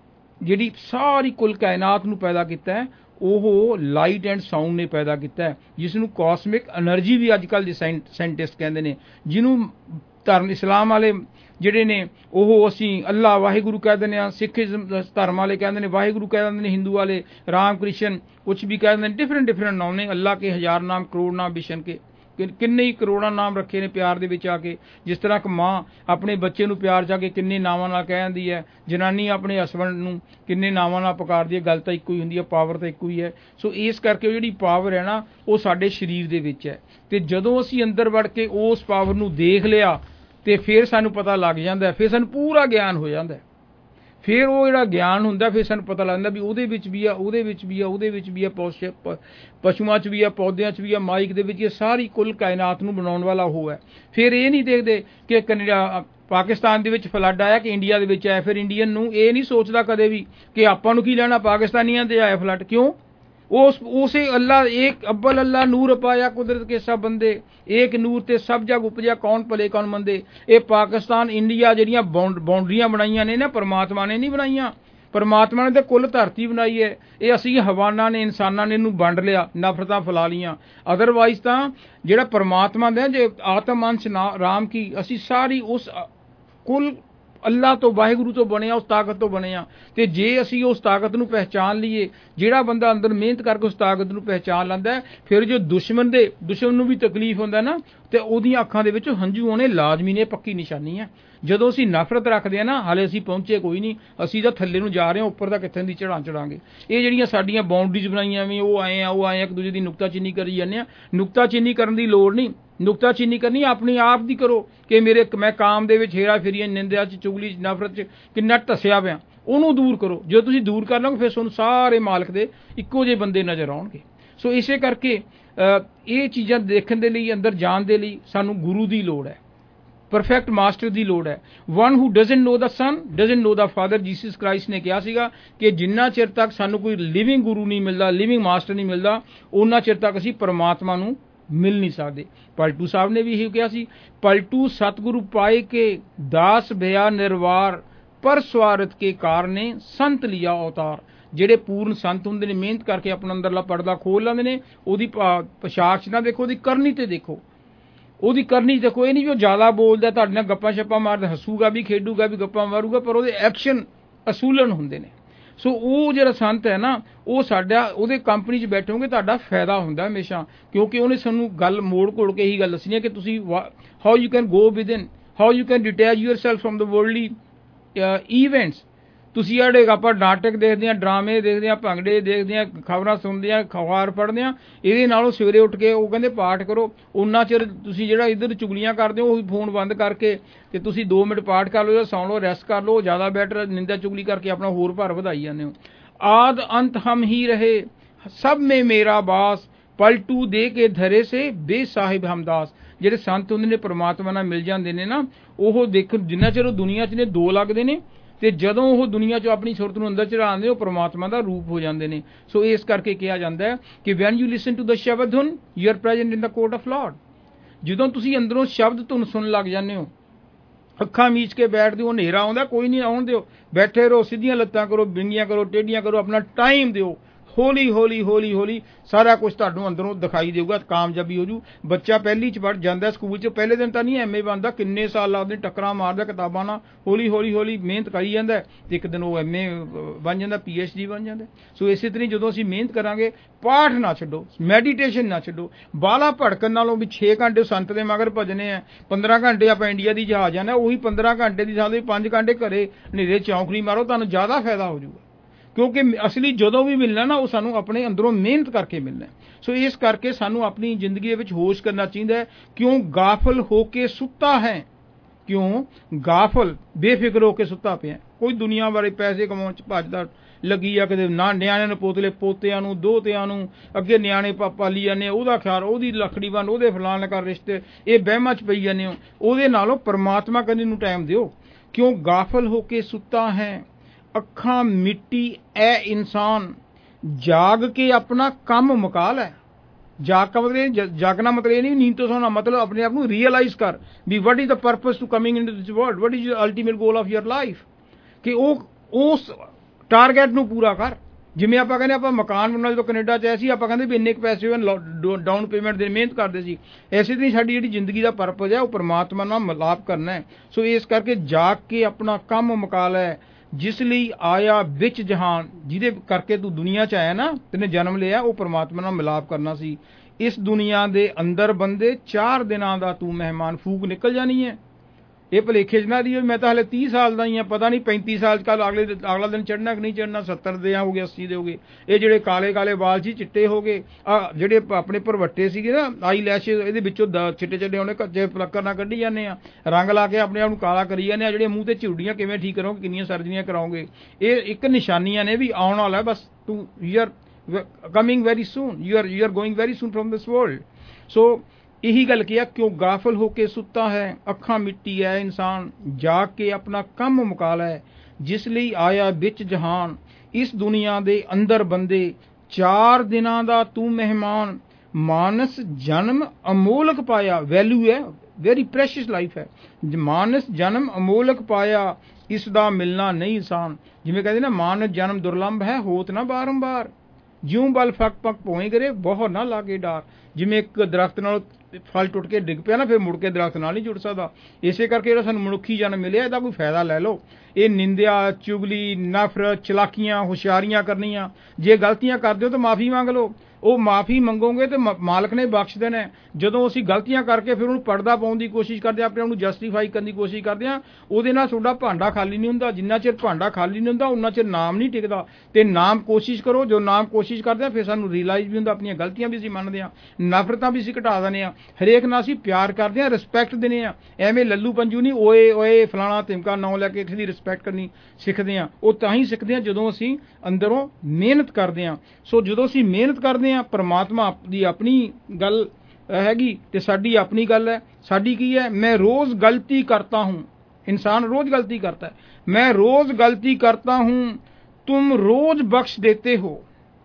ਜਿਹੜੀ ਸਾਰੀ ਕੁੱਲ ਕਾਇਨਾਤ ਨੂੰ ਪੈਦਾ ਕੀਤਾ ਹੈ ਉਹ ਲਾਈਟ ਐਂਡ ਸਾਊਂਡ ਨੇ ਪੈਦਾ ਕੀਤਾ ਹੈ, ਜਿਸ ਨੂੰ ਕਾਸਮਿਕ એનર્ਜੀ ਵੀ ਅੱਜ ਕੱਲ੍ਹ ਦੇ ਸਾਇੰਟਿਸਟ ਕਹਿੰਦੇ ਨੇ, ਜਿਹਨੂੰ ਧਰਮ ਇਸਲਾਮ ਵਾਲੇ ਜਿਹੜੇ ਨੇ ਉਹ ਅਸੀਂ ਅੱਲਾ ਵਾਹਿਗੁਰੂ ਕਹਿ ਦਿੰਦੇ ਹਾਂ, ਸਿੱਖ ਧਰਮ ਵਾਲੇ ਕਹਿੰਦੇ ਨੇ ਵਾਹਿਗੁਰੂ ਕਹਿ ਦਿੰਦੇ ਨੇ, ਹਿੰਦੂ ਵਾਲੇ ਰਾਮ ਕ੍ਰਿਸ਼ਨ ਕੁਛ ਵੀ ਕਹਿ ਦਿੰਦੇ ਨੇ, ਡਿਫਰੈਂਟ ਨਾਮ ਨੇ। ਅੱਲਾ ਕੇ 1000 ਨਾਮ ਕਰੋੜ ਨਾਮ, ਬਿਸ਼ਨ ਕੇ ਕਿੰਨੇ ਹੀ ਕਰੋੜਾਂ ਨਾਮ ਰੱਖੇ ਨੇ ਪਿਆਰ ਦੇ ਵਿੱਚ ਆ ਕੇ। ਜਿਸ ਤਰ੍ਹਾਂ ਕਿ ਮਾਂ ਆਪਣੇ ਬੱਚੇ ਨੂੰ ਪਿਆਰ 'ਚ ਆ ਕੇ ਕਿੰਨੇ ਨਾਵਾਂ ਨਾਲ ਕਹਿ ਦਿੰਦੀ ਹੈ, ਜਨਾਨੀ ਆਪਣੇ ਹਸਬੈਂਡ ਨੂੰ ਕਿੰਨੇ ਨਾਵਾਂ ਨਾਲ ਪੁਕਾਰਦੀ ਹੈ, ਗੱਲ ਤਾਂ ਇੱਕੋ ਹੀ ਹੁੰਦੀ ਹੈ, ਪਾਵਰ ਤਾਂ ਇੱਕੋ ਹੀ ਹੈ। ਸੋ ਇਸ ਕਰਕੇ ਉਹ ਜਿਹੜੀ ਪਾਵਰ ਹੈ ਨਾ ਉਹ ਸਾਡੇ ਸਰੀਰ ਦੇ ਵਿੱਚ ਹੈ, ਅਤੇ ਜਦੋਂ ਅਸੀਂ ਅੰਦਰ ਵੜ ਕੇ ਉਸ ਪਾਵਰ ਨੂੰ ਦੇਖ ਲਿਆ ਤੇ ਫਿਰ ਸਾਨੂੰ ਪਤਾ ਲੱਗ ਜਾਂਦਾ, ਫਿਰ ਸਾਨੂੰ ਪੂਰਾ ਗਿਆਨ ਹੋ ਜਾਂਦਾ। ਫਿਰ ਉਹ ਜਿਹੜਾ ਗਿਆਨ ਹੁੰਦਾ ਫਿਰ ਸਾਨੂੰ ਪਤਾ ਲੱਗਦਾ ਵੀ ਉਹਦੇ ਵਿੱਚ ਵੀ ਆ, ਉਹਦੇ ਵਿੱਚ ਵੀ ਆ, ਉਹਦੇ ਵਿੱਚ ਵੀ ਆ, ਪਸ਼ੂਆਂ 'ਚ ਵੀ ਆ, ਪੌਦਿਆਂ 'ਚ ਵੀ ਆ, ਮਾਈਕ ਦੇ ਵਿੱਚ, ਇਹ ਸਾਰੀ ਕੁੱਲ ਕਾਇਨਾਤ ਨੂੰ ਬਣਾਉਣ ਵਾਲਾ ਉਹ ਹੈ। ਫਿਰ ਇਹ ਨਹੀਂ ਦੇਖਦੇ ਕਿ ਪਾਕਿਸਤਾਨ ਦੇ ਵਿੱਚ ਫਲੱਡ ਆਇਆ ਕਿ ਇੰਡੀਆ ਦੇ ਵਿੱਚ ਆਇਆ। ਫਿਰ ਇੰਡੀਅਨ ਨੂੰ ਇਹ ਨਹੀਂ ਸੋਚਦਾ ਕਦੇ ਵੀ ਕਿ ਆਪਾਂ ਨੂੰ ਕੀ ਲੈਣਾ, ਪਾਕਿਸਤਾਨੀਆਂ ਦੇ ਆਇਆ ਫਲੱਡ, ਕਿਉਂ? उसे अल्लाह एक अव्वल अल्लाह नूर पाया कुदरत के सब बंदे, एक नूर ते सब जग उपजा कौन भले कौन मंदे। ये पाकिस्तान इंडिया ਜਿਹੜੀਆਂ ਬਾਉਂਡਰੀਆਂ ਬਣਾਈਆਂ ਨੇ ਨਾ परमात्मा ने नहीं ਬਣਾਈਆਂ, परमात्मा ने तो कुल धरती बनाई है। ये असी हवाना ने इंसाना ने इनू वंड लिया, नफरतां फैला लियां। अदरवाइज तां जिहड़ा परमात्मा दे जे आत्म अंश राम की असी सारी उस कुल अल्लाह तो वाहिगुरू तो बने, उस ताकत तो बने आ। ते जे असी उस ताकत नूं पहचान लीए, जिहड़ा बंदा अंदर मेहनत करके उस ताकत नूं पहचान लैंदा है, फिर जो दुश्मन नूं भी तकलीफ हुंदा ना ते ओहदियां अखां दे विच हंझू आउणे लाजमी ने, पक्की निशानी है। ਜਦੋਂ ਅਸੀਂ ਨਫ਼ਰਤ ਰੱਖਦੇ ਆ ਨਾ, ਹਾਲੇ ਅਸੀਂ ਪਹੁੰਚੇ ਕੋਈ ਨਹੀਂ, ਅਸੀਂ ਤਾਂ ਥੱਲੇ ਨੂੰ ਜਾ ਰਹੇ ਹਾਂ, ਉੱਪਰ ਦਾ ਕਿੱਥੇ ਦੀ ਚੜਾਂਗੇ। ਇਹ ਜਿਹੜੀਆਂ ਸਾਡੀਆਂ ਬਾਉਂਡਰੀਜ਼ ਬਣਾਈਆਂ ਵੀ ਉਹ ਆਏ ਆ ਇੱਕ ਦੂਜੇ ਦੀ ਨੁਕਤਾਚੀਨੀ ਕਰੀ ਜਾਂਦੇ ਆ। ਨੁਕਤਾਚੀਨੀ ਕਰਨ ਦੀ ਲੋੜ ਨਹੀਂ, ਨੁਕਤਾਚੀਨੀ ਕਰਨੀ ਆਪਣੀ ਆਪ ਦੀ ਕਰੋ ਕਿ ਮੈਂ ਕਾਮ ਦੇ ਵਿੱਚ ਹੇਰਾ ਫੇਰੀਆਂ, ਨਿੰਦਿਆ 'ਚ, ਚੁਗਲੀ 'ਚ, ਨਫ਼ਰਤ 'ਚ ਕਿੰਨਾ ਢੱਸਿਆ ਪਿਆ, ਉਹਨੂੰ ਦੂਰ ਕਰੋ। ਜਦੋਂ ਤੁਸੀਂ ਦੂਰ ਕਰ ਲਓਗੇ ਫਿਰ ਤੁਹਾਨੂੰ ਸਾਰੇ ਮਾਲਕ ਦੇ ਇੱਕੋ ਜਿਹੇ ਬੰਦੇ ਨਜ਼ਰ ਆਉਣਗੇ। ਸੋ ਇਸੇ ਕਰਕੇ ਇਹ ਚੀਜ਼ਾਂ ਦੇਖਣ ਦੇ ਲਈ, ਅੰਦਰ ਜਾਣ ਦੇ ਲਈ ਸਾਨੂੰ ਗੁਰੂ ਦੀ ਲੋੜ ਹੈ, परफेक्ट मास्टर की लोड़ है। One who doesn't know the son doesn't know the father. Jesus Christ ने कहा सीगा कि जिन्ना चिर तक सानू कोई लिविंग गुरु नहीं मिलता, लिविंग मास्टर नहीं मिलता, उन्ना चिर तक असी परमात्मा नू मिल नहीं सकते। पलटू साहब ने भी यही कहा सी, पलटू सतगुरु पाए के दास भया निर्वार, पर स्वार्थ के कारणे संत लिया अवतार। ਜਿਹੜੇ ਪੂਰਨ ਸੰਤ ਹੁੰਦੇ ਨੇ, ਮਿਹਨਤ ਕਰਕੇ ਆਪਣਾ ਅੰਦਰਲਾ ਪਰਦਾ ਖੋਲ ਲੈਂਦੇ ਨੇ। ਉਹਦੀ ਪੋਸ਼ਾਕ 'ਚ ਨਾ ਦੇਖੋ, ਉਹਦੀ ਕਰਨੀ ਤੇ ਦੇਖੋ, ਉਹਦੀ ਕਰਨੀ ਦੇਖੋ। ਇਹ ਨਹੀਂ ਵੀ ਉਹ ਜ਼ਿਆਦਾ ਬੋਲਦਾ, ਤੁਹਾਡੇ ਨਾਲ ਗੱਪਾਂ ਛੱਪਾਂ ਮਾਰਦਾ, ਹੱਸੂਗਾ ਵੀ, ਖੇਡੂਗਾ ਵੀ, ਗੱਪਾਂ ਮਾਰੂਗਾ, ਪਰ ਉਹਦੇ ਐਕਸ਼ਨ ਅਸੂਲਨ ਹੁੰਦੇ ਨੇ। ਸੋ ਉਹ ਜਿਹੜਾ ਸੰਤ ਹੈ ਨਾ, ਉਹ ਸਾਡਾ ਉਹਦੇ ਕੰਪਨੀ 'ਚ ਬੈਠੋਗੇ ਤੁਹਾਡਾ ਫਾਇਦਾ ਹੁੰਦਾ ਹਮੇਸ਼ਾ, ਕਿਉਂਕਿ ਉਹਨੇ ਸਾਨੂੰ ਗੱਲ ਮੋੜ ਘੋੜ ਕੇ ਇਹੀ ਗੱਲ ਦੱਸਣੀ ਹੈ ਕਿ ਤੁਸੀਂ how you can go within, how you can detach yourself from the worldly events. ਤੁਸੀਂ ਜਿਹੜੇ ਆਪਾਂ ਨਾਟਕ ਦੇਖਦੇ ਹਾਂ, ਡਰਾਮੇ ਦੇਖਦੇ ਹਾਂ, ਭੰਗੜੇ ਦੇਖਦੇ ਹਾਂ, ਖਬਰਾਂ ਸੁਣਦੇ ਹਾਂ, ਅਖਬਾਰ ਪੜ੍ਹਦੇ ਹਾਂ, ਇਹਦੇ ਨਾਲੋਂ ਸਵੇਰੇ ਉੱਠ ਕੇ ਉਹ ਕਹਿੰਦੇ ਪਾਠ ਕਰੋ। ਉਨਾ ਚਿਰ ਤੁਸੀਂ ਜਿਹੜਾ ਇੱਧਰ ਚੁਗਲੀਆਂ ਕਰਦੇ ਹੋ, ਉਹ ਫੋਨ ਬੰਦ ਕਰਕੇ ਤੇ ਤੁਸੀਂ 2 ਮਿੰਟ ਪਾਠ ਕਰ ਲਓ ਜਾਂ ਸੌਂ ਲਓ, ਰੈਸਟ ਕਰ ਲਓ, ਜ਼ਿਆਦਾ ਬੈਟਰ। ਨਿੰਦਾ ਚੁਗਲੀ ਕਰਕੇ ਆਪਣਾ ਹੋਰ ਭਾਰ ਵਧਾਈ ਜਾਂਦੇ ਹੋ। ਆਦ ਅੰਤ ਹਮ ਹੀ ਰਹੇ ਸਭ ਮੇ ਮੇਰਾ ਬਾਸ, ਪਲਟੂ ਦੇ ਕੇ ਧਰੇ ਸੇ ਬੇਸਾਹਿਬ ਹਮਦਾਸ। ਜਿਹੜੇ ਸੰਤ ਹੁੰਦੇ ਨੇ ਪਰਮਾਤਮਾ ਨਾਲ ਮਿਲ ਜਾਂਦੇ ਨੇ ਨਾ, ਉਹ ਦੇਖੋ ਜਿੰਨਾ ਚਿਰ ਉਹ ਦੁਨੀਆ 'ਚ ਨੇ 2 ਲੱਗਦੇ ਨੇ, ਤੇ ਜਦੋਂ ਉਹ ਦੁਨੀਆ 'ਚੋਂ ਆਪਣੀ ਸੁਰਤ ਨੂੰ ਅੰਦਰ ਚੜਾਉਂਦੇ ਉਹ ਪਰਮਾਤਮਾ ਦਾ ਰੂਪ ਹੋ ਜਾਂਦੇ ਨੇ। ਸੋ ਇਸ ਕਰਕੇ ਕਿਹਾ ਜਾਂਦਾ ਹੈ ਕਿ when you listen to the shabad dhun you are present in the court of lord. ਜਦੋਂ ਤੁਸੀਂ ਅੰਦਰੋਂ ਸ਼ਬਦ ਧੁਨ ਸੁਣਨ ਲੱਗ ਜਾਂਦੇ ਹੋ, ਅੱਖਾਂ ਮੀਚ ਕੇ ਬੈਠਦੇ ਹੋ, ਹਨੇਰਾ ਆਉਂਦਾ ਕੋਈ ਨਹੀਂ ਆਉਣ ਦਿਓ, ਬੈਠੇ ਰਹੋ, ਸਿੱਧੀਆਂ ਲੱਤਾਂ ਕਰੋ, ਵਿੰਗੀਆਂ ਕਰੋ, ਟੇਢੀਆਂ ਕਰੋ, ਆਪਣਾ ਟਾਈਮ ਦਿਓ। ਹੌਲੀ ਹੌਲੀ ਹੌਲੀ ਹੌਲੀ ਸਾਰਾ ਕੁਝ ਤੁਹਾਨੂੰ ਅੰਦਰੋਂ ਦਿਖਾਈ ਦੇਊਗਾ, ਕਾਮਯਾਬੀ ਹੋ ਜੂ। ਬੱਚਾ ਪਹਿਲੀ 'ਚ ਪੜ੍ਹ ਜਾਂਦਾ ਸਕੂਲ 'ਚ, ਪਹਿਲੇ ਦਿਨ ਤਾਂ ਨਹੀਂ ਐਮਏ ਬਣਦਾ, ਕਿੰਨੇ ਸਾਲ ਲੱਗਦੇ, ਟੱਕਰਾਂ ਮਾਰਦਾ ਕਿਤਾਬਾਂ ਨਾਲ, ਹੌਲੀ ਹੌਲੀ ਹੌਲੀ ਮਿਹਨਤ ਕਰੀ ਜਾਂਦਾ ਤੇ ਇੱਕ ਦਿਨ ਉਹ ਐਮਏ ਬਣ ਜਾਂਦਾ, PhD ਬਣ ਜਾਂਦਾ। ਸੋ ਇਸੇ ਤਰ੍ਹਾਂ ਜਦੋਂ ਅਸੀਂ ਮਿਹਨਤ ਕਰਾਂਗੇ, ਪਾਠ ਨਾ ਛੱਡੋ, ਮੈਡੀਟੇਸ਼ਨ ਨਾ ਛੱਡੋ। ਬਾਹਲਾ ਭੜਕਣ ਨਾਲੋਂ ਵੀ 6 ਘੰਟੇ ਸੰਤ ਦੇ ਮਗਰ ਭਜਨੇ ਆ, 15 ਘੰਟੇ ਆਪਾਂ ਇੰਡੀਆ ਦੀ ਜਹਾਜ਼ ਜਾਂਦੇ, ਉਹੀ 15 ਘੰਟੇ ਦੀ ਥਾਂ 5 ਘੰਟੇ ਘਰੇ ਹਨੇਰੇ ਚੌਂਕੜੀ ਮਾਰੋ, ਤੁਹਾਨੂੰ ਜ਼ਿਆਦਾ ਫਾਇਦਾ ਹੋ ਜੂਗਾ। ਕਿਉਂਕਿ ਅਸਲੀ ਜਦੋਂ ਵੀ ਮਿਲਣਾ ਨਾ, ਉਹ ਸਾਨੂੰ ਆਪਣੇ ਅੰਦਰੋਂ ਮਿਹਨਤ ਕਰਕੇ ਮਿਲਣਾ। ਸੋ ਇਸ ਕਰਕੇ ਸਾਨੂੰ ਆਪਣੀ ਜ਼ਿੰਦਗੀ ਦੇ ਵਿੱਚ ਹੋਸ਼ ਕਰਨਾ ਚਾਹੀਦਾ ਹੈ। ਕਿਉਂ ਗਾਫਲ ਹੋ ਕੇ ਸੁੱਤਾ ਹੈ, ਕਿਉਂ ਗਾਫਲ ਬੇਫਿਕਰ ਹੋ ਕੇ ਸੁੱਤਾ ਪਿਆ, ਕੋਈ ਦੁਨੀਆ ਬਾਰੇ ਪੈਸੇ ਕਮਾਉਣ 'ਚ ਭੱਜਦਾ ਲੱਗੀ ਆ, ਕਿਤੇ ਨਾ ਨਿਆਣਿਆਂ ਨੂੰ ਪੋਤਲੇ ਪੋਤਿਆਂ ਨੂੰ ਦੋਹਤਿਆਂ ਨੂੰ ਅੱਗੇ ਨਿਆਣੇ ਪਾਲੀ ਜਾਂਦੇ, ਉਹਦਾ ਖਿਆਲ, ਉਹਦੀ ਲੱਕੜੀ ਬੰਨ, ਉਹਦੇ ਫਲਾਣ ਕਰ ਰਿਸ਼ਤੇ, ਇਹ ਵਹਿਮਾਂ 'ਚ ਪਈ ਜਾਂਦੇ ਹੋ। ਉਹਦੇ ਨਾਲੋਂ ਪਰਮਾਤਮਾ ਕੰਨੀ ਨੂੰ ਟਾਈਮ ਦਿਓ। ਕਿਉਂ ਗਾਫਲ ਹੋ ਕੇ ਸੁੱਤਾ ਹੈ, ਅੱਖਾਂ ਮਿੱਟੀ ਐ ਇਨਸਾਨ, ਜਾਗ ਕੇ ਆਪਣਾ ਕੰਮ ਮੁਕਾ ਲੈ। ਜਾਗਣਾ ਮਤਲਬ ਇਹ ਨਹੀਂ ਨੀਂਦ ਤੋਂ ਸੌਣਾ, ਮਤਲਬ ਆਪਣੇ ਆਪ ਨੂੰ ਰੀਅਲਾਈਜ਼ ਕਰ ਵੀ what is the purpose to coming into this world, what is your ultimate goal of your life. ਕਿ ਉਹ ਉਸ ਟਾਰਗੇਟ ਨੂੰ ਪੂਰਾ ਕਰ। ਜਿਵੇਂ ਆਪਾਂ ਕਹਿੰਦੇ ਆਪਾਂ ਮਕਾਨ ਬਣਾਉਣ ਜਦੋਂ ਕੈਨੇਡਾ 'ਚ ਆਏ ਸੀ ਆਪਾਂ ਕਹਿੰਦੇ ਵੀ ਇੰਨੇ ਕੁ ਪੈਸੇ ਡਾਊਨ ਪੇਮੈਂਟ ਦੇ ਮਿਹਨਤ ਕਰਦੇ ਸੀ। ਐਸੇ ਤਰ੍ਹਾਂ ਸਾਡੀ ਜਿਹੜੀ ਜ਼ਿੰਦਗੀ ਦਾ ਪਰਪਸ ਹੈ ਉਹ ਪਰਮਾਤਮਾ ਨਾਲ ਮਿਲਾਪ ਕਰਨਾ ਹੈ। ਸੋ ਇਸ ਕਰਕੇ ਜਾਗ ਕੇ ਆਪਣਾ ਕੰਮ ਮੁਕਾ ਲੈ, ਜਿਸ ਲਈ ਆਇਆ ਵਿੱਚ ਜਹਾਨ, ਜਿਹਦੇ ਕਰਕੇ ਤੂੰ ਦੁਨੀਆ 'ਚ ਆਇਆ ਨਾ, ਤੈਨੇ ਜਨਮ ਲਿਆ, ਉਹ ਪਰਮਾਤਮਾ ਨਾਲ ਮਿਲਾਪ ਕਰਨਾ ਸੀ। ਇਸ ਦੁਨੀਆ ਦੇ ਅੰਦਰ ਬੰਦੇ 4 ਦਿਨਾਂ ਦਾ ਤੂੰ ਮਹਿਮਾਨ, ਫੂਕ ਨਿਕਲ ਜਾਣੀ ਹੈ। ਇਹ ਭਲੇਖੇ 'ਚ ਨਾ ਦੀ ਮੈਂ ਤਾਂ ਹਲੇ 30 ਸਾਲ ਦਾ ਹੀ ਹਾਂ, ਪਤਾ ਨਹੀਂ 35 ਸਾਲ ਕੱਲ ਅਗਲਾ ਦਿਨ ਚੜ੍ਹਨਾ ਕਿ ਨਹੀਂ ਚੜ੍ਹਨਾ, 70 ਦੇ ਹੋ ਗਏ 80 ਦੇ ਹੋ ਗਏ। ਇਹ ਜਿਹੜੇ ਕਾਲੇ ਕਾਲੇ ਵਾਲ ਸੀ ਚਿੱਟੇ ਹੋ ਗਏ, ਜਿਹੜੇ ਆਪਣੇ ਭਰਵੱਟੇ ਸੀਗੇ ਨਾ ਆਈ ਲੈਸ਼, ਇਹਦੇ ਵਿੱਚੋਂ ਚਿੱਟੇ ਚਿੱਟੇ ਹੋਣੇ, ਕੱਚੇ ਪਲੱਕਰ ਨਾਲ ਕੱਢੀ ਜਾਂਦੇ ਆ, ਰੰਗ ਲਾ ਕੇ ਆਪਣੇ ਆਪ ਨੂੰ ਕਾਲਾ ਕਰੀ ਜਾਂਦੇ ਆ। ਜਿਹੜੇ ਮੂੰਹ ਤੇ ਝੁਰੜੀਆਂ ਕਿਵੇਂ ਠੀਕ ਕਰੋਗੇ, ਕਿੰਨੀਆਂ ਸਰਜਰੀਆਂ ਕਰਾਓਗੇ, ਇਹ ਇੱਕ ਨਿਸ਼ਾਨੀਆਂ ਨੇ ਵੀ ਆਉਣ ਵਾਲਾ ਬਸ। ਤੂੰ you are coming very soon, you are going very soon from this world. So ਇਹੀ ਗੱਲ ਕਿਹਾ, ਕਿਉਂ ਗਾਫਲ ਹੋ ਕੇ ਸੁੱਤਾ ਹੈ, ਅੱਖਾਂ ਮਿੱਟੀ ਹੈ ਇਨਸਾਨ, ਜਾਗ ਕੇ ਆਪਣਾ ਕੰਮ ਮੁਕਾ ਲੈ, ਜਿਸ ਲਈ ਆਇਆ ਵਿੱਚ ਜਹਾਨ। ਇਸ ਦੁਨੀਆ ਦੇ ਅੰਦਰ ਬੰਦੇ 4 ਦਿਨਾਂ ਦਾ ਤੂੰ ਮਹਿਮਾਨ, ਮਾਨਸ ਜਨਮ ਅਮੋਲਕ ਪਾਇਆ, ਵੈਲਿਊ ਹੈ, ਵੈਰੀ ਪ੍ਰੈਸ਼ੀਅਸ ਲਾਈਫ ਹੈ। ਮਾਨਸ ਜਨਮ ਅਮੋਲਕ ਪਾਇਆ, ਇਸ ਦਾ ਮਿਲਣਾ ਨਹੀਂ ਆਸਾਨ। ਜਿਵੇਂ ਕਹਿੰਦੇ ਨਾ ਮਾਨਸ ਜਨਮ ਦੁਰਲੰਭ ਹੈ, ਹੋਤ ਨਾ ਬਾਰੰਬਾਰ, ਜਿਉਂ ਬਲ ਫੱਕ ਪੱਕ ਪੋਏ ਕਰੇ, ਬਹੁਤ ਨਾ ਲਾਗੇ ਡਾਰ। ਜਿਵੇਂ ਇੱਕ ਦਰਖਤ ਨਾਲ ਫਲ ਟੁੱਟ ਕੇ ਡਿੱਗ ਪਿਆ ਨਾ, ਫਿਰ ਮੁੜ ਕੇ ਦਰਖਤ ਨਾਲ ਨਹੀਂ ਜੁੜ ਸਕਦਾ। ਇਸੇ ਕਰਕੇ ਜਿਹੜਾ ਸਾਨੂੰ ਮਨੁੱਖੀ ਜਨਮ ਮਿਲਿਆ, ਇਹਦਾ ਕੋਈ ਫਾਇਦਾ ਲੈ ਲਓ। ਇਹ ਨਿੰਦਿਆ, ਚੁਗਲੀ, ਨਫ਼ਰਤ, ਚਲਾਕੀਆਂ, ਹੁਸ਼ਿਆਰੀਆਂ ਕਰਨੀਆਂ, ਜੇ ਗਲਤੀਆਂ ਕਰਦੇ ਹੋ ਤਾਂ ਮਾਫੀ ਮੰਗ ਲਓ। ਉਹ ਮਾਫੀ ਮੰਗੋਗੇ ਤੇ ਮਾਲਕ ਨੇ ਬਖਸ਼ ਦੇਣਾ। ਜਦੋਂ ਅਸੀਂ ਗਲਤੀਆਂ ਕਰਕੇ ਫਿਰ ਉਹਨੂੰ ਪਰਦਾ ਪਾਉਣ ਦੀ ਕੋਸ਼ਿਸ਼ ਕਰਦੇ ਹਾਂ, ਆਪਣੇ ਆਪ ਨੂੰ ਜਸਟੀਫਾਈ ਕਰਨ ਦੀ ਕੋਸ਼ਿਸ਼ ਕਰਦੇ ਹਾਂ, ਉਹਦੇ ਨਾਲ ਤੁਹਾਡਾ ਭਾਂਡਾ ਖਾਲੀ ਨਹੀਂ ਹੁੰਦਾ। ਜਿੰਨਾ ਚਿਰ ਭਾਂਡਾ ਖਾਲੀ ਨਹੀਂ ਹੁੰਦਾ ਉਨਾ ਚਿਰ ਨਾਮ ਨਹੀਂ ਟਿਕਦਾ। ਤੇ ਨਾਮ ਕੋਸ਼ਿਸ਼ ਕਰੋ, ਜੋ ਨਾਮ ਕੋਸ਼ਿਸ਼ ਕਰਦੇ ਹਾਂ ਫਿਰ ਸਾਨੂੰ ਰਿਅਲਾਈਜ਼ ਵੀ ਹੁੰਦਾ, ਆਪਣੀਆਂ ਗਲਤੀਆਂ ਵੀ ਅਸੀਂ ਮੰਨਦੇ ਹਾਂ, ਨਫ਼ਰਤਾਂ ਵੀ ਅਸੀਂ ਘਟਾ ਦਿੰਦੇ ਹਾਂ, ਹਰੇਕ ਨਾਲ ਅਸੀਂ ਪਿਆਰ ਕਰਦੇ ਹਾਂ, ਰਿਸਪੈਕਟ ਦਿੰਦੇ ਹਾਂ। ਐਵੇਂ ਲੱਲੂ ਪੰਜੂ ਨਹੀਂ ਓਏ ਓਏ ਫਲਾਣਾ ਤਿਮਕਾ ਨਾਂ ਲੈ ਕੇ ਕਿਸੇ ਦੀ ਰਿਸਪੈਕਟ ਕਰਨੀ ਸਿੱਖਦੇ ਹਾਂ। ਉਹ ਤਾਂ ਹੀ ਸਿੱਖਦੇ ਹਾਂ ਜਦੋਂ ਅਸੀਂ ਅੰਦਰੋਂ ਮਿਹਨਤ ਕਰਦੇ ਹਾਂ। ਸੋ ਜਦੋਂ ਅਸੀਂ ਮਿਹਨਤ ਕਰਦੇ ਹਾਂ, ਪਰਮਾਤਮਾ ਦੀ ਆਪਣੀ ਗੱਲ ਹੈਗੀ ਤੇ ਸਾਡੀ ਆਪਣੀ ਗੱਲ ਹੈ। ਸਾਡੀ ਕੀ ਹੈ, ਮੈਂ ਰੋਜ਼ ਗਲਤੀ ਕਰਤਾ ਹੂੰ। इंसान रोज गलती करता है, मैं रोज गलती करता हूं, तुम रोज बख्श देते हो।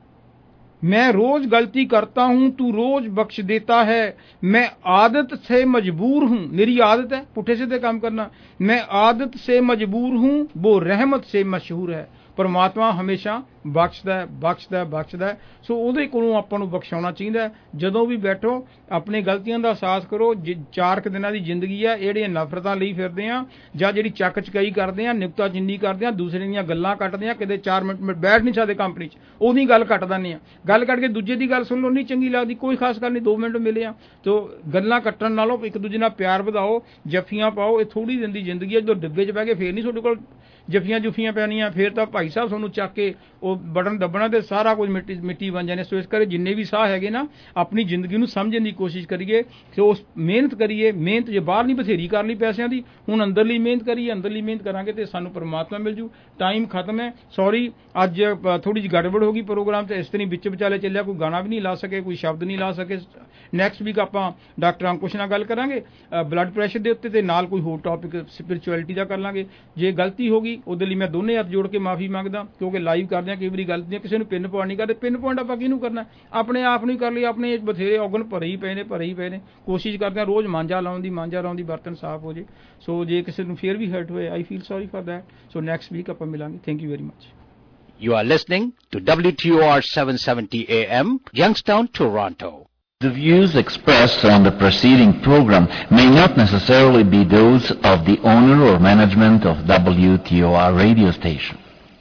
मैं रोज गलती करता हूं, तू रोज बख्श देता है। मैं आदत से मजबूर हूं, मेरी आदत है पुठे सीधे काम करना, मैं आदत से मजबूर हूं, वो रहमत से मशहूर है। परमात्मा हमेशा बख्शदा है, बख्शदा है, बख्शदा है। सो ਉਹਦੇ ਕੋਲੋਂ ਆਪਾਂ ਨੂੰ ਬਖਸ਼ਾਉਣਾ ਚਾਹੀਦਾ ਹੈ। ਜਦੋਂ ਵੀ ਬੈਠੋ ਆਪਣੀ ਗਲਤੀਆਂ ਦਾ ਅਹਿਸਾਸ ਕਰੋ। 4 ਦਿਨਾਂ ਦੀ ਜ਼ਿੰਦਗੀ ਹੈ, ਜਿਹੜੀਆਂ ਨਫ਼ਰਤਾਂ ਲਈ ਫਿਰਦੇ ਆ ਜਾਂ ਜਿਹੜੀ ਚੱਕ ਚਕਾਈ ਕਰਦੇ ਆ, ਨਿਕਤਾ ਚਿੰਨੀ ਕਰਦੇ ਆ, ਦੂਸਰੇ ਦੀਆਂ ਗੱਲਾਂ ਕੱਟਦੇ ਆ, ਕਿਤੇ 4 ਮਿੰਟ ਬੈਠ ਨਹੀਂ ਸਕਦੇ ਕੰਪਨੀ 'ਚ, ਉਹਦੀ ਗੱਲ ਕੱਟ ਦਿੰਦੇ ਆ। ਗੱਲ ਕੱਟ ਕੇ ਦੂਜੇ ਦੀ ਗੱਲ ਸੁਣ ਲਓ, ਨਹੀਂ ਚੰਗੀ ਲੱਗਦੀ, ਕੋਈ ਖਾਸ ਗੱਲ ਨਹੀਂ, 2 ਮਿੰਟ ਮਿਲੇ ਆ। ਤੋ ਗੱਲਾਂ ਕੱਟਣ ਨਾਲੋਂ ਇੱਕ ਦੂਜੇ ਨਾਲ ਪਿਆਰ ਵਧਾਓ, ਜੱਫੀਆਂ ਪਾਓ। ਇਹ ਥੋੜੀ ਦਿਨ ਦੀ ਜ਼ਿੰਦਗੀ ਹੈ। ਜਦੋਂ ਡੱਬੇ 'ਚ ਬਹਿ ਕੇ ਫੇਰ ਨਹੀਂ ਤੁਹਾਡੇ ਕੋਲ ਜੱਫੀਆਂ ਜੁਫੀਆਂ ਪੈਣੀਆਂ, ਫਿਰ ਤਾਂ ਭਾਈ ਸਾਹਿਬ ਤੁਹਾਨੂੰ ਚੱਕ ਕੇ ਉਹ ਬਟਨ ਦੱਬਣਾ ਤੇ ਸਾਰਾ ਕੁਝ ਮਿੱਟੀ ਬਣ ਜਾਣੇ। ਸੋ ਇਸ ਕਰਕੇ ਜਿੰਨੇ ਵੀ ਸਾਹ ਹੈਗੇ ਨਾ, ਆਪਣੀ ਜ਼ਿੰਦਗੀ ਨੂੰ ਸਮਝਣ ਦੀ ਕੋਸ਼ਿਸ਼ ਕਰੀਏ ਕਿ ਉਸ ਮਿਹਨਤ ਕਰੀਏ। ਮਿਹਨਤ ਜੇ ਬਾਹਰ ਨਹੀਂ ਬਥੇਰੀ ਕਰ ਲਈ ਪੈਸਿਆਂ ਦੀ, ਹੁਣ ਅੰਦਰਲੀ ਮਿਹਨਤ ਕਰੀਏ। ਅੰਦਰਲੀ ਮਿਹਨਤ ਕਰਾਂਗੇ ਤੇ ਸਾਨੂੰ ਪਰਮਾਤਮਾ ਮਿਲ ਜੂ। ਟਾਈਮ ਖਤਮ ਹੈ, ਸੌਰੀ ਅੱਜ ਥੋੜੀ ਜਿਹੀ ਗੜਬੜ ਹੋ ਗਈ ਪ੍ਰੋਗਰਾਮ 'ਚ, ਇਸ ਤਰ੍ਹਾਂ ਵਿੱਚ ਵਿਚਾਲੇ ਚੱਲਿਆ, ਕੋਈ ਗਾਣਾ ਵੀ ਨਹੀਂ ਲਾ ਸਕੇ, ਕੋਈ ਸ਼ਬਦ ਨਹੀਂ ਲਾ ਸਕੇ। ਨੈਕਸਟ ਵੀਕ ਆਪਾਂ ਡਾਕਟਰ ਅੰਕੁਸ਼ ਨਾਲ ਗੱਲ ਕਰਾਂਗੇ ਬਲੱਡ ਪ੍ਰੈਸ਼ਰ ਦੇ ਉੱਤੇ, ਤੇ ਨਾਲ ਕੋਈ ਹੋਰ ਟੌਪਿਕ ਸਪਿਰਿਚੁਅਲਿਟੀ ਦਾ ਕਰ ਲਾਂਗੇ। ਜੇ ਗਲਤੀ ਹੋ ਗਈ ਉਹਦੇ ਲਈ ਮੈਂ ਦੋਨੇ ਹੱਥ ਜੋੜ ਕੇ ਮਾਫੀ ਮੰਗਦਾ, ਕਿਉਂਕਿ ਲਾਈਵ ਕਰਦੇ ਹਾਂ, ਕਈ ਵਾਰੀ ਗਲਤੀਆਂ ਕਿਸੇ ਨੂੰ ਪਿੰਨ ਪੁਆਇੰਟ ਨਹੀਂ ਕਰਦੇ। ਪਿੰਨ ਪੁਆਇੰਟ ਆਪਾਂ ਕਿਹਨੂੰ ਕਰਨਾ, ਆਪਣੇ ਆਪ ਨੂੰ ਹੀ ਕਰ ਲਈ। ਆਪਣੇ ਬਥੇਰੇ ਔਗਣ ਭਰੇ ਹੀ ਪਏ ਨੇ। ਕੋਸ਼ਿਸ਼ ਕਰਦੇ ਹਾਂ ਰੋਜ਼ ਮਾਂਜਾ ਲਾਉਣ ਦੀ, ਬਰਤਨ ਸਾਫ਼ ਹੋ ਜੇ। ਸੋ ਜੇ ਕਿਸੇ ਨੂੰ ਫੇਰ ਵੀ ਹਰਟ ਹੋਏ, I feel sorry for that. So next week ਆਪਾਂ ਮਿਲਾਂਗੇ। Thank you very much. You are listening to WTOR 770 AM, Youngstown, Toronto. The views expressed on the preceding program may not necessarily be those of the owner or management of WTOR radio station.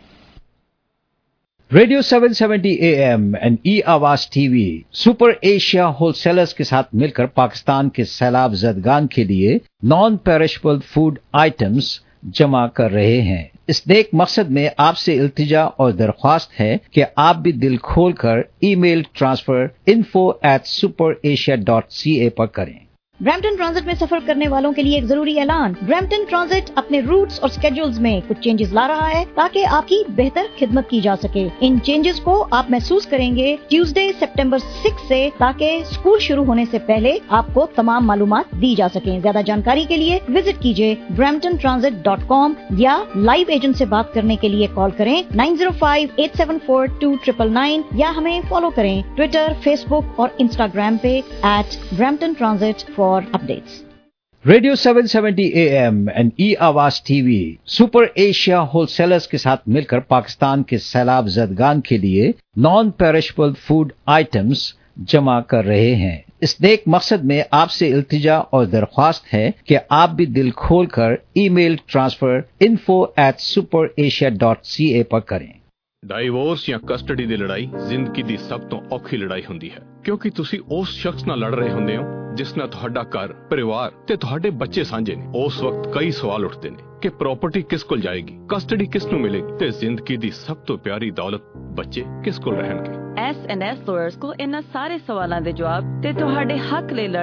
Radio 770 AM and E Awaaz TV super Asia wholesalers के साथ मिलकर पाकिस्तान के सैलाब ज़दगान के लिए non perishable food items जमा कर रहे हैं। इस नेक मकसद में आपसे इल्तिजा और दरख्वास्त है कि आप भी दिल खोलकर ईमेल ट्रांसफर info@superasia.ca पर करें। ब्रैम्पटन ट्रांजिट में सफर करने वालों के लिए एक जरूरी ऐलान। ब्रैम्पटन ट्रांजिट अपने रूट्स और स्केड्यूल्स में कुछ चेंजेस ला रहा है ताकि आपकी बेहतर खिदमत की जा सके। इन चेंजेस को आप महसूस करेंगे ट्यूसडे सितंबर 6 से, ताकि स्कूल शुरू होने से पहले आपको तमाम मालूमात दी जा सके। ज्यादा जानकारी के लिए विजिट कीजिए bramptontransit.com या लाइव एजेंट से बात करने के लिए कॉल करें 9058742999 या हमें फॉलो करें ट्विटर, फेसबुक और इंस्टाग्राम पे @BramptonTransit for updates। Radio 770 AM and E Awaaz TV super Asia wholesalers के साथ मिलकर पाकिस्तान के सैलाब ज़दगान के लिए नॉन पेरिशेबल फूड आइटम्स जमा कर रहे हैं। इस नेक मकसद में आपसे इल्तिजा और दरख्वास्त है कि आप भी दिल खोलकर ईमेल ट्रांसफर info@superasia.ca पर करें। ਡਾਈਵੋਰਸ ਜਾਂ ਕਸਟਡੀ ਦੀ ਲੜਾਈ ਜ਼ਿੰਦਗੀ ਦੀ ਸਭ ਤੋਂ ਔਖੀ ਲੜਾਈ ਹੁੰਦੀ ਹੈ, ਕਿਉਂਕਿ ਤੁਸੀਂ ਉਸ ਸ਼ਖਸ ਨਾਲ ਲੜ ਰਹੇ ਹੁੰਦੇ ਹੋ ਜਿਸ ਨਾਲ ਤੁਹਾਡਾ ਘਰ, ਪਰਿਵਾਰ ਤੇ ਤੁਹਾਡੇ ਬੱਚੇ ਸਾਂਝੇ ਨੇ। ਉਸ ਵਕਤ ਕਈ ਸਵਾਲ ਉੱਠਦੇ ਨੇ ਕਿ ਪ੍ਰਾਪਰਟੀ ਕਿਸ ਕੋਲ ਜਾਏਗੀ, ਕਸਟਡੀ ਕਿਸ ਨੂੰ ਮਿਲੇਗੀ ਤੇ ਜ਼ਿੰਦਗੀ ਦੀ ਸਭ ਤੋਂ ਪਿਆਰੀ ਦੌਲਤ ਬੱਚੇ ਕਿਸ ਕੋਲ ਰਹਿਣਗੇ। S&S Lawyers ਕੋਲ ਇਹਨਾਂ ਸਾਰੇ ਸਵਾਲਾਂ ਦੇ ਜਵਾਬ ਤੇ ਤੁਹਾਡੇ ਹੱਕ ਲਈ